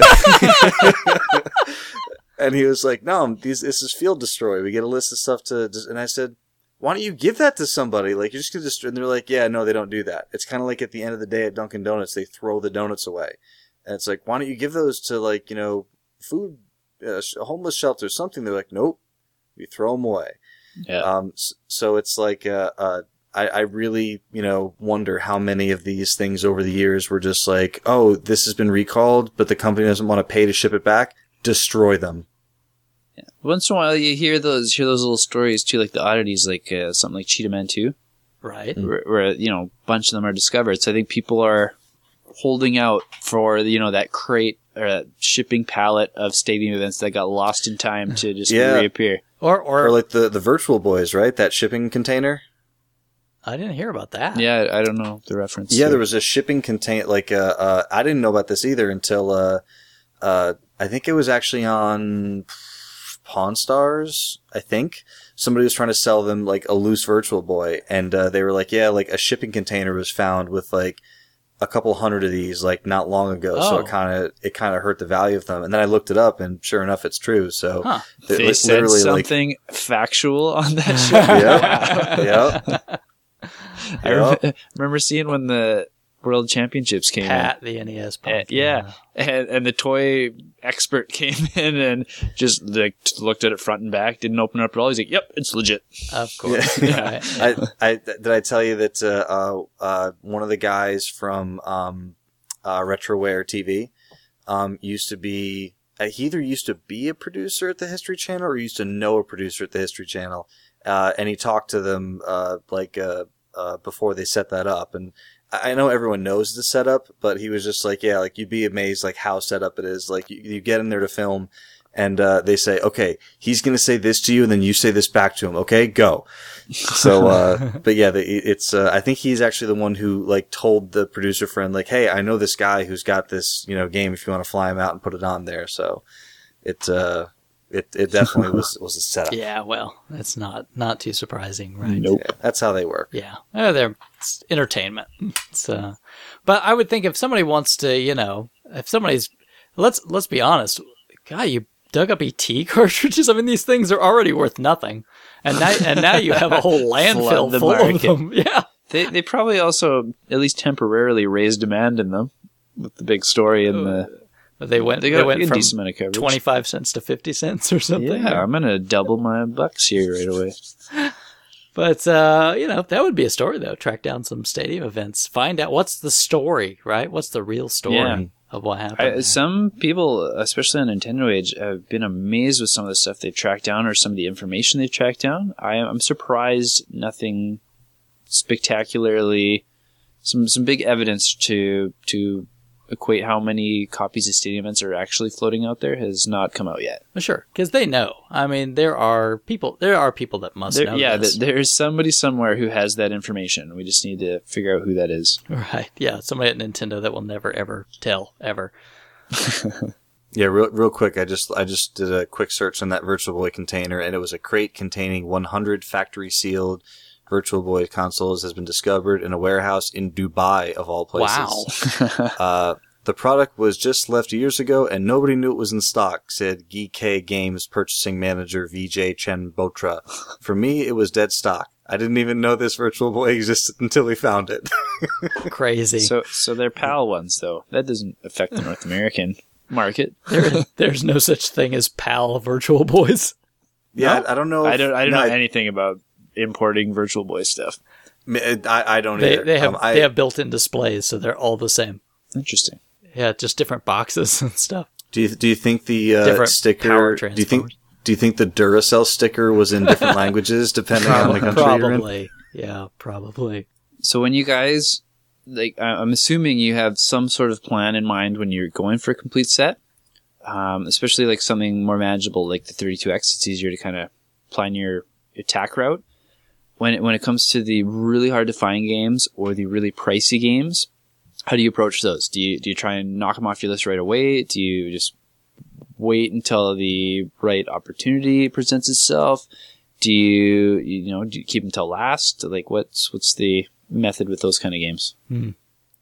And he was like, no, these, this is field destroy. We get a list of stuff to, and I said, why don't you give that to somebody? Like, you're just going to destroy. And they're like, yeah, no, they don't do that. It's kind of like at the end of the day at Dunkin' Donuts, they throw the donuts away. And it's like, why don't you give those to, like, you know, food, uh, a homeless shelter, something. They're like, nope, we throw them away. Yeah. Um, so it's like, uh, uh, I, I really, you know, wonder how many of these things over the years were just like, oh, this has been recalled, but the company doesn't want to pay to ship it back. Destroy them. Yeah. Once in a while, you hear those hear those little stories too, like the oddities, like uh, something like Cheetah Man two, right? Where, where you know a bunch of them are discovered. So I think people are holding out for you know that crate or that shipping pallet of stadium events that got lost in time to just yeah. reappear. Or, or or like the the Virtual Boys, right? That shipping container. I didn't hear about that. Yeah, I don't know the reference. Yeah, to. there was a shipping contain like uh, uh I didn't know about this either until uh uh I think it was actually on Pawn Stars. I think somebody was trying to sell them like a loose Virtual Boy, and uh, they were like, yeah, like a shipping container was found with like a couple hundred of these like not long ago, oh. so it kind of it kind of hurt the value of them. And then I looked it up, and sure enough, it's true. So huh. they, they said something like, factual on that show. Yeah, yeah. I re- remember seeing when the World Championships came Pat, in. the N E S. Uh, yeah, and, and the toy expert came in and just like looked at it front and back, didn't open it up at all. He's like, "Yep, it's legit." Of course. Yeah. I, I did I tell you that uh, uh, uh, one of the guys from um, uh, RetroWare T V um, used to be uh, he either used to be a producer at the History Channel or used to know a producer at the History Channel, uh, and he talked to them uh, like uh, uh, before they set that up. And I know everyone knows the setup, but he was just like, yeah, like you'd be amazed like how set up it is. Like you, you get in there to film and, uh, they say, okay, he's going to say this to you and then you say this back to him. Okay, go. So, uh, but yeah, the, it's, uh, I think he's actually the one who like told the producer friend, like, hey, I know this guy who's got this, you know, game if you want to fly him out and put it on there. So it, uh, It it definitely was was a setup. Yeah, well, that's not not too surprising, right? Nope. Yeah, that's how they work. Yeah, uh, they're it's entertainment. It's, uh, but I would think if somebody wants to, you know, if somebody's let's let's be honest, God, you dug up E T cartridges. I mean, these things are already worth nothing, and now and now you have a whole landfill full market. Of them. Yeah, they they probably also at least temporarily raised demand in them with the big story and the. They went. They, they went a from decent amount of coverage. twenty-five cents to fifty cents or something. Yeah, I'm gonna double my bucks here right away. But uh, you know, that would be a story though. Track down some stadium events, find out what's the story, right? What's the real story yeah. of what happened? I, some people, especially on Nintendo Age, have been amazed with some of the stuff they've tracked down or some of the information they've tracked down. I, I'm surprised nothing spectacularly, some some big evidence to to. equate how many copies of Stadium Events are actually floating out there has not come out yet. Well, sure, because they know. I mean, there are people. There are people that must there, know. Yeah, this. Th- there's somebody somewhere who has that information. We just need to figure out who that is. Right? Yeah, somebody at Nintendo that will never ever tell ever. Yeah, real real quick. I just I just did a quick search on that Virtual Boy container, and it was a crate containing one hundred factory sealed Virtual Boy consoles has been discovered in a warehouse in Dubai, of all places. Wow. uh, the product was just left years ago, and nobody knew it was in stock, said Geek Games purchasing manager Vijay Chen Botra. For me, it was dead stock. I didn't even know this Virtual Boy existed until we found it. Crazy. So, so they're PAL ones, though. That doesn't affect the North American market. There, there's no such thing as PAL Virtual Boys. Yeah, no? I, I don't know. If, I don't. I don't no, know anything about importing Virtual Boy stuff. I, I don't they, either. They have um, I, they have built-in displays, so they're all the same. Interesting. Yeah, just different boxes and stuff. Do you do you think the uh, different sticker? Do you think do you think the Duracell sticker was in different languages depending on the country probably. you're in? Probably. Yeah, probably. So when you guys like, I'm assuming you have some sort of plan in mind when you're going for a complete set, um, especially like something more manageable like the thirty-two X. It's easier to kind of plan your attack route. When it, when it comes to the really hard to find games or the really pricey games, how do you approach those? Do you do you try and knock them off your list right away? Do you just wait until the right opportunity presents itself? Do you you know do you keep them till last? Like what's what's the method with those kind of games? Hmm.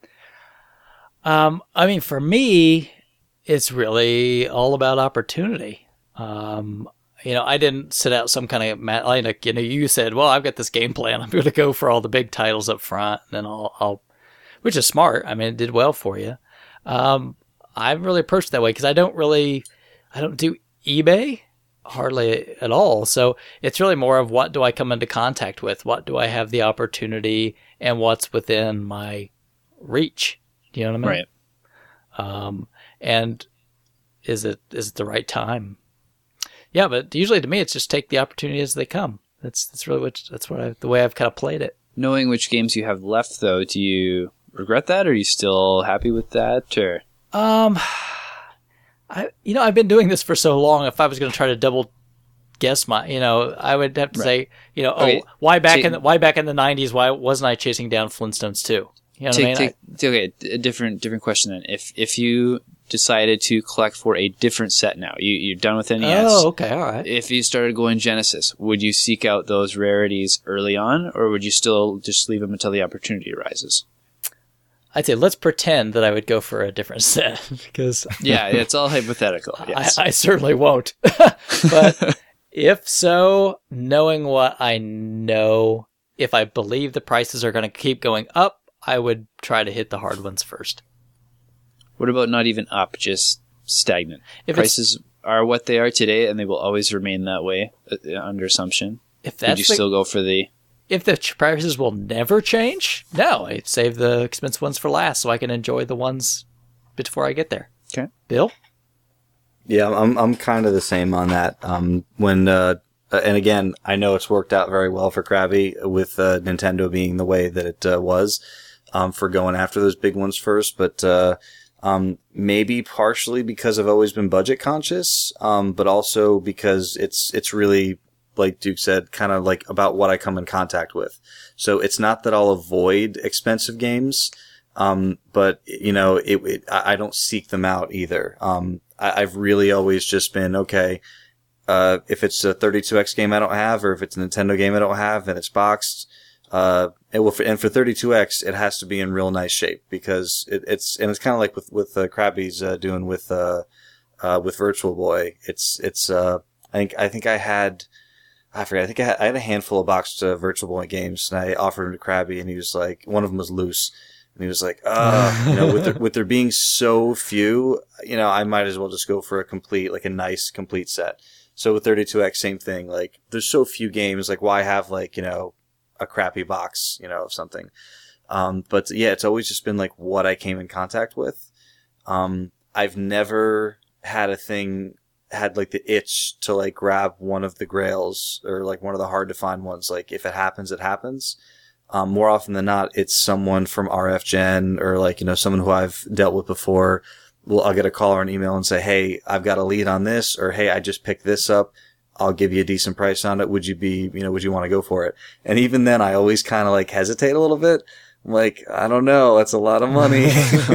Um, I mean, for me, it's really all about opportunity. Um, You know, I didn't set out some kind of like you know. You said, "Well, I've got this game plan. I'm going to go for all the big titles up front, and then I'll, I'll," which is smart. I mean, it did well for you. Um, I've really approached it that way because I don't really, I don't do eBay hardly at all. So it's really more of what do I come into contact with, what do I have the opportunity, and what's within my reach. Do you know what I mean? Right. Um, and is it is it the right time? Yeah, but usually to me, it's just take the opportunity as they come. That's that's really what that's what I, the way I've kind of played it. Knowing which games you have left, though, do you regret that, or are you still happy with that? Or um, I you know I've been doing this for so long. If I was going to try to double guess my, you know, I would have to Right. say, you know, Okay. oh, why back Take- in the, why back in the nineties? Why wasn't I chasing down Flintstones too? You know what I mean? Take, take, okay, a different different question then. If if you decided to collect for a different set now, you you're done with N E I, S. oh, okay, all right. If you started going Genesis, would you seek out those rarities early on, or would you still just leave them until the opportunity arises? I'd say let's pretend that I would go for a different set because Yeah, it's all hypothetical. Yes. I, I certainly won't. But if so, knowing what I know, if I believe the prices are going to keep going up, I would try to hit the hard ones first. What about not even up, just stagnant? If it's- Prices are what they are today, and they will always remain that way, uh, under assumption. If Would that's you the, still go for the... if the ch- prices will never change, no, I'd save the expensive ones for last so I can enjoy the ones before I get there. Okay. Bill? Yeah, I'm I'm kind of the same on that. Um, when uh, uh, and again, I know it's worked out very well for Krabby with uh, Nintendo being the way that it uh, was, um, for going after those big ones first. But uh, um, maybe partially because I've always been budget conscious, um, but also because it's it's really, like Duke said, kind of like about what I come in contact with. So it's not that I'll avoid expensive games. Um, but you know, it, it, I I don't seek them out either. Um, I, I've really always just been, okay, uh, if it's a thirty-two X game I don't have, or if it's a Nintendo game I don't have and it's boxed, uh, it will, and for thirty-two X, it has to be in real nice shape because it, it's, and it's kind of like with, with, uh, Krabby's, uh, doing with, uh, uh, with Virtual Boy. It's, it's, uh, I think, I think I had, I forget, I think I had, I had a handful of boxed, uh, Virtual Boy games and I offered them to Krabby and he was like, one of them was loose. And he was like, uh, you know, with there, with there being so few, you know, I might as well just go for a complete, like a nice complete set. So with thirty-two X, same thing. Like, there's so few games, like, why have, like, you know, a crappy box, you know, of something. Um, but yeah, it's always just been like what I came in contact with. Um, I've never had a thing, had like the itch to like grab one of the grails or like one of the hard to find ones. Like, if it happens, it happens. Um, more often than not, it's someone from R F Gen or like, you know, someone who I've dealt with before. Well, I'll get a call or an email and say, hey, I've got a lead on this, or hey, I just picked this up. I'll give you a decent price on it. Would you be, you know, would you want to go for it? And even then, I always kind of like hesitate a little bit. I'm like, I don't know. That's a lot of money.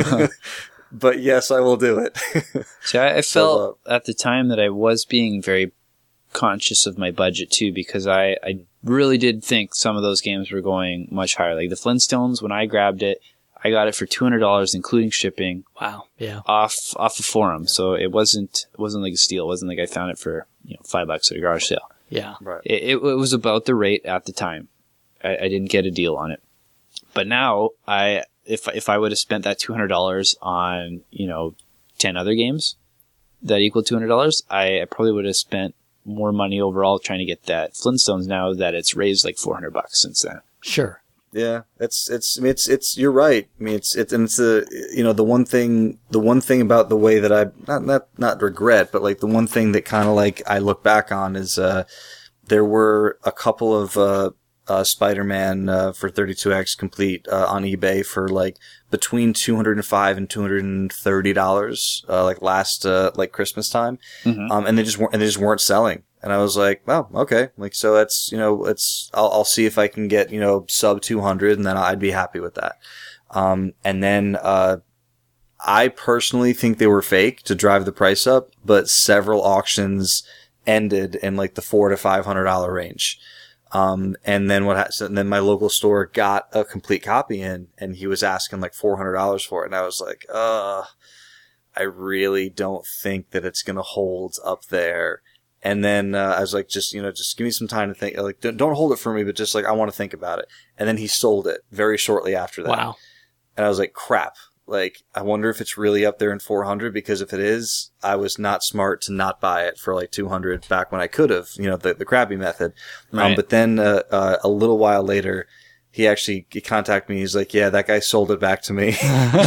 But yes, I will do it. See, I, I So, felt at the time that I was being very conscious of my budget too, because I, I really did think some of those games were going much higher. Like the Flintstones, when I grabbed it, I got it for two hundred dollars including shipping Wow. Yeah. off off a forum. So it wasn't it wasn't like a steal. It wasn't like I found it for, you know, five bucks at a garage sale. Yeah. Right. It, it, it was about the rate at the time. I, I didn't get a deal on it. But now, I if if I would have spent that two hundred dollars on, you know, ten other games that equal two hundred dollars, I, I probably would have spent more money overall trying to get that Flintstones now that it's raised like four hundred bucks since then. Sure. Yeah, it's, it's, I mean, it's, it's, you're right. I mean, it's, it's, and it's the, you know, the one thing, the one thing about the way that I, not, not, not regret, but like the one thing that kind of like I look back on is, uh, there were a couple of, uh, uh, Spider-Man, uh, for thirty-two X complete, uh, on eBay for like between two hundred five and two hundred thirty dollars, uh, like last, uh, like Christmas time. Mm-hmm. Um, and they just weren't, and they just weren't selling. And I was like, well, okay. Like, so that's, you know, it's, I'll, I'll see if I can get, you know, sub two hundred and then I'd be happy with that. Um, and then, uh, I personally think they were fake to drive the price up, but several auctions ended in like the four to five hundred dollar range. Um, and then what, ha- so then my local store got a complete copy in and he was asking like four hundred dollars for it. And I was like, uh, I really don't think that it's going to hold up there. And then, uh, I was like, just, you know, just give me some time to think. Like, don't don't hold it for me, but just like, I want to think about it. And then he sold it very shortly after that. Wow. And I was like, crap. Like, I wonder if it's really up there in four hundred, because if it is, I was not smart to not buy it for like two hundred back when I could have, you know, the, the Krabby method. Right. Um, but then, uh, uh, a little while later, he actually he contacted me. He's like, yeah, that guy sold it back to me.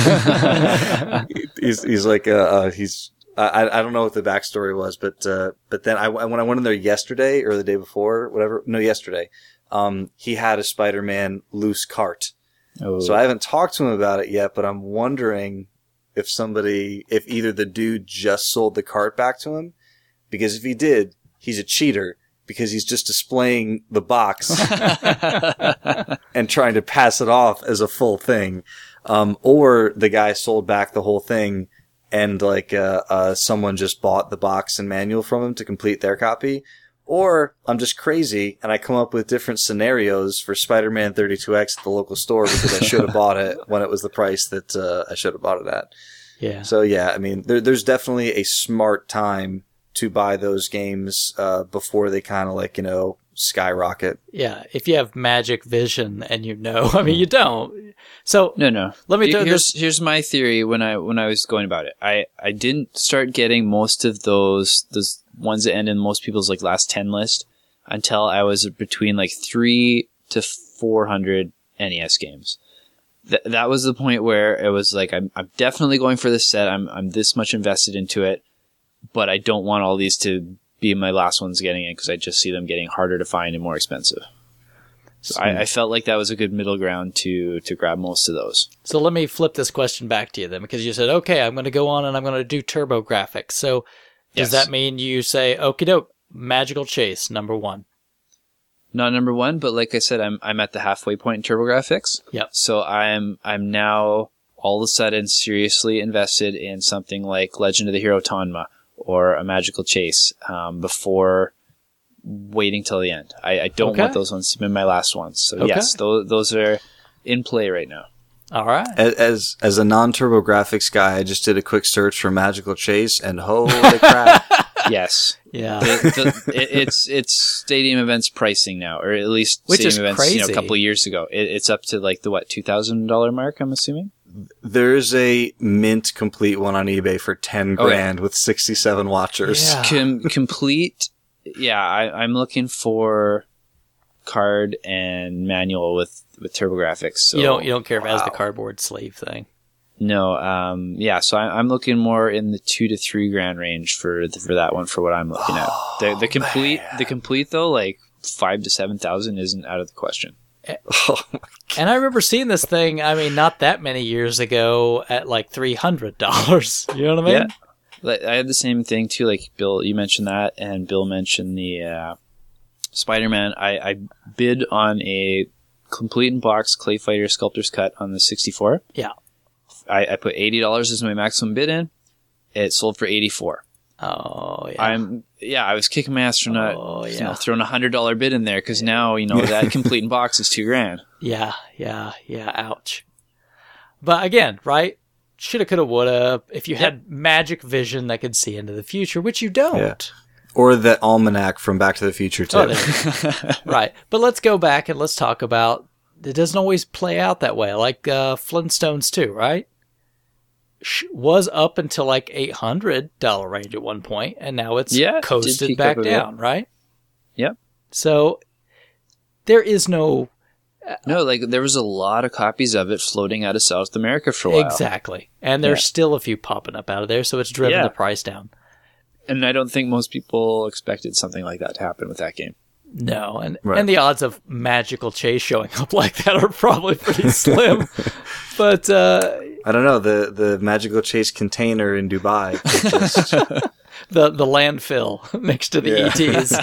he's, he's like, uh, uh he's, I, I don't know what the backstory was, but, uh, but then I, when I went in there yesterday or the day before, whatever, no, yesterday, um, he had a Spider-Man loose cart. Oh. So I haven't talked to him about it yet, but I'm wondering if somebody, if either the dude just sold the cart back to him, because if he did, he's a cheater because he's just displaying the box and trying to pass it off as a full thing. Um, or the guy sold back the whole thing and like, uh, uh, someone just bought the box and manual from him to complete their copy. Or I'm just crazy and I come up with different scenarios for Spider-Man thirty-two X at the local store because I should have bought it when it was the price that, uh, I should have bought it at. Yeah. So yeah, I mean, there, there's definitely a smart time to buy those games, uh, before they kind of like, you know, skyrocket. Yeah. If you have magic vision and you know, I mean, you don't. So No, no. let me do here's this. here's my theory when I when I was going about it. I, I didn't start getting most of those those ones that end in most people's like last ten list until I was between like three to four hundred N E S games. Th- that was the point where it was like I'm I'm definitely going for this set. I'm I'm this much invested into it, but I don't want all these to be my last ones getting in because I just see them getting harder to find and more expensive. So I, I felt like that was a good middle ground to to grab most of those. So let me flip this question back to you then, because you said, okay, I'm going to go on and I'm going to do turbo graphics. So does Yes. that mean you say, okie doke, Magical Chase, number one? Not number one, but like I said, I'm I'm at the halfway point in TurboGrafx. Yep. So I'm I'm now all of a sudden seriously invested in something like Legend of the Hero Tonma or a Magical Chase um, before waiting till the end. I, I don't Okay. want those ones to be my last ones. So Okay. yes, those those are in play right now. All right. As as a non-turbo graphics guy, I just did a quick search for Magical Chase, and holy crap! Yes. Yeah. the, the, it, it's it's Stadium Events pricing now, or at least Which is Stadium Events, you know, a crazy. couple of years ago. It, it's up to like the what two thousand dollar mark. I'm assuming. There's a mint complete one on eBay for ten Oh, yeah. grand with sixty-seven watchers. Yeah. Com- complete. Yeah, I, I'm looking for card and manual with with TurboGrafx. So you don't you don't care if it has the Wow. cardboard sleeve thing. no, um, yeah. So I, I'm looking more in the two to three grand range for the, for that one for what I'm looking at. The the complete the complete though, like five to seven thousand isn't out of the question. Oh my And I remember seeing this thing, I mean, not that many years ago at like three hundred dollars. You know what I mean? Yeah. Like, I had the same thing too. Like Bill, you mentioned that, and Bill mentioned the uh, Spider-Man. I, I bid on a complete in box Clay Fighter Sculptor's Cut on the sixty-four. Yeah. I, I put eighty dollars as my maximum bid in. It sold for eighty-four. Oh, yeah. I'm yeah. I was kicking my ass for not Oh, you yeah. know, throwing a hundred dollar bid in there because now you know that complete in box is two grand. Yeah, yeah, yeah. Ouch. But again, right? Shoulda, coulda, woulda. If you had magic vision that could see into the future, which you don't. Yeah. Or that almanac from Back to the Future too. Oh, there- right. But let's go back and let's talk about it doesn't always play out that way. Like uh, Flintstones too, right? Sh- Was up until like eight hundred dollars range at one point, and now it's Yeah, it did coasted peak back up a bit. down, right? Yep. So there is no No, like there was a lot of copies of it floating out of South America for a while. exactly, and there's Yeah. still a few popping up out of there, so it's driven Yeah. the price down. And I don't think most people expected something like that to happen with that game. No, and Right. and the odds of Magical Chase showing up like that are probably pretty slim. But uh, I don't know, the the Magical Chase container in Dubai could just the the landfill next to the Yeah. E Ts.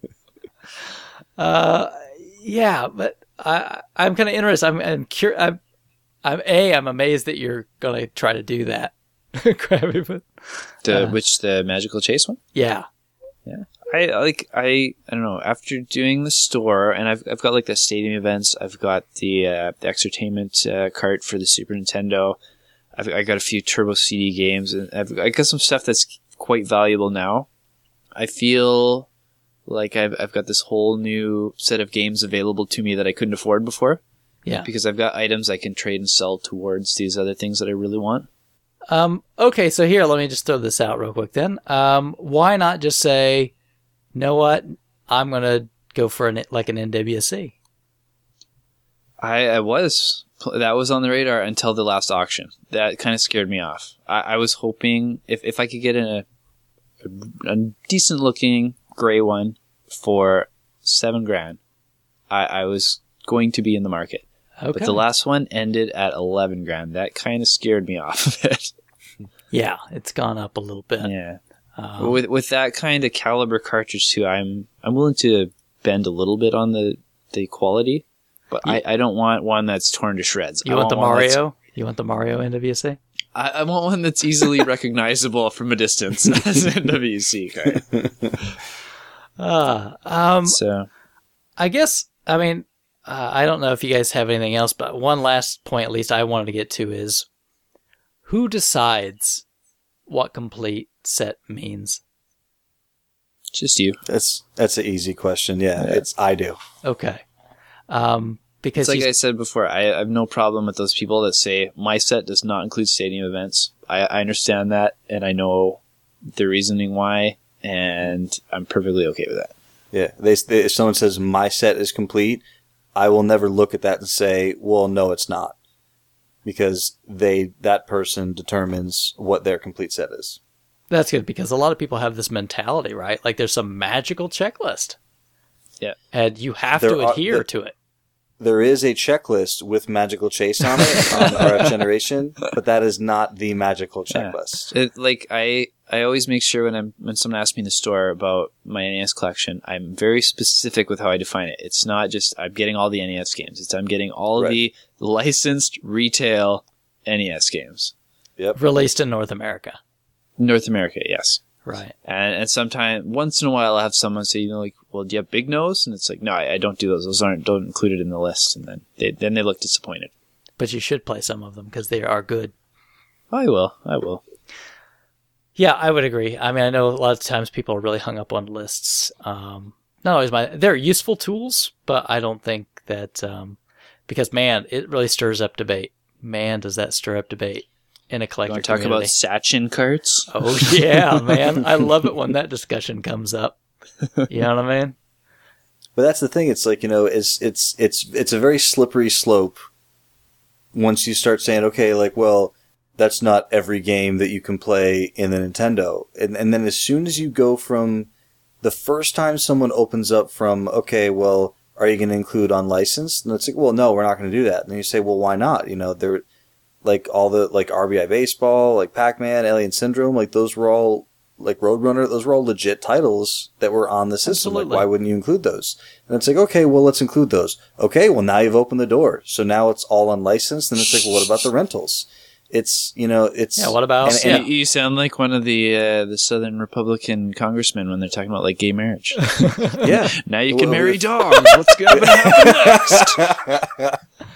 uh, yeah, but I I'm kind of interested. I'm I'm, cur- I'm I'm a I'm amazed that you're gonna try to do that. Krabby, but The Uh. which the Magical Chase one? yeah, I like I I don't know. After doing the store, and I've I've got like the Stadium Events. I've got the uh, the Exertainment uh, cart for the Super Nintendo. I've I got a few Turbo C D games, and I've I got some stuff that's quite valuable now. I feel like I've I've got this whole new set of games available to me that I couldn't afford before yeah. because I've got items I can trade and sell towards these other things that I really want. Um, okay, so here, let me just throw this out real quick then. Um, why not just say, you know what, I'm going to go for an like an N W C? I, I was. That was on the radar until the last auction. That kind of scared me off. I, I was hoping if, if I could get in a, a, a decent looking gray one for seven grand, I, I was going to be in the market. Okay. But the last one ended at eleven grand. That kind of scared me off of it. Yeah, it's gone up a little bit. Yeah. Um, with with that kind of caliber cartridge too, I'm I'm willing to bend a little bit on the, the quality, but You- I, I don't want one that's torn to shreds. you I want the one that's- Mario? You want the Mario N W C? I, I want one that's easily recognizable from a distance as an N W C card. Uh, um, So I guess, I mean, uh, I don't know if you guys have anything else, but one last point at least I wanted to get to is who decides what complete set means? just you. That's that's an easy question. Yeah, Yeah. it's I do. Okay. Um, because It's like you- I said before, I, I have no problem with those people that say my set does not include stadium events. I, I understand that, and I know the reasoning why, and I'm perfectly okay with that. Yeah, they, they if someone says my set is complete, I will never look at that and say, well, no, it's not, because they that person determines what their complete set is. that's good because a lot of people have this mentality, right? Like there's some magical checklist. Yeah. And you have There to are- adhere there- to it. There is a checklist with Magical Chase on it on R F Generation, but that is not the magical Yeah. checklist. It, like I, I always make sure when I'm when someone asks me in the store about my N E S collection, I'm very specific with how I define it. It's not just I'm getting all the N E S games. It's I'm getting all Right. the licensed retail N E S games. Yep. Released in North America. North America, yes. Right. And and sometimes once in a while I'll have someone say, you know, like, well, do you have Big Nose? And it's like, no, I, I don't do those. Those aren't don't include it in the list. And then they then they look disappointed. But you should play some of them because they are good. I will. I will. Yeah, I would agree. I mean, I know a lot of times people are really hung up on lists. Um, not always my, they're useful tools, but I don't think that, um, because man, it really stirs up debate. Man, does that stir up debate in a You collector want to talk about community. Sachin carts? Oh yeah, man. I love it when that discussion comes up. You know what I mean? But that's the thing. It's like, you know, it's it's it's it's a very slippery slope. Once you start saying, okay, like, well, that's not every game that you can play in the Nintendo, and and then as soon as you go from the first time someone opens up from, okay, well, are you going to include unlicensed? And it's like, well, no, we're not going to do that. And then you say, well, why not? You know, they're like all the like R B I Baseball, like Pac-Man, Alien Syndrome, like those were all like Roadrunner. Those were all legit titles that were on the system. Like, Absolutely. why wouldn't you include those? And it's like, okay, well, let's include those. Okay, well, now you've opened the door. So now it's all unlicensed. And it's like, well, what about the rentals? It's, you know, it's... Yeah, what about- and- yeah. and- You, you sound like one of the uh, the Southern Republican congressmen when they're talking about like gay marriage. yeah. Now you can Well, marry if- dogs. What's going to happen next?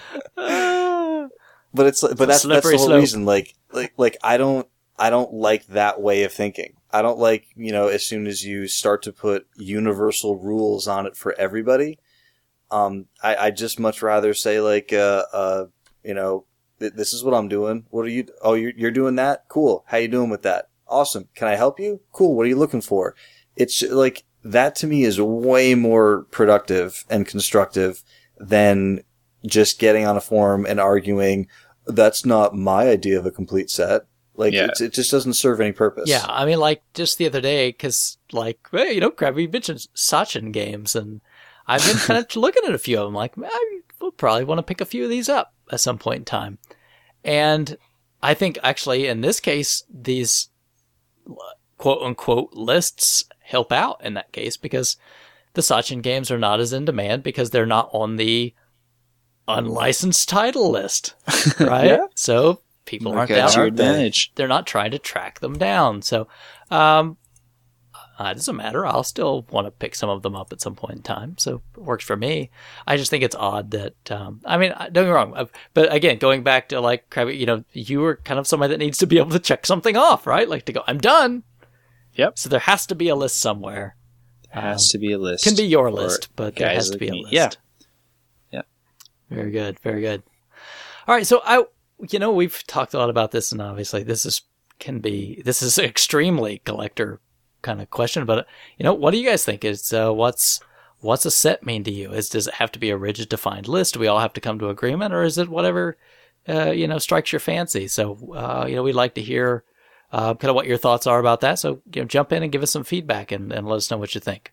But it's but that's that's Slippery the whole slope. reason. Like like like I don't I don't like that way of thinking. I don't like, you know, as soon as you start to put universal rules on it for everybody. Um, I I just much rather say like uh uh you know th- this is what I'm doing. What are you? Oh, you're you're doing that? Cool. How you doing with that? Awesome. Can I help you? Cool. What are you looking for? It's like that to me is way more productive and constructive than just getting on a forum and arguing, that's not my idea of a complete set. Like, Yeah. it's, it just doesn't serve any purpose. Yeah, I mean, like just the other day, because like, hey, you know, Krabby mentioned Sachin games, and I've been kind of looking at a few of them. Like, I will probably want to pick a few of these up at some point in time. And I think actually, in this case, these quote unquote lists help out in that case because the Sachin games are not as in demand because they're not on the unlicensed title list, right? Yeah. So people aren't That's out. your aren't they? advantage. They're not trying to track them down. So, um, uh, it doesn't matter. I'll still want to pick some of them up at some point in time. So it works for me. I just think it's odd that, um, I mean, don't get me wrong. uh, But again, going back to like, Krabby, you know, you were kind of somebody that needs to be able to check something off, right? Like to go, I'm done. Yep. So there has to be a list somewhere. There has to be a list. Can be your for list, but there guys has to like be a me. list. Yeah. Yeah. Very good. Very good. All right. So I, you know, we've talked a lot about this, and obviously this is can be this is extremely collector kind of question. But you know, what do you guys think? Is uh, what's what's a set mean to you? Is does it have to be a rigid defined list? Do we all have to come to agreement, or is it whatever uh, you know strikes your fancy? So uh, you know, we'd like to hear uh, kind of what your thoughts are about that. So you know, jump in and give us some feedback, and, and let us know what you think.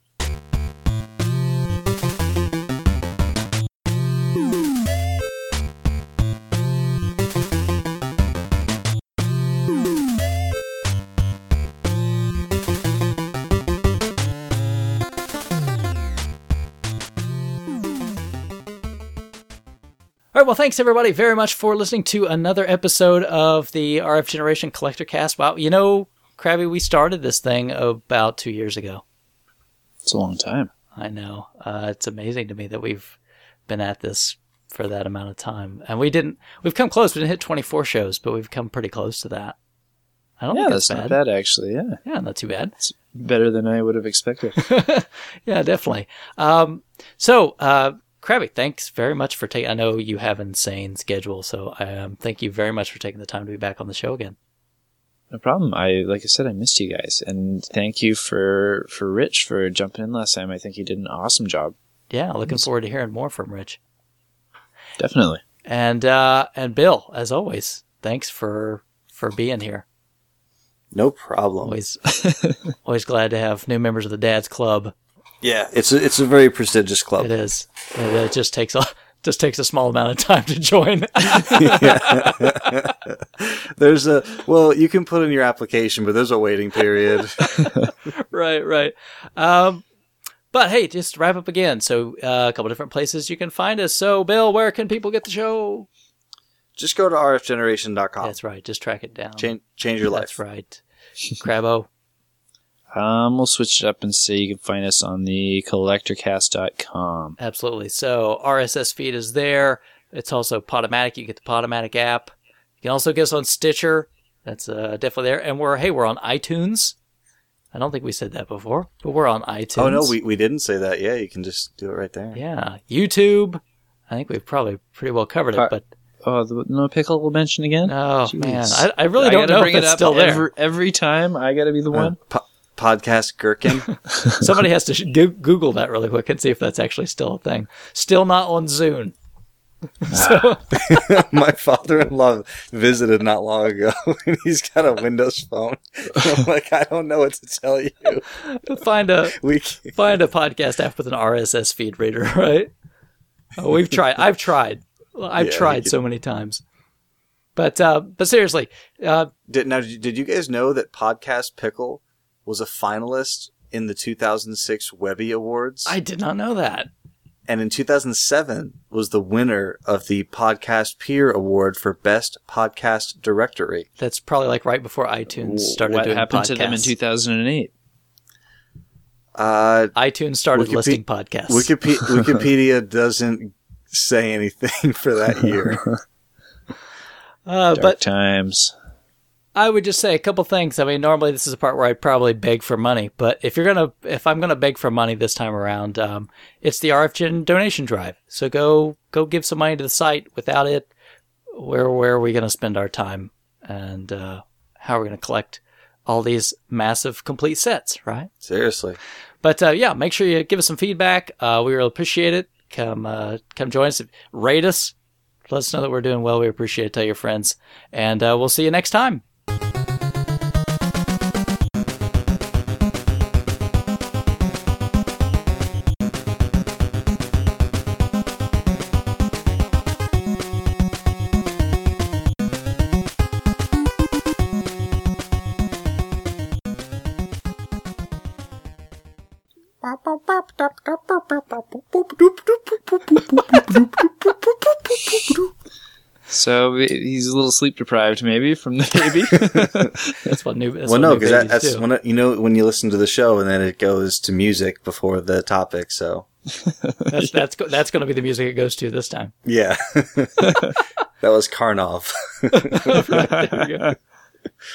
All right, well, thanks everybody very much for listening to another episode of the R F Generation Collector Cast. Wow, you know, Krabby, we started this thing about two years ago. It's a long time. I know. Uh, it's amazing to me that we've been at this for that amount of time. And we didn't, we've come close. We didn't hit twenty-four shows, but we've come pretty close to that. I don't yeah, think that's that's not bad. bad, actually. Yeah. Yeah, not too bad. It's better than I would have expected. Yeah, definitely. Um, so, uh, Krabby, thanks very much for taking, I know you have an insane schedule, so um, thank you very much for taking the time to be back on the show again. No problem. I like I said, I missed you guys, and thank you for for Rich for jumping in last time. I think he did an awesome job. Yeah, looking forward to hearing more from Rich. Definitely. And uh, and Bill, as always, thanks for for being here. No problem. Always, always glad to have new members of the Dad's Club. Yeah, it's a, it's a very prestigious club. It is. It, it just takes a just takes a small amount of time to join. There's a well, you can put in your application, but there's a waiting period. Right, right. Um, but hey, just to wrap up again. So uh, a couple different places you can find us. So Bill, where can people get the show? Just go to r f generation dot com. That's right. Just track it down. Change change your life. That's right. Crabbo. Um, we'll switch it up and say you can find us on the collector cast dot com. Absolutely. So R S S feed is there. It's also Podomatic. You get the Podomatic app. You can also get us on Stitcher. That's uh, definitely there. And we're hey, we're on iTunes. I don't think we said that before, but we're on iTunes. Oh no, we we didn't say that. Yeah, you can just do it right there. Yeah, YouTube. I think we've probably pretty well covered it, Par- but Oh, the no pickle will mention again? oh Jeez. man, I, I really I don't gotta know bring if it it's up still there. every, every time. I gotta be the Uh, one. po- podcast Gherkin. Somebody has to sh- go- Google that really quick and see if that's actually still a thing. Still not on Zune. So, My father-in-law visited not long ago, and he's got a Windows phone. I'm like, I don't know what to tell you. find a We find a podcast app with an R S S feed reader, right? Oh, we've tried. I've tried. I've Yeah, tried you so many times. But uh, but seriously, uh, did now. Did you guys know that Podcast Pickle was a finalist in the two thousand six Webby Awards, I did not know that. and in two thousand seven was the winner of the Podcast Peer Award for Best Podcast Directory? That's probably like right before iTunes started What doing happened podcasts. to them in two thousand eight? Uh, iTunes started Wikipe- listing podcasts. Wikipedia, Wikipedia doesn't say anything for that year. uh, Dark but times. I would just say a couple things. I mean, normally this is a part where I'd probably beg for money, but if you're gonna, if I'm gonna beg for money this time around, um, it's the R F Gen donation drive. So go, go give some money to the site. Without it, where, where are we gonna spend our time, and uh, how are we gonna collect all these massive complete sets, right? Seriously. But uh, yeah, make sure you give us some feedback. Uh, we really appreciate it. Come, uh, come join us. Rate us. Let us know that we're doing well. We appreciate it. Tell your friends, and uh, we'll see you next time. So he's a little sleep deprived, maybe, from the baby. That's what new. That's Well, what no, new because that, babies that's do. when it, you know when you listen to the show and then it goes to music before the topic. So That's that's go- that's going to be the music it goes to this time. yeah, that was Karnov. Right, there we go.